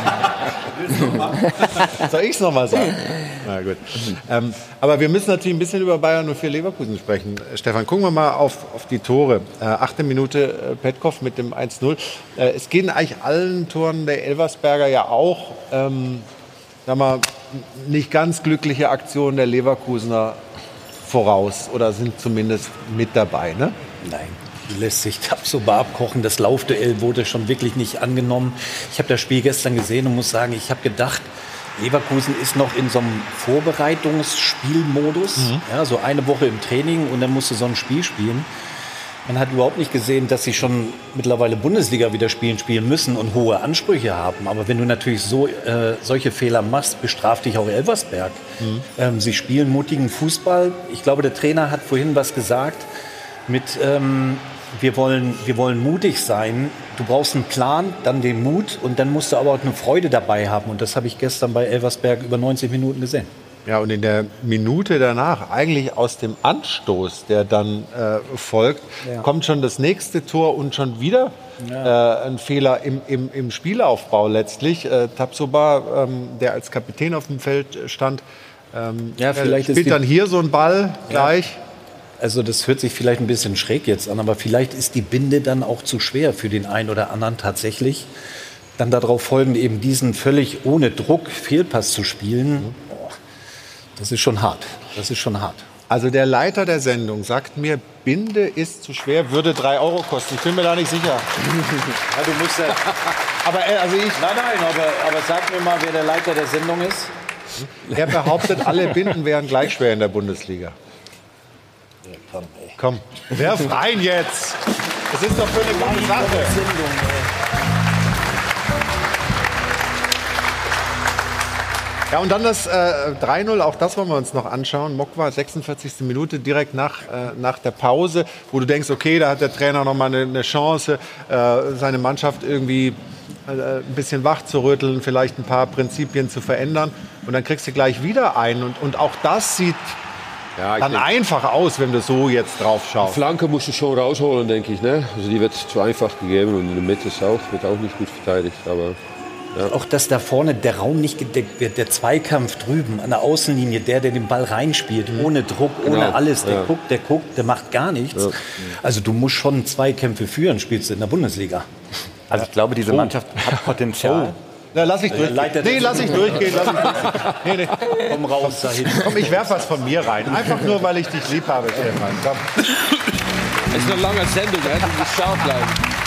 Soll ich es nochmal sagen? Na gut. Ähm, aber wir müssen natürlich ein bisschen über Bayern null vier Leverkusen sprechen. Stefan, gucken wir mal auf, auf die Tore. Äh, achte Minute äh, Petkov mit dem eins null. Äh, es gehen eigentlich allen Toren der Elversberger ja auch ähm, sag mal, nicht ganz glückliche Aktionen der Leverkusener voraus oder sind zumindest mit dabei, ne? Nein, die lässt sich Tabsoba abkochen. Das Laufduell wurde schon wirklich nicht angenommen. Ich habe das Spiel gestern gesehen und muss sagen, ich habe gedacht, Leverkusen ist noch in so einem Vorbereitungsspielmodus. Mhm. Ja, so eine Woche im Training und dann musst du so ein Spiel spielen. Man hat überhaupt nicht gesehen, dass sie schon mittlerweile Bundesliga wieder spielen, spielen müssen und hohe Ansprüche haben. Aber wenn du natürlich so, äh, solche Fehler machst, bestraft dich auch Elversberg. Mhm. Ähm, sie spielen mutigen Fußball. Ich glaube, der Trainer hat vorhin was gesagt mit, ähm, wir wollen, wir wollen mutig sein. Du brauchst einen Plan, dann den Mut und dann musst du aber auch eine Freude dabei haben. Und das habe ich gestern bei Elversberg über neunzig Minuten gesehen. Ja, und in der Minute danach, eigentlich aus dem Anstoß, der dann äh, folgt, ja. kommt schon das nächste Tor und schon wieder ja. äh, ein Fehler im, im, im Spielaufbau letztlich. Äh, Tabsoba, ähm, der als Kapitän auf dem Feld stand, ähm, ja, vielleicht spielt ist dann hier so ein Ball gleich. Ja. Also das hört sich vielleicht ein bisschen schräg jetzt an, aber vielleicht ist die Binde dann auch zu schwer für den einen oder anderen tatsächlich. Dann darauf folgend eben diesen völlig ohne Druck Fehlpass zu spielen. Mhm. Das ist schon hart. Das ist schon hart. Also der Leiter der Sendung sagt mir, Binde ist zu schwer, würde drei Euro kosten. Ich bin mir da nicht sicher. Ja, du musst ja aber also ich. Nein, nein, aber, aber sag mir mal, wer der Leiter der Sendung ist. Er behauptet, alle Binden wären gleich schwer in der Bundesliga. Ja, komm, ey. Komm, werf rein jetzt. Das ist doch für eine gute Sache. Sendung, Ja, und dann das äh, drei null, auch das wollen wir uns noch anschauen. Mokwa, sechsundvierzigste Minute, direkt nach, äh, nach der Pause, wo du denkst, okay, da hat der Trainer noch mal eine, eine Chance, äh, seine Mannschaft irgendwie äh, ein bisschen wach zu rütteln, vielleicht ein paar Prinzipien zu verändern. Und dann kriegst du gleich wieder ein. Und, und auch das sieht ja, dann einfach aus, wenn du so jetzt drauf schaust. Die Flanke musst du schon rausholen, denke ich. Ne? Also die wird zu einfach gegeben und in der Mitte ist auch, wird auch nicht gut verteidigt. Aber ja. Auch, dass da vorne der Raum nicht gedeckt wird, der Zweikampf drüben an der Außenlinie, der, der den Ball reinspielt, mhm. ohne Druck, ohne genau. alles, der ja. guckt, der guckt, der macht gar nichts. Ja. Also du musst schon Zweikämpfe führen, spielst du in der Bundesliga. Also ich glaube, diese Mannschaft oh. hat Potenzial. Oh. Na, lass ich durchgehen. Nee, lass ich durchgehen. Lass ich durchgehen. Nee, nee. Komm raus dahin. Komm, ich werf was von mir rein. Einfach nur, weil ich dich lieb habe, Stefan. Komm. Es ist eine lange Sendung, du musst scharf bleiben.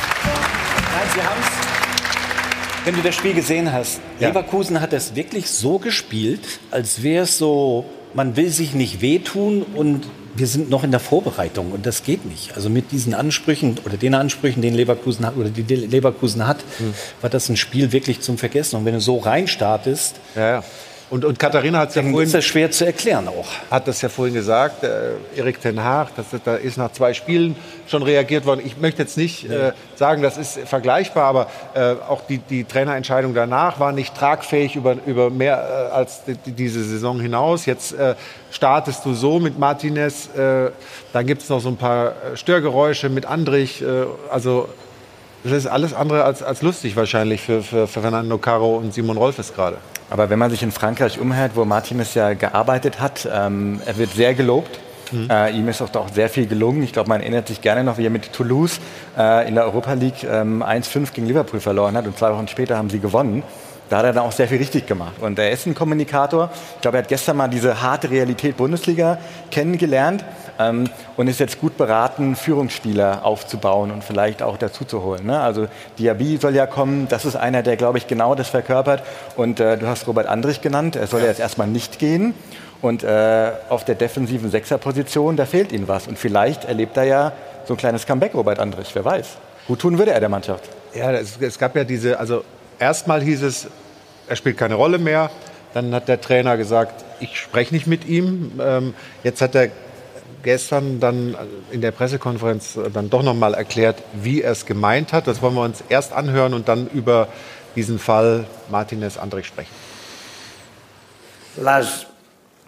Nein, sie haben es. Wenn du das Spiel gesehen hast, ja. Leverkusen hat es wirklich so gespielt, als wäre es so, man will sich nicht wehtun und wir sind noch in der Vorbereitung und das geht nicht. Also mit diesen Ansprüchen oder den Ansprüchen, den Leverkusen hat oder die Leverkusen hat, mhm. war das ein Spiel wirklich zum Vergessen. Und wenn du so reinstartest, ja, ja. Und, und Katharina hat es ja vorhin, ist das schwer zu erklären auch. Hat das ja vorhin gesagt, äh, Erik ten Hag, das, da ist nach zwei Spielen schon reagiert worden. Ich möchte jetzt nicht äh, sagen, das ist vergleichbar, aber äh, auch die, die Trainerentscheidung danach war nicht tragfähig über, über mehr äh, als die, diese Saison hinaus. Jetzt äh, startest du so mit Martinez, äh, dann gibt es noch so ein paar Störgeräusche mit Andrich, äh, also das ist alles andere als, als lustig wahrscheinlich für, für, für Fernando Caro und Simon Rolfes gerade. Aber wenn man sich in Frankreich umhört, wo Martinez ja gearbeitet hat, ähm, er wird sehr gelobt. Mhm. Äh, ihm ist auch, auch sehr viel gelungen. Ich glaube, man erinnert sich gerne noch, wie er mit Toulouse äh, in der Europa League ähm, eins fünf gegen Liverpool verloren hat und zwei Wochen später haben sie gewonnen. Da hat er dann auch sehr viel richtig gemacht. Und er ist ein Kommunikator. Ich glaube, er hat gestern mal diese harte Realität Bundesliga kennengelernt ähm, und ist jetzt gut beraten, Führungsspieler aufzubauen und vielleicht auch dazu zu holen. Ne? Also Diaby soll ja kommen. Das ist einer, der, glaube ich, genau das verkörpert. Und äh, du hast Robert Andrich genannt. Er soll ja jetzt erstmal nicht gehen. Und äh, auf der defensiven Sechserposition, da fehlt ihm was. Und vielleicht erlebt er ja so ein kleines Comeback, Robert Andrich. Wer weiß. Gut tun würde er der Mannschaft. Ja, es, es gab ja diese... also erstmal hieß es, er spielt keine Rolle mehr. Dann hat der Trainer gesagt, ich spreche nicht mit ihm. Ähm, jetzt hat er gestern dann in der Pressekonferenz dann doch noch mal erklärt, wie er es gemeint hat. Das wollen wir uns erst anhören und dann über diesen Fall Martinez Andrich sprechen. Las,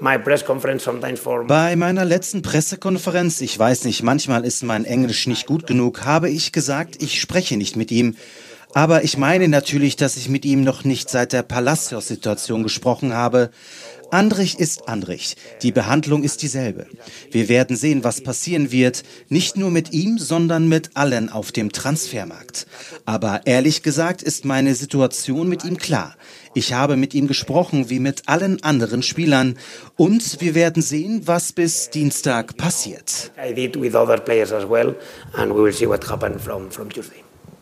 my press conference sometimes for... Bei meiner letzten Pressekonferenz, ich weiß nicht, manchmal ist mein Englisch nicht gut genug, habe ich gesagt, ich spreche nicht mit ihm. Aber ich meine natürlich, dass ich mit ihm noch nicht seit der Palacios-Situation gesprochen habe. Andrich ist Andrich. Die Behandlung ist dieselbe. Wir werden sehen, was passieren wird. Nicht nur mit ihm, sondern mit allen auf dem Transfermarkt. Aber ehrlich gesagt ist meine Situation mit ihm klar. Ich habe mit ihm gesprochen, wie mit allen anderen Spielern. Und wir werden sehen, was bis Dienstag passiert. I did with other players as well, and we will see what happens from, from Tuesday.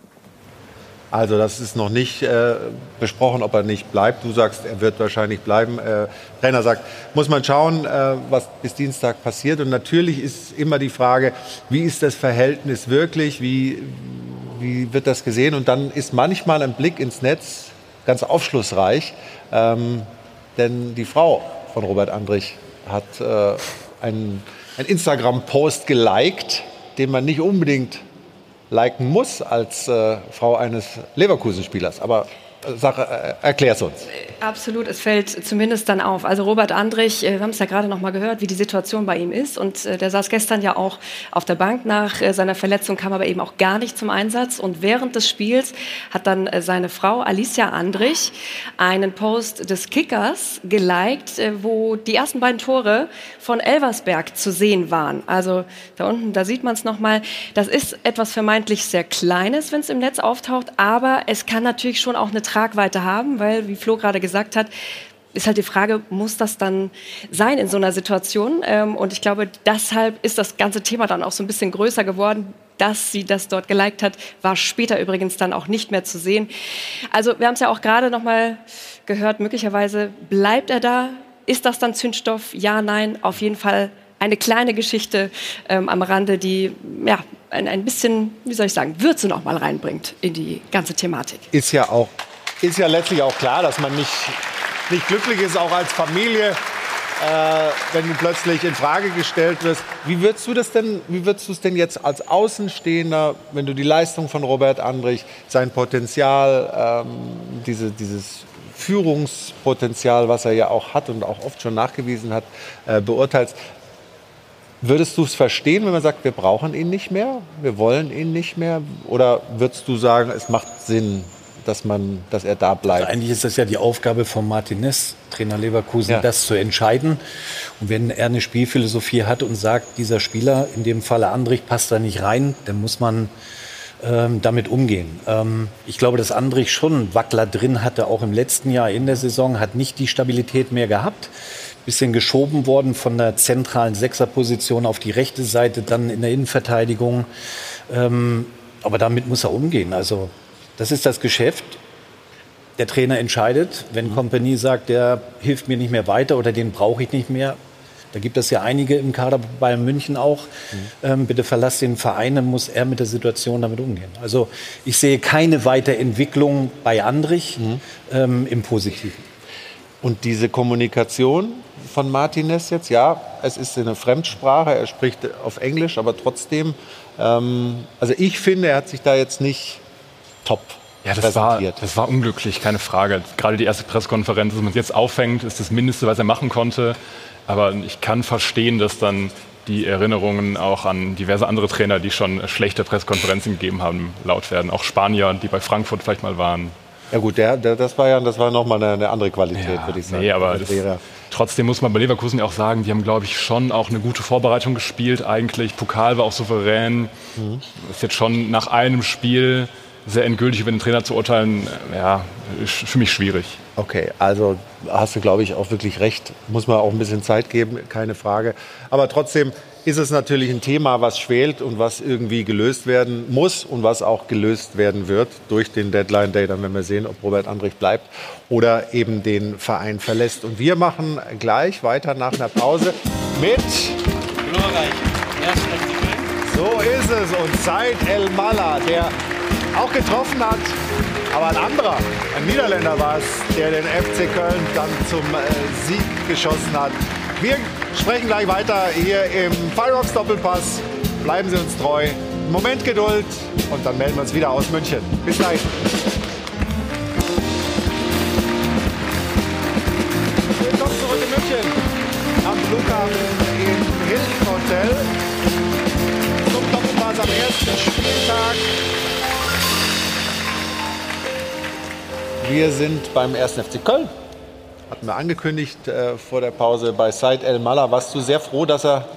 Also das ist noch nicht äh, besprochen, ob er nicht bleibt. Du sagst, er wird wahrscheinlich bleiben. Äh, Trainer sagt, muss man schauen, äh, was bis Dienstag passiert. Und natürlich ist immer die Frage, wie ist das Verhältnis wirklich? Wie, wie wird das gesehen? Und dann ist manchmal ein Blick ins Netz ganz aufschlussreich. Ähm, denn die Frau von Robert Andrich hat äh, einen, einen Instagram-Post geliked, den man nicht unbedingt liken muss als äh, Frau eines Leverkusen-Spielers. Aber äh, sag, äh, erklär's uns. Absolut, es fällt zumindest dann auf. Also Robert Andrich, wir haben es ja gerade noch mal gehört, wie die Situation bei ihm ist. Und äh, der saß gestern ja auch auf der Bank nach äh, seiner Verletzung, kam aber eben auch gar nicht zum Einsatz. Und während des Spiels hat dann äh, seine Frau Alicia Andrich einen Post des Kickers geliked, äh, wo die ersten beiden Tore von Elversberg zu sehen waren. Also da unten, da sieht man es noch mal. Das ist etwas vermeintlich sehr Kleines, wenn es im Netz auftaucht. Aber es kann natürlich schon auch eine Tragweite haben, weil, wie Flo gerade gesagt gesagt hat, ist halt die Frage, muss das dann sein in so einer Situation? Und ich glaube, deshalb ist das ganze Thema dann auch so ein bisschen größer geworden. Dass sie das dort geliked hat, war später übrigens dann auch nicht mehr zu sehen. Also wir haben es ja auch gerade noch mal gehört, möglicherweise bleibt er da. Ist das dann Zündstoff? Ja, nein, auf jeden Fall eine kleine Geschichte ähm, am Rande, die ja, ein, ein bisschen, wie soll ich sagen, Würze noch mal reinbringt in die ganze Thematik. Ist ja auch Ist ja letztlich auch klar, dass man nicht, nicht glücklich ist, auch als Familie, äh, wenn du plötzlich in Frage gestellt wirst. Wie würdest du das denn, wie würdest du es denn jetzt als Außenstehender, wenn du die Leistung von Robert Andrich, sein Potenzial, ähm, diese, dieses Führungspotenzial, was er ja auch hat und auch oft schon nachgewiesen hat, äh, beurteilst? Würdest du es verstehen, wenn man sagt, wir brauchen ihn nicht mehr, wir wollen ihn nicht mehr? Oder würdest du sagen, es macht Sinn, dass, man, dass er da bleibt? Also eigentlich ist das ja die Aufgabe von Martinez, Trainer Leverkusen, ja. das zu entscheiden. Und wenn er eine Spielphilosophie hat und sagt, dieser Spieler, in dem Falle Andrich, passt da nicht rein, dann muss man ähm, damit umgehen. Ähm, ich glaube, dass Andrich schon Wackler drin hatte, auch im letzten Jahr in der Saison, hat nicht die Stabilität mehr gehabt. Bisschen geschoben worden von der zentralen Sechserposition auf die rechte Seite, dann in der Innenverteidigung. Ähm, aber damit muss er umgehen. Also das ist das Geschäft. Der Trainer entscheidet. Wenn Kompanie sagt, der hilft mir nicht mehr weiter oder den brauche ich nicht mehr. Da gibt es ja einige im Kader bei Bayern München auch. Mhm. Ähm, bitte verlass den Verein, dann muss er mit der Situation damit umgehen. Also ich sehe keine Weiterentwicklung bei Andrich mhm. ähm, im Positiven. Und diese Kommunikation von Martinez jetzt, ja, es ist eine Fremdsprache, er spricht auf Englisch, aber trotzdem, ähm, also ich finde, er hat sich da jetzt nicht top ja, das war, das war unglücklich, keine Frage. Gerade die erste Pressekonferenz, dass man es jetzt auffängt, ist das Mindeste, was er machen konnte. Aber ich kann verstehen, dass dann die Erinnerungen auch an diverse andere Trainer, die schon schlechte Pressekonferenzen gegeben haben, laut werden. Auch Spanier, die bei Frankfurt vielleicht mal waren. Ja gut, der, der, das war ja das war noch mal eine, eine andere Qualität, ja, würde ich sagen. Nee, aber das, trotzdem muss man bei Leverkusen ja auch sagen, die haben, glaube ich, schon auch eine gute Vorbereitung gespielt eigentlich. Pokal war auch souverän. Mhm. Ist jetzt schon nach einem Spiel sehr endgültig über den Trainer zu urteilen, ja, ist für mich schwierig. Okay, also hast du, glaube ich, auch wirklich recht. Muss man auch ein bisschen Zeit geben, keine Frage. Aber trotzdem ist es natürlich ein Thema, was schwelt und was irgendwie gelöst werden muss und was auch gelöst werden wird durch den Deadline Day. Dann werden wir sehen, ob Robert Andrich bleibt oder eben den Verein verlässt. Und wir machen gleich weiter nach einer Pause mit... Glorreich. So ist es. Und Said El Malla, der auch getroffen hat, aber ein anderer, ein Niederländer war es, der den F C Köln dann zum äh, Sieg geschossen hat. Wir sprechen gleich weiter hier im Fireworks Doppelpass. Bleiben Sie uns treu. Moment Geduld und dann melden wir uns wieder aus München. Bis gleich. Willkommen zurück in München. Guthaben im Hilton Hotel zum Doppelpass am ersten Spieltag. Wir sind beim ersten F C Köln. Hatten wir angekündigt äh, vor der Pause bei Said El-Mallah. Warst du sehr froh, dass er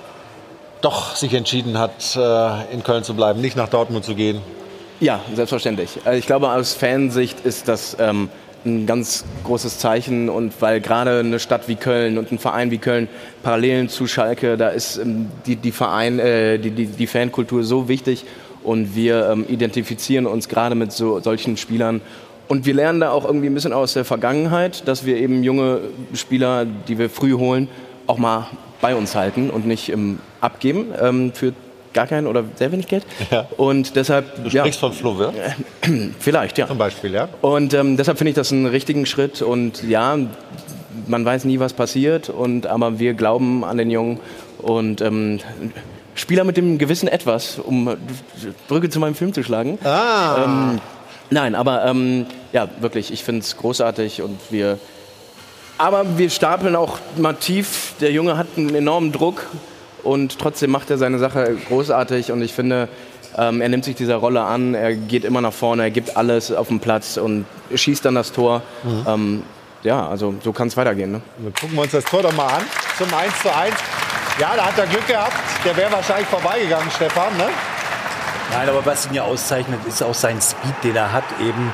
doch sich entschieden hat, äh, in Köln zu bleiben, nicht nach Dortmund zu gehen? Ja, selbstverständlich. Also ich glaube, aus Fansicht ist das ähm, ein ganz großes Zeichen. Und weil gerade eine Stadt wie Köln und ein Verein wie Köln Parallelen zu Schalke, da ist ähm, die, die, Verein, äh, die, die, die Fankultur so wichtig. Und wir ähm, identifizieren uns gerade mit so, solchen Spielern. Und wir lernen da auch irgendwie ein bisschen aus der Vergangenheit, dass wir eben junge Spieler, die wir früh holen, auch mal bei uns halten und nicht ähm, abgeben ähm, für gar kein oder sehr wenig Geld. Ja. Und deshalb, du sprichst ja, von Flo Wirth? Vielleicht, ja. Zum Beispiel, ja. Und ähm, deshalb finde ich das einen richtigen Schritt. Und ja, man weiß nie, was passiert. Und, aber wir glauben an den Jungen. Und ähm, Spieler mit dem gewissen Etwas, um Brücke zu meinem Film zu schlagen. Ah. Ähm, Nein, aber ähm, ja, wirklich, ich finde es großartig und wir. Aber wir stapeln auch mal tief. Der Junge hat einen enormen Druck und trotzdem macht er seine Sache großartig und ich finde, ähm, er nimmt sich dieser Rolle an, er geht immer nach vorne, er gibt alles auf dem Platz und schießt dann das Tor. Mhm. Ähm, ja, also so kann es weitergehen. Ne? Wir gucken uns das Tor doch mal an zum eins zu eins. Ja, da hat er Glück gehabt. Der wäre wahrscheinlich vorbeigegangen, Stefan, ne? Nein, aber was ihn ja auszeichnet, ist auch sein Speed, den er hat, eben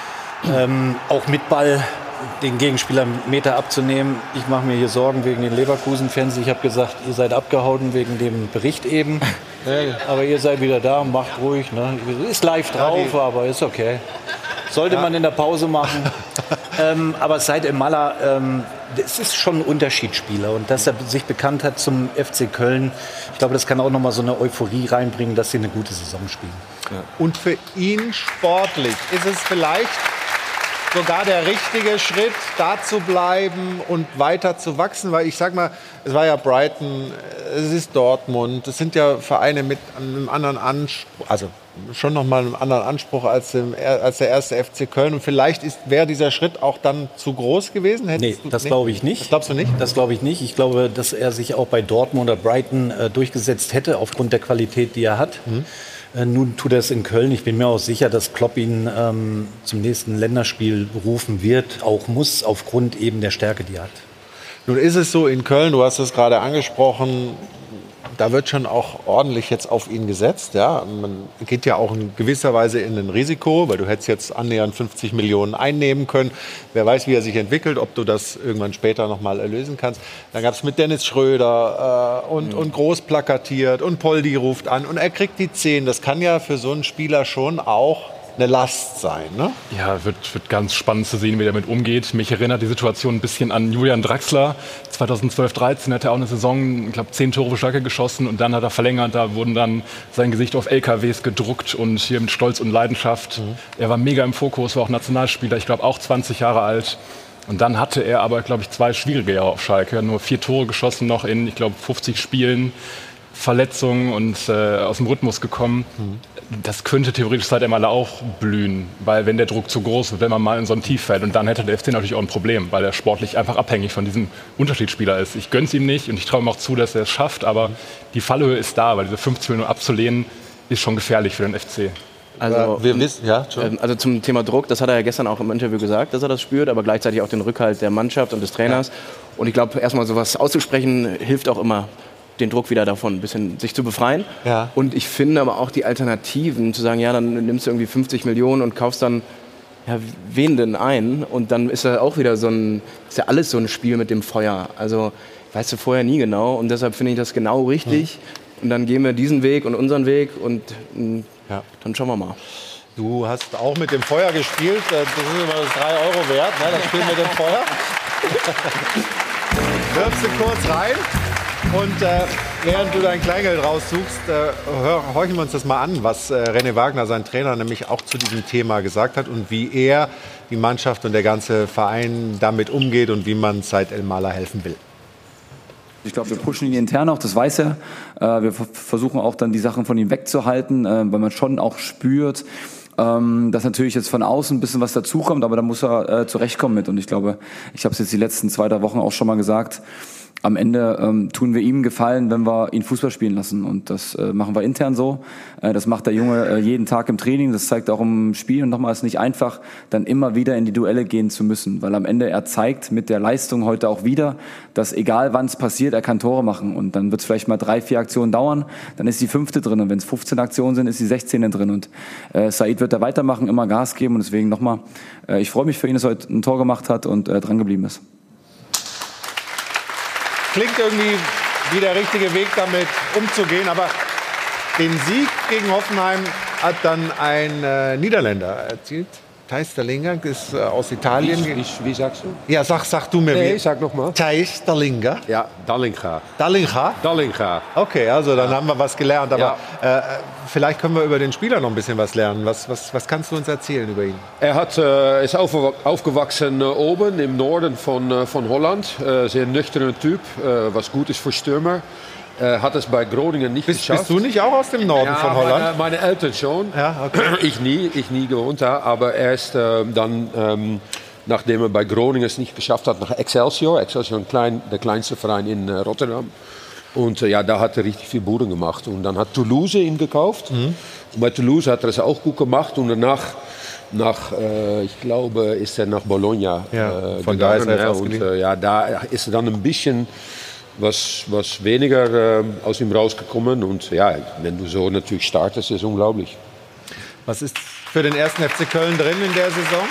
ähm, auch mit Ball den Gegenspieler einen Meter abzunehmen. Ich mache mir hier Sorgen wegen den Leverkusen-Fans. Ich habe gesagt, ihr seid abgehauen wegen dem Bericht eben. Aber ihr seid wieder da, macht ruhig. Ne? Ist live drauf, aber ist okay. Sollte ja. man in der Pause machen. ähm, aber Said El-Mallah, ähm, es ist schon ein Unterschiedsspieler. Und dass er sich bekannt hat zum F C Köln, ich glaube, das kann auch noch mal so eine Euphorie reinbringen, dass sie eine gute Saison spielen. Ja. Und für ihn sportlich ist es vielleicht sogar der richtige Schritt, da zu bleiben und weiter zu wachsen. Weil ich sag mal, es war ja Brighton, es ist Dortmund, das sind ja Vereine mit einem anderen Anspruch, also schon noch mal einen anderen Anspruch als, dem, als der erste F C Köln. Und vielleicht wäre dieser Schritt auch dann zu groß gewesen? Hättest nee, das glaube ich nicht. Das glaubst du nicht? Das glaube ich nicht. Ich glaube, dass er sich auch bei Dortmund oder Brighton äh, durchgesetzt hätte, aufgrund der Qualität, die er hat. Mhm. Äh, nun tut er es in Köln. Ich bin mir auch sicher, dass Klopp ihn ähm, zum nächsten Länderspiel rufen wird, auch muss, aufgrund eben der Stärke, die er hat. Nun ist es so in Köln, du hast es gerade angesprochen, da wird schon auch ordentlich jetzt auf ihn gesetzt. Ja? Man geht ja auch in gewisser Weise in ein Risiko, weil du hättest jetzt annähernd fünfzig Millionen einnehmen können. Wer weiß, wie er sich entwickelt, ob du das irgendwann später noch mal erlösen kannst. Dann gab es mit Dennis Schröder äh, und, mhm. und groß plakatiert und Poldi ruft an und er kriegt die zehn. Das kann ja für so einen Spieler schon auch eine Last sein, ne? Ja, wird, wird ganz spannend zu sehen, wie er damit umgeht. Mich erinnert die Situation ein bisschen an Julian Draxler. zweitausendzwölf dreizehn hat er auch eine Saison, ich glaube, zehn Tore für Schalke geschossen und dann hat er verlängert. Da wurden dann sein Gesicht auf L K Ws gedruckt und hier mit Stolz und Leidenschaft. Mhm. Er war mega im Fokus, war auch Nationalspieler, ich glaube auch zwanzig Jahre alt. Und dann hatte er aber, glaube ich, zwei schwierige Jahre auf Schalke. Nur vier Tore geschossen noch in, ich glaube, fünfzig Spielen. Verletzungen und äh, aus dem Rhythmus gekommen. Mhm. Das könnte theoretisch Said El-Mallah auch blühen, weil wenn der Druck zu groß wird, wenn man mal in so ein Tief fällt und dann hätte der F C natürlich auch ein Problem, weil er sportlich einfach abhängig von diesem Unterschiedsspieler ist. Ich gönn's ihm nicht und ich traue ihm auch zu, dass er es schafft, aber die Fallhöhe ist da, weil diese fünfzig Millionen abzulehnen ist schon gefährlich für den F C. Also, wir wissen, ja, also zum Thema Druck, das hat er ja gestern auch im Interview gesagt, dass er das spürt, aber gleichzeitig auch den Rückhalt der Mannschaft und des Trainers. Ja. Und ich glaube, erstmal sowas auszusprechen, hilft auch immer, den Druck wieder davon ein bisschen sich zu befreien. Ja. Und ich finde aber auch die Alternativen, zu sagen, ja, dann nimmst du irgendwie fünfzig Millionen und kaufst dann, ja, wen denn ein? Und dann ist ja auch wieder so ein, ist ja alles so ein Spiel mit dem Feuer. Also, weißt du vorher nie genau und deshalb finde ich das genau richtig. Mhm. Und dann gehen wir diesen Weg und unseren Weg und ja. dann schauen wir mal. Du hast auch mit dem Feuer gespielt, das ist immer das drei Euro wert, ne? Das Spiel mit dem Feuer. Wirfst du kurz rein. Und äh, während du dein Kleingeld raussuchst, äh, hör, horchen wir uns das mal an, was äh, René Wagner, sein Trainer, nämlich auch zu diesem Thema gesagt hat und wie er, die Mannschaft und der ganze Verein damit umgeht und wie man Said El-Mallah helfen will. Ich glaube, wir pushen ihn intern auch, das weiß er. Äh, wir versuchen auch dann die Sachen von ihm wegzuhalten, äh, weil man schon auch spürt, ähm, dass natürlich jetzt von außen ein bisschen was dazukommt, aber da muss er äh, zurechtkommen mit. Und ich glaube, ich habe es jetzt die letzten zwei, drei Wochen auch schon mal gesagt, am Ende ähm, tun wir ihm Gefallen, wenn wir ihn Fußball spielen lassen. Und das äh, machen wir intern so. Äh, das macht der Junge äh, jeden Tag im Training. Das zeigt auch im Spiel. Und nochmal, es ist nicht einfach, dann immer wieder in die Duelle gehen zu müssen. Weil am Ende er zeigt mit der Leistung heute auch wieder, dass egal wann es passiert, er kann Tore machen. Und dann wird es vielleicht mal drei, vier Aktionen dauern. Dann ist die fünfte drin. Und wenn es fünfzehn Aktionen sind, ist die sechzehnte drin. Und äh, Said wird da weitermachen, immer Gas geben. Und deswegen nochmal, äh, ich freue mich für ihn, dass er heute ein Tor gemacht hat und äh, dran geblieben ist. Klingt irgendwie wie der richtige Weg, damit umzugehen. Aber den Sieg gegen Hoffenheim hat dann ein äh, Niederländer erzielt. Thijs Dallinga ist äh, aus Italien. Wie, wie, wie sagst du? Ja, sag, sag du mir. Nee, wie. sag noch mal. Thijs Dallinga. Ja, Dallinga. Dallinga? Dallinga. Okay, also dann ja. haben wir was gelernt. Aber ja. äh, vielleicht können wir über den Spieler noch ein bisschen was lernen. Was, was, was kannst du uns erzählen über ihn? Er hat, äh, ist aufgewachsen äh, oben im Norden von, äh, von Holland. Äh, sehr nüchterner Typ, äh, was gut ist für Stürmer. Äh, hat es bei Groningen nicht bist, geschafft. Bist du nicht auch aus dem Norden ja, von Holland? Meine, meine Eltern schon. Ja, okay. Ich nie, ich nie gewohnt da. Aber er ist äh, dann, ähm, nachdem er bei Groningen es nicht geschafft hat, nach Excelsior. Excelsior, ein klein, der kleinste Verein in äh, Rotterdam. Und äh, ja, da hat er richtig viel Buden gemacht. Und dann hat Toulouse ihn gekauft. Mhm. Und bei Toulouse hat er es auch gut gemacht. Und danach, nach, äh, ich glaube, ist er nach Bologna ja, äh, von da ist er ja, und äh, ja, da ist er dann ein bisschen was, was weniger äh, aus ihm rausgekommen. Und ja, wenn du so natürlich startest, ist es unglaublich. Was ist für den ersten F C Köln drin in der Saison?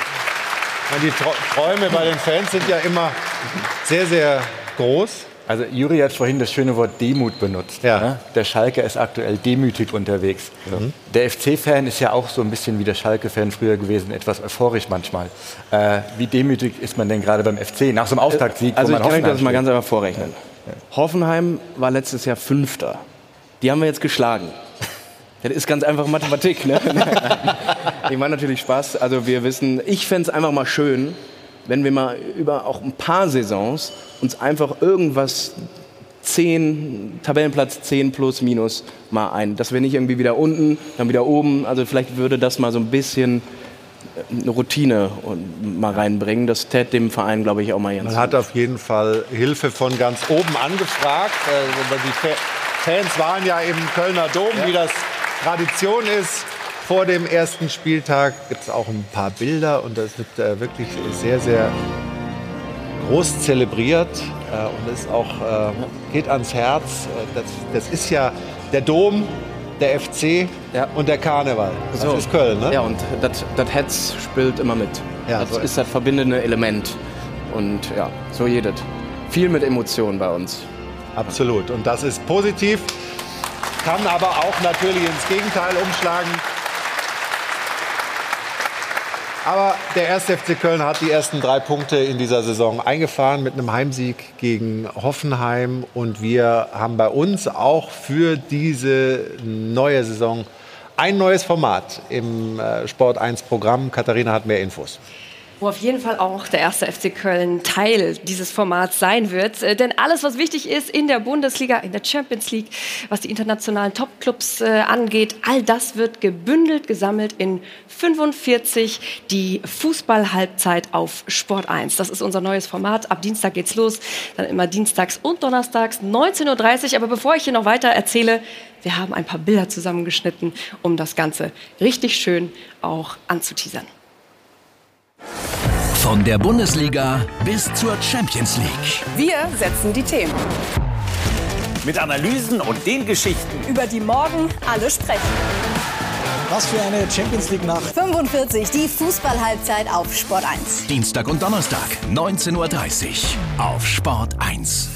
Die Träume bei den Fans sind ja immer sehr, sehr groß. Also Juri hat vorhin das schöne Wort Demut benutzt. Ja. Ne? Der Schalker ist aktuell demütig unterwegs. Mhm. Der F C-Fan ist ja auch so ein bisschen wie der Schalke-Fan früher gewesen, etwas euphorisch manchmal. Äh, wie demütig ist man denn gerade beim F C nach so einem Auftaktsieg? Also wo man ich kann euch das Hoffenheim mal spielt? ganz einfach vorrechnen. Ja. Hoffenheim war letztes Jahr Fünfter. Die haben wir jetzt geschlagen. Das ist ganz einfach Mathematik, ne? Ich meine natürlich Spaß. Also wir wissen, ich fände es einfach mal schön, wenn wir mal über auch ein paar Saisons uns einfach irgendwas zehn, Tabellenplatz zehn plus minus mal ein. Dass wir nicht irgendwie wieder unten, dann wieder oben. Also vielleicht würde das mal so ein bisschen eine Routine mal reinbringen. Das täte dem Verein, glaube ich, auch mal ganz Man hat auf jeden Fall Hilfe von ganz oben angefragt. Die Fans waren ja im Kölner Dom, ja. wie das Tradition ist. Vor dem ersten Spieltag gibt es auch ein paar Bilder und das wird äh, wirklich sehr, sehr groß zelebriert äh, und ist auch, äh, geht ans Herz. Das, das ist ja der Dom, der F C ja. und der Karneval. Das so. ist Köln, ne? Ja, und das Hetz spielt immer mit. Ja, das so ist das verbindende Element. Und ja, so jedes. Viel mit Emotionen bei uns. Absolut. Und das ist positiv, kann aber auch natürlich ins Gegenteil umschlagen. Aber der erste F C Köln hat die ersten drei Punkte in dieser Saison eingefahren mit einem Heimsieg gegen Hoffenheim. Und wir haben bei uns auch für diese neue Saison ein neues Format im Sport eins Programm. Katharina hat mehr Infos. Wo auf jeden Fall auch der erste F C Köln Teil dieses Formats sein wird. Denn alles, was wichtig ist in der Bundesliga, in der Champions League, was die internationalen Topclubs äh, angeht, all das wird gebündelt, gesammelt in fünfundvierzig, die Fußball-Halbzeit auf Sport eins. Das ist unser neues Format. Ab Dienstag geht's los. Dann immer dienstags und donnerstags, neunzehn Uhr dreißig. Aber bevor ich hier noch weiter erzähle, wir haben ein paar Bilder zusammengeschnitten, um das Ganze richtig schön auch anzuteasern. Von der Bundesliga bis zur Champions League. Wir setzen die Themen. Mit Analysen und den Geschichten, über die morgen alle sprechen. Was für eine Champions League Nacht. fünfundvierzig, die Fußball-Halbzeit auf Sport eins. Dienstag und Donnerstag, neunzehn Uhr dreißig auf Sport eins.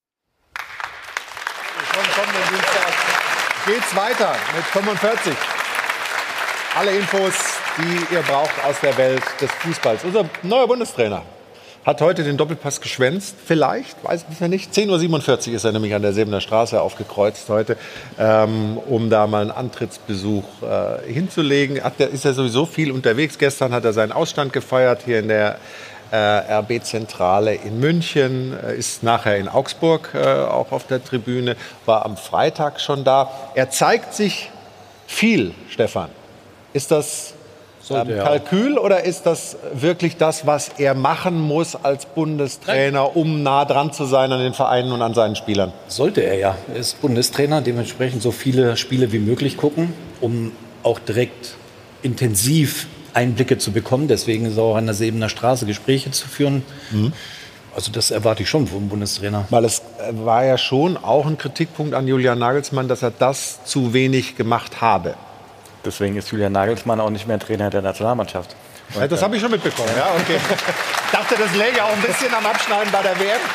Schon kommenden Dienstag geht's weiter mit fünfundvierzig. Alle Infos, die ihr braucht aus der Welt des Fußballs. Unser neuer Bundestrainer hat heute den Doppelpass geschwänzt. Vielleicht, weiß ich nicht. zehn Uhr siebenundvierzig ist er nämlich an der Sebener Straße aufgekreuzt heute, ähm, um da mal einen Antrittsbesuch äh, hinzulegen. Hat der, ist er sowieso viel unterwegs. Gestern hat er seinen Ausstand gefeiert hier in der äh, R B-Zentrale in München. Äh, ist nachher in Augsburg äh, auch auf der Tribüne. War am Freitag schon da. Er zeigt sich viel, Stefan. Ist das ähm, Kalkül oder ist das wirklich das, was er machen muss als Bundestrainer, um nah dran zu sein an den Vereinen und an seinen Spielern? Sollte er ja. Er ist Bundestrainer, dementsprechend so viele Spiele wie möglich gucken, um auch direkt intensiv Einblicke zu bekommen. Deswegen ist er auch an der Sebener Straße Gespräche zu führen. Mhm. Also das erwarte ich schon vom Bundestrainer. Weil es war ja schon auch ein Kritikpunkt an Julian Nagelsmann, dass er das zu wenig gemacht habe. Deswegen ist Julian Nagelsmann auch nicht mehr Trainer der Nationalmannschaft. Ja, das habe ich schon mitbekommen. Ja, okay. Ich dachte, das läge auch ein bisschen am Abschneiden bei der W M.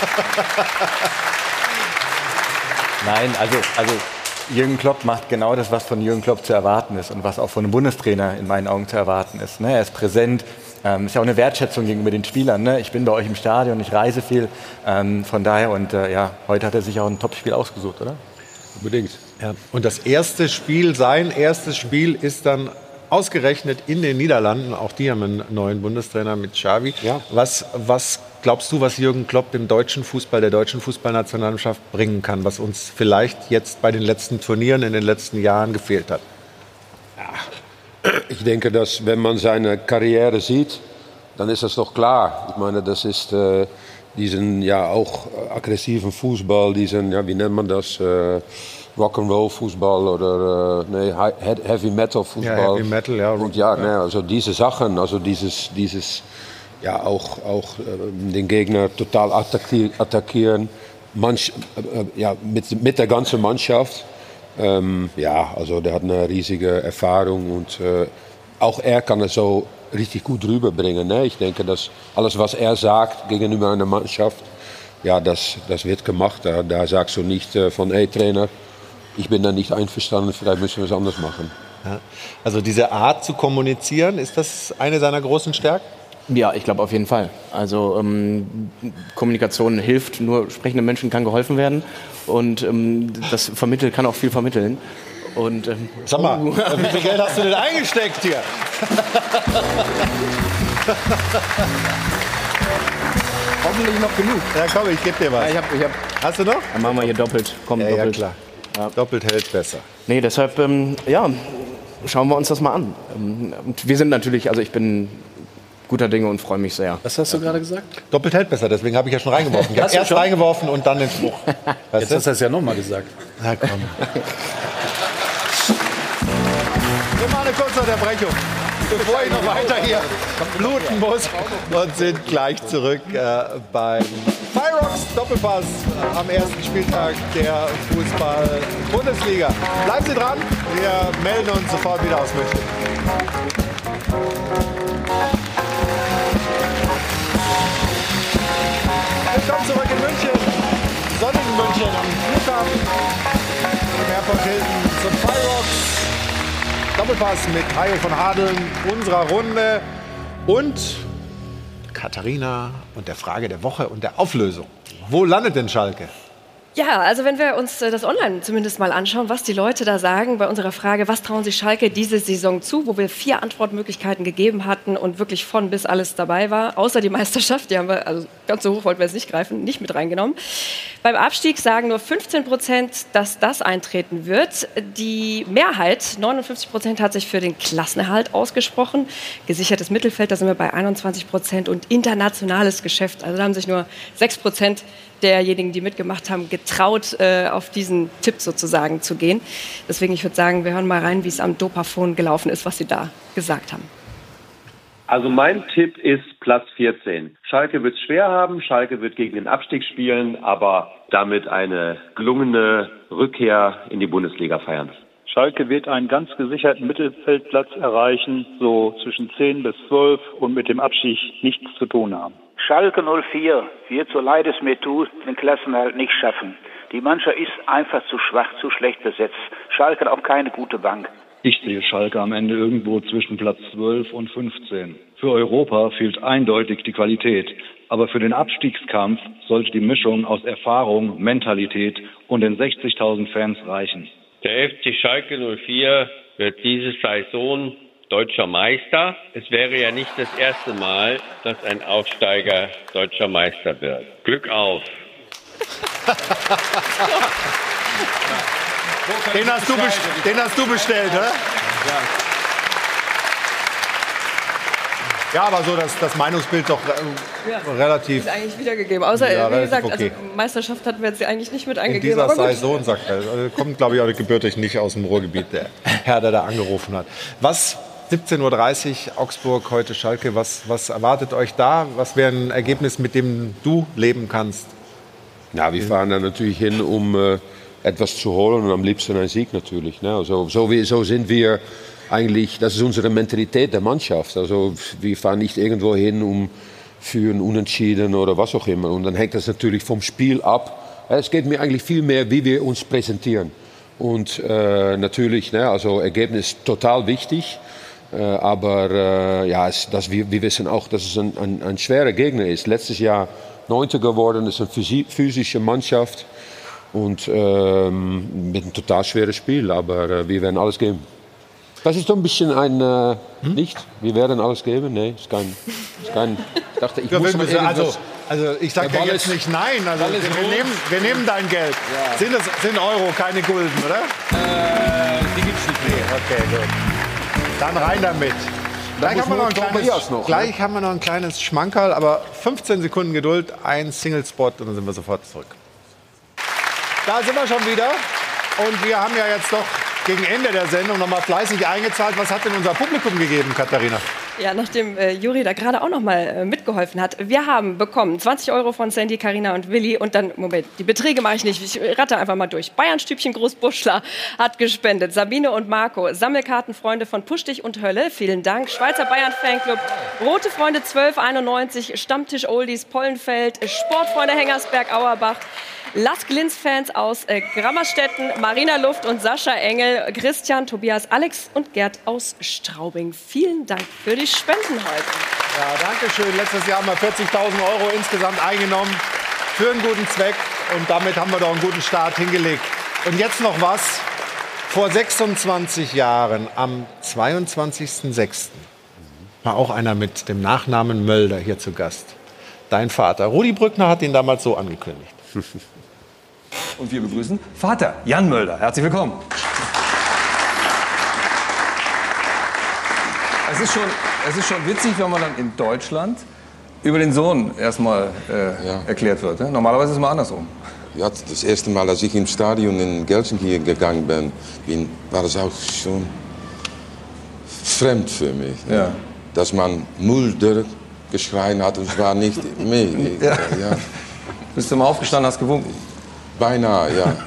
Nein, also, also Jürgen Klopp macht genau das, was von Jürgen Klopp zu erwarten ist und was auch von einem Bundestrainer in meinen Augen zu erwarten ist. Ne? Er ist präsent. Ähm, ist ja auch eine Wertschätzung gegenüber den Spielern. Ne? Ich bin bei euch im Stadion, ich reise viel. Ähm, von daher, und äh, ja, heute hat er sich auch ein Top-Spiel ausgesucht, oder? Unbedingt. Ja. Und das erste Spiel, sein erstes Spiel ist dann ausgerechnet in den Niederlanden. Auch die haben einen neuen Bundestrainer mit Xavi. Ja. Was, was glaubst du, was Jürgen Klopp dem deutschen Fußball, der deutschen Fußballnationalmannschaft bringen kann, was uns vielleicht jetzt bei den letzten Turnieren in den letzten Jahren gefehlt hat? Ja. Ich denke, dass wenn man seine Karriere sieht, dann ist das doch klar. Ich meine, das ist äh, diesen ja auch aggressiven Fußball, diesen, ja, wie nennt man das, äh, Rock'n'Roll-Fußball oder äh, nee, Heavy-Metal-Fußball. Ja, Heavy Metal, ja. Und ja, ja. Ne, also diese Sachen, also dieses, dieses ja auch, auch äh, den Gegner total attackieren, manch, äh, ja, mit, mit der ganzen Mannschaft. Ähm, ja, also der hat eine riesige Erfahrung und äh, auch er kann es so richtig gut rüberbringen. Ne? Ich denke, dass alles, was er sagt gegenüber einer Mannschaft, ja, das, das wird gemacht. Da, da sagst du nicht äh, von, hey Trainer, ich bin da nicht einverstanden, vielleicht müssen wir es anders machen. Ja. Also diese Art zu kommunizieren, ist das eine seiner großen Stärken? Ja, ich glaube auf jeden Fall. Also ähm, Kommunikation hilft, nur sprechenden Menschen kann geholfen werden. Und ähm, das Vermitteln kann auch viel vermitteln. Und, ähm, Sag mal, oh. wie viel Geld hast du denn eingesteckt hier? Hoffentlich noch genug. Ja, komm, ich geb dir was. Ja, ich hab, ich hab, hast du noch? Dann machen wir hier doppelt. Komm, ja, doppelt. Ja, klar. Ja. Doppelt hält besser. Nee, deshalb, ähm, ja, schauen wir uns das mal an. Und wir sind natürlich, also ich bin guter Dinge und freue mich sehr. Was hast du gerade gesagt? Doppelt hält besser, deswegen habe ich ja schon reingeworfen. Ich habe erst schon reingeworfen und dann den Spruch. Weißt Jetzt du? Hast du es ja nochmal gesagt. Na komm. Wir machen eine kurze Unterbrechung, bevor ich noch weiter hier bluten muss. Und sind gleich zurück äh, beim Fireworks Doppelpass äh, am ersten Spieltag der Fußball-Bundesliga. Bleiben Sie dran, wir melden uns sofort wieder aus München. Willkommen zurück in München, sonnigen München am Flughafen, im Airport Hilton zum Fireworks Doppelpass mit Hajo von Hadeln, unserer Runde und Katharina und der Frage der Woche und der Auflösung. Wo landet denn Schalke? Ja, also wenn wir uns das online zumindest mal anschauen, was die Leute da sagen bei unserer Frage, was trauen Sie Schalke diese Saison zu, wo wir vier Antwortmöglichkeiten gegeben hatten und wirklich von bis alles dabei war, außer die Meisterschaft, die haben wir, also ganz so hoch wollten wir jetzt nicht greifen, nicht mit reingenommen. Beim Abstieg sagen nur fünfzehn Prozent, dass das eintreten wird. Die Mehrheit, neunundfünfzig Prozent, hat sich für den Klassenerhalt ausgesprochen. Gesichertes Mittelfeld, da sind wir bei einundzwanzig Prozent und internationales Geschäft, also da haben sich nur sechs Prozent derjenigen, die mitgemacht haben, getraut, äh, auf diesen Tipp sozusagen zu gehen. Deswegen, ich würde sagen, wir hören mal rein, wie es am Dopafon gelaufen ist, was Sie da gesagt haben. Also mein Tipp ist Platz vierzehn. Schalke wird es schwer haben, Schalke wird gegen den Abstieg spielen, aber damit eine gelungene Rückkehr in die Bundesliga feiern. Schalke wird einen ganz gesicherten Mittelfeldplatz erreichen, so zwischen zehn bis zwölf und mit dem Abstieg nichts zu tun haben. Schalke null vier wird, so leid es mir tut, den Klassenerhalt nicht schaffen. Die Mannschaft ist einfach zu schwach, zu schlecht besetzt. Schalke hat auch keine gute Bank. Ich sehe Schalke am Ende irgendwo zwischen Platz zwölf und fünfzehn. Für Europa fehlt eindeutig die Qualität. Aber für den Abstiegskampf sollte die Mischung aus Erfahrung, Mentalität und den sechzigtausend Fans reichen. Der F C Schalke null vier wird diese Saison deutscher Meister. Es wäre ja nicht das erste Mal, dass ein Aufsteiger deutscher Meister wird. Glück auf! Den hast, du den hast du bestellt, oder? Ja. Ja, aber so das, das Meinungsbild doch äh, Ja. relativ. Ist eigentlich wiedergegeben. Außer, Ja, wie relativ gesagt, okay. also Meisterschaft hatten wir jetzt eigentlich nicht mit In eingegeben. dieser aber gut. Saison, sagt er. Also, kommt, glaube ich, auch gebürtig nicht aus dem Ruhrgebiet, der Herr, der da angerufen hat. Was, siebzehn Uhr dreißig, Augsburg, heute Schalke, was, was erwartet euch da? Was wäre ein Ergebnis, mit dem du leben kannst? Ja, wir fahren da natürlich hin, um äh, etwas zu holen und am liebsten einen Sieg natürlich. Ne? Also, so, wie, so sind wir eigentlich, das ist unsere Mentalität der Mannschaft. Also wir fahren nicht irgendwo hin, um für ein Unentschieden oder was auch immer. Und dann hängt das natürlich vom Spiel ab. Es geht mir eigentlich viel mehr, wie wir uns präsentieren. Und äh, natürlich, ne, also Ergebnis total wichtig. Äh, aber äh, ja, es, das, wir, wir wissen auch, dass es ein, ein, ein schwerer Gegner ist. Letztes Jahr Neunter geworden, das ist eine physische Mannschaft. Und ähm, mit einem total schweres Spiel. Aber äh, wir werden alles geben. Das ist so ein bisschen ein, äh, hm? nicht? Wir werden alles geben? Nee, ist kein, ist kein, ich dachte, ich Ja, muss wenn mal wir- also, irgendwas- also ich sage Der ja Ball jetzt ist- nicht nein. Also Ball wir, ist wir, rot. nehmen, wir nehmen dein Geld. Ja. Sind es sind Euro, keine Gulden, oder? Äh, die gibt's nicht mehr. Okay, gut. Dann rein damit. Gleich muss haben, wir noch ein nur kleines, Tobias noch, gleich haben wir noch ein kleines Schmankerl, aber fünfzehn Sekunden Geduld, ein Single-Spot und dann sind wir sofort zurück. Da sind wir schon wieder und wir haben ja jetzt doch gegen Ende der Sendung noch mal fleißig eingezahlt. Was hat denn unser Publikum gegeben, Katharina? Ja, nachdem äh, Juri da gerade auch noch mal äh, mitgeholfen hat. Wir haben bekommen zwanzig Euro von Sandy, Carina und Willi. Und dann, Moment, die Beträge mache ich nicht. Ich ratte einfach mal durch. Bayern-Stübchen Großbuschler hat gespendet. Sabine und Marco. Sammelkartenfreunde von Push Dich und Hölle. Vielen Dank. Schweizer Bayern-Fanclub. Rote Freunde zwölf einundneunzig. Stammtisch Oldies Pollenfeld. Sportfreunde Hengersberg Auerbach. Las Glins-Fans aus äh, Grammerstetten, Marina Luft und Sascha Engel, Christian, Tobias, Alex und Gerd aus Straubing. Vielen Dank für die Spenden heute. Ja, danke schön. Letztes Jahr haben wir vierzigtausend Euro insgesamt eingenommen für einen guten Zweck. Und damit haben wir doch einen guten Start hingelegt. Und jetzt noch was. Vor sechsundzwanzig Jahren, am zweiundzwanzigsten sechsten war auch einer mit dem Nachnamen Mölder hier zu Gast. Dein Vater. Rudi Brückner hat ihn damals so angekündigt. Und wir begrüßen Vater Jan Mölder. Herzlich willkommen. Es ist schon, es ist schon witzig, wenn man dann in Deutschland über den Sohn erstmal äh, Ja. erklärt wird. Ne? Normalerweise ist es mal andersrum. Ja, das erste Mal, als ich im Stadion in Gelsenkirchen gegangen bin, bin war das auch schon fremd für mich. Ne? Ja. Dass man Mulder geschrien hat und es war nicht mehr. Ja. Ja. Bist du mal aufgestanden, hast gewunken? Beinahe, ja. ja.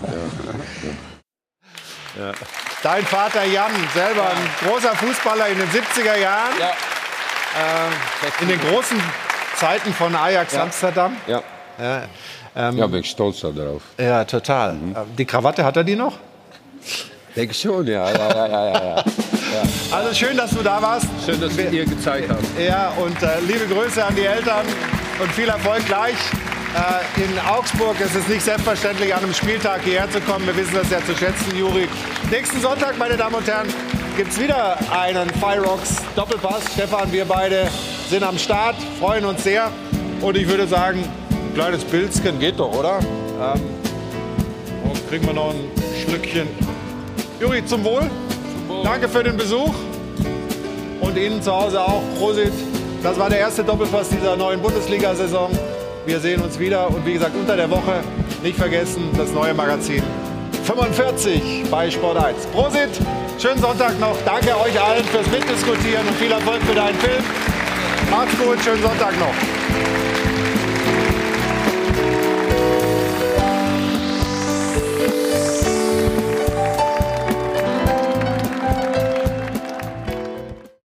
Ja. Dein Vater Jan, selber ein großer Fußballer in den siebziger Jahren. Äh, in den großen Zeiten von Ajax Ja. Amsterdam. Ja. Ja, ähm, Ja, bin ich stolz darauf. ja, total. Die Krawatte, hat er die noch? Denke schon, ja. ja, ja, ja, ja, ja. Also schön, dass du da warst. Schön, dass wir dir gezeigt haben. Ja, und äh, liebe Grüße an die Eltern und viel Erfolg gleich. Äh, in Augsburg ist es nicht selbstverständlich, an einem Spieltag hierher zu kommen. Wir wissen das ja zu schätzen, Juri. Nächsten Sonntag, meine Damen und Herren, gibt es wieder einen Fireworks Doppelpass. Stefan, wir beide sind am Start, freuen uns sehr. Und ich würde sagen, ein kleines Pilzchen geht doch, oder? Ähm, und kriegen wir noch ein Schlückchen. Juri, zum Wohl. Danke für den Besuch. Und Ihnen zu Hause auch. Prosit. Das war der erste Doppelpass dieser neuen Bundesliga-Saison. Wir sehen uns wieder. Und wie gesagt, unter der Woche nicht vergessen, das neue Magazin fünfundvierzig bei Sport eins. Prosit. Schönen Sonntag noch. Danke euch allen fürs Mitdiskutieren und viel Erfolg für deinen Film. Macht's gut. Schönen Sonntag noch.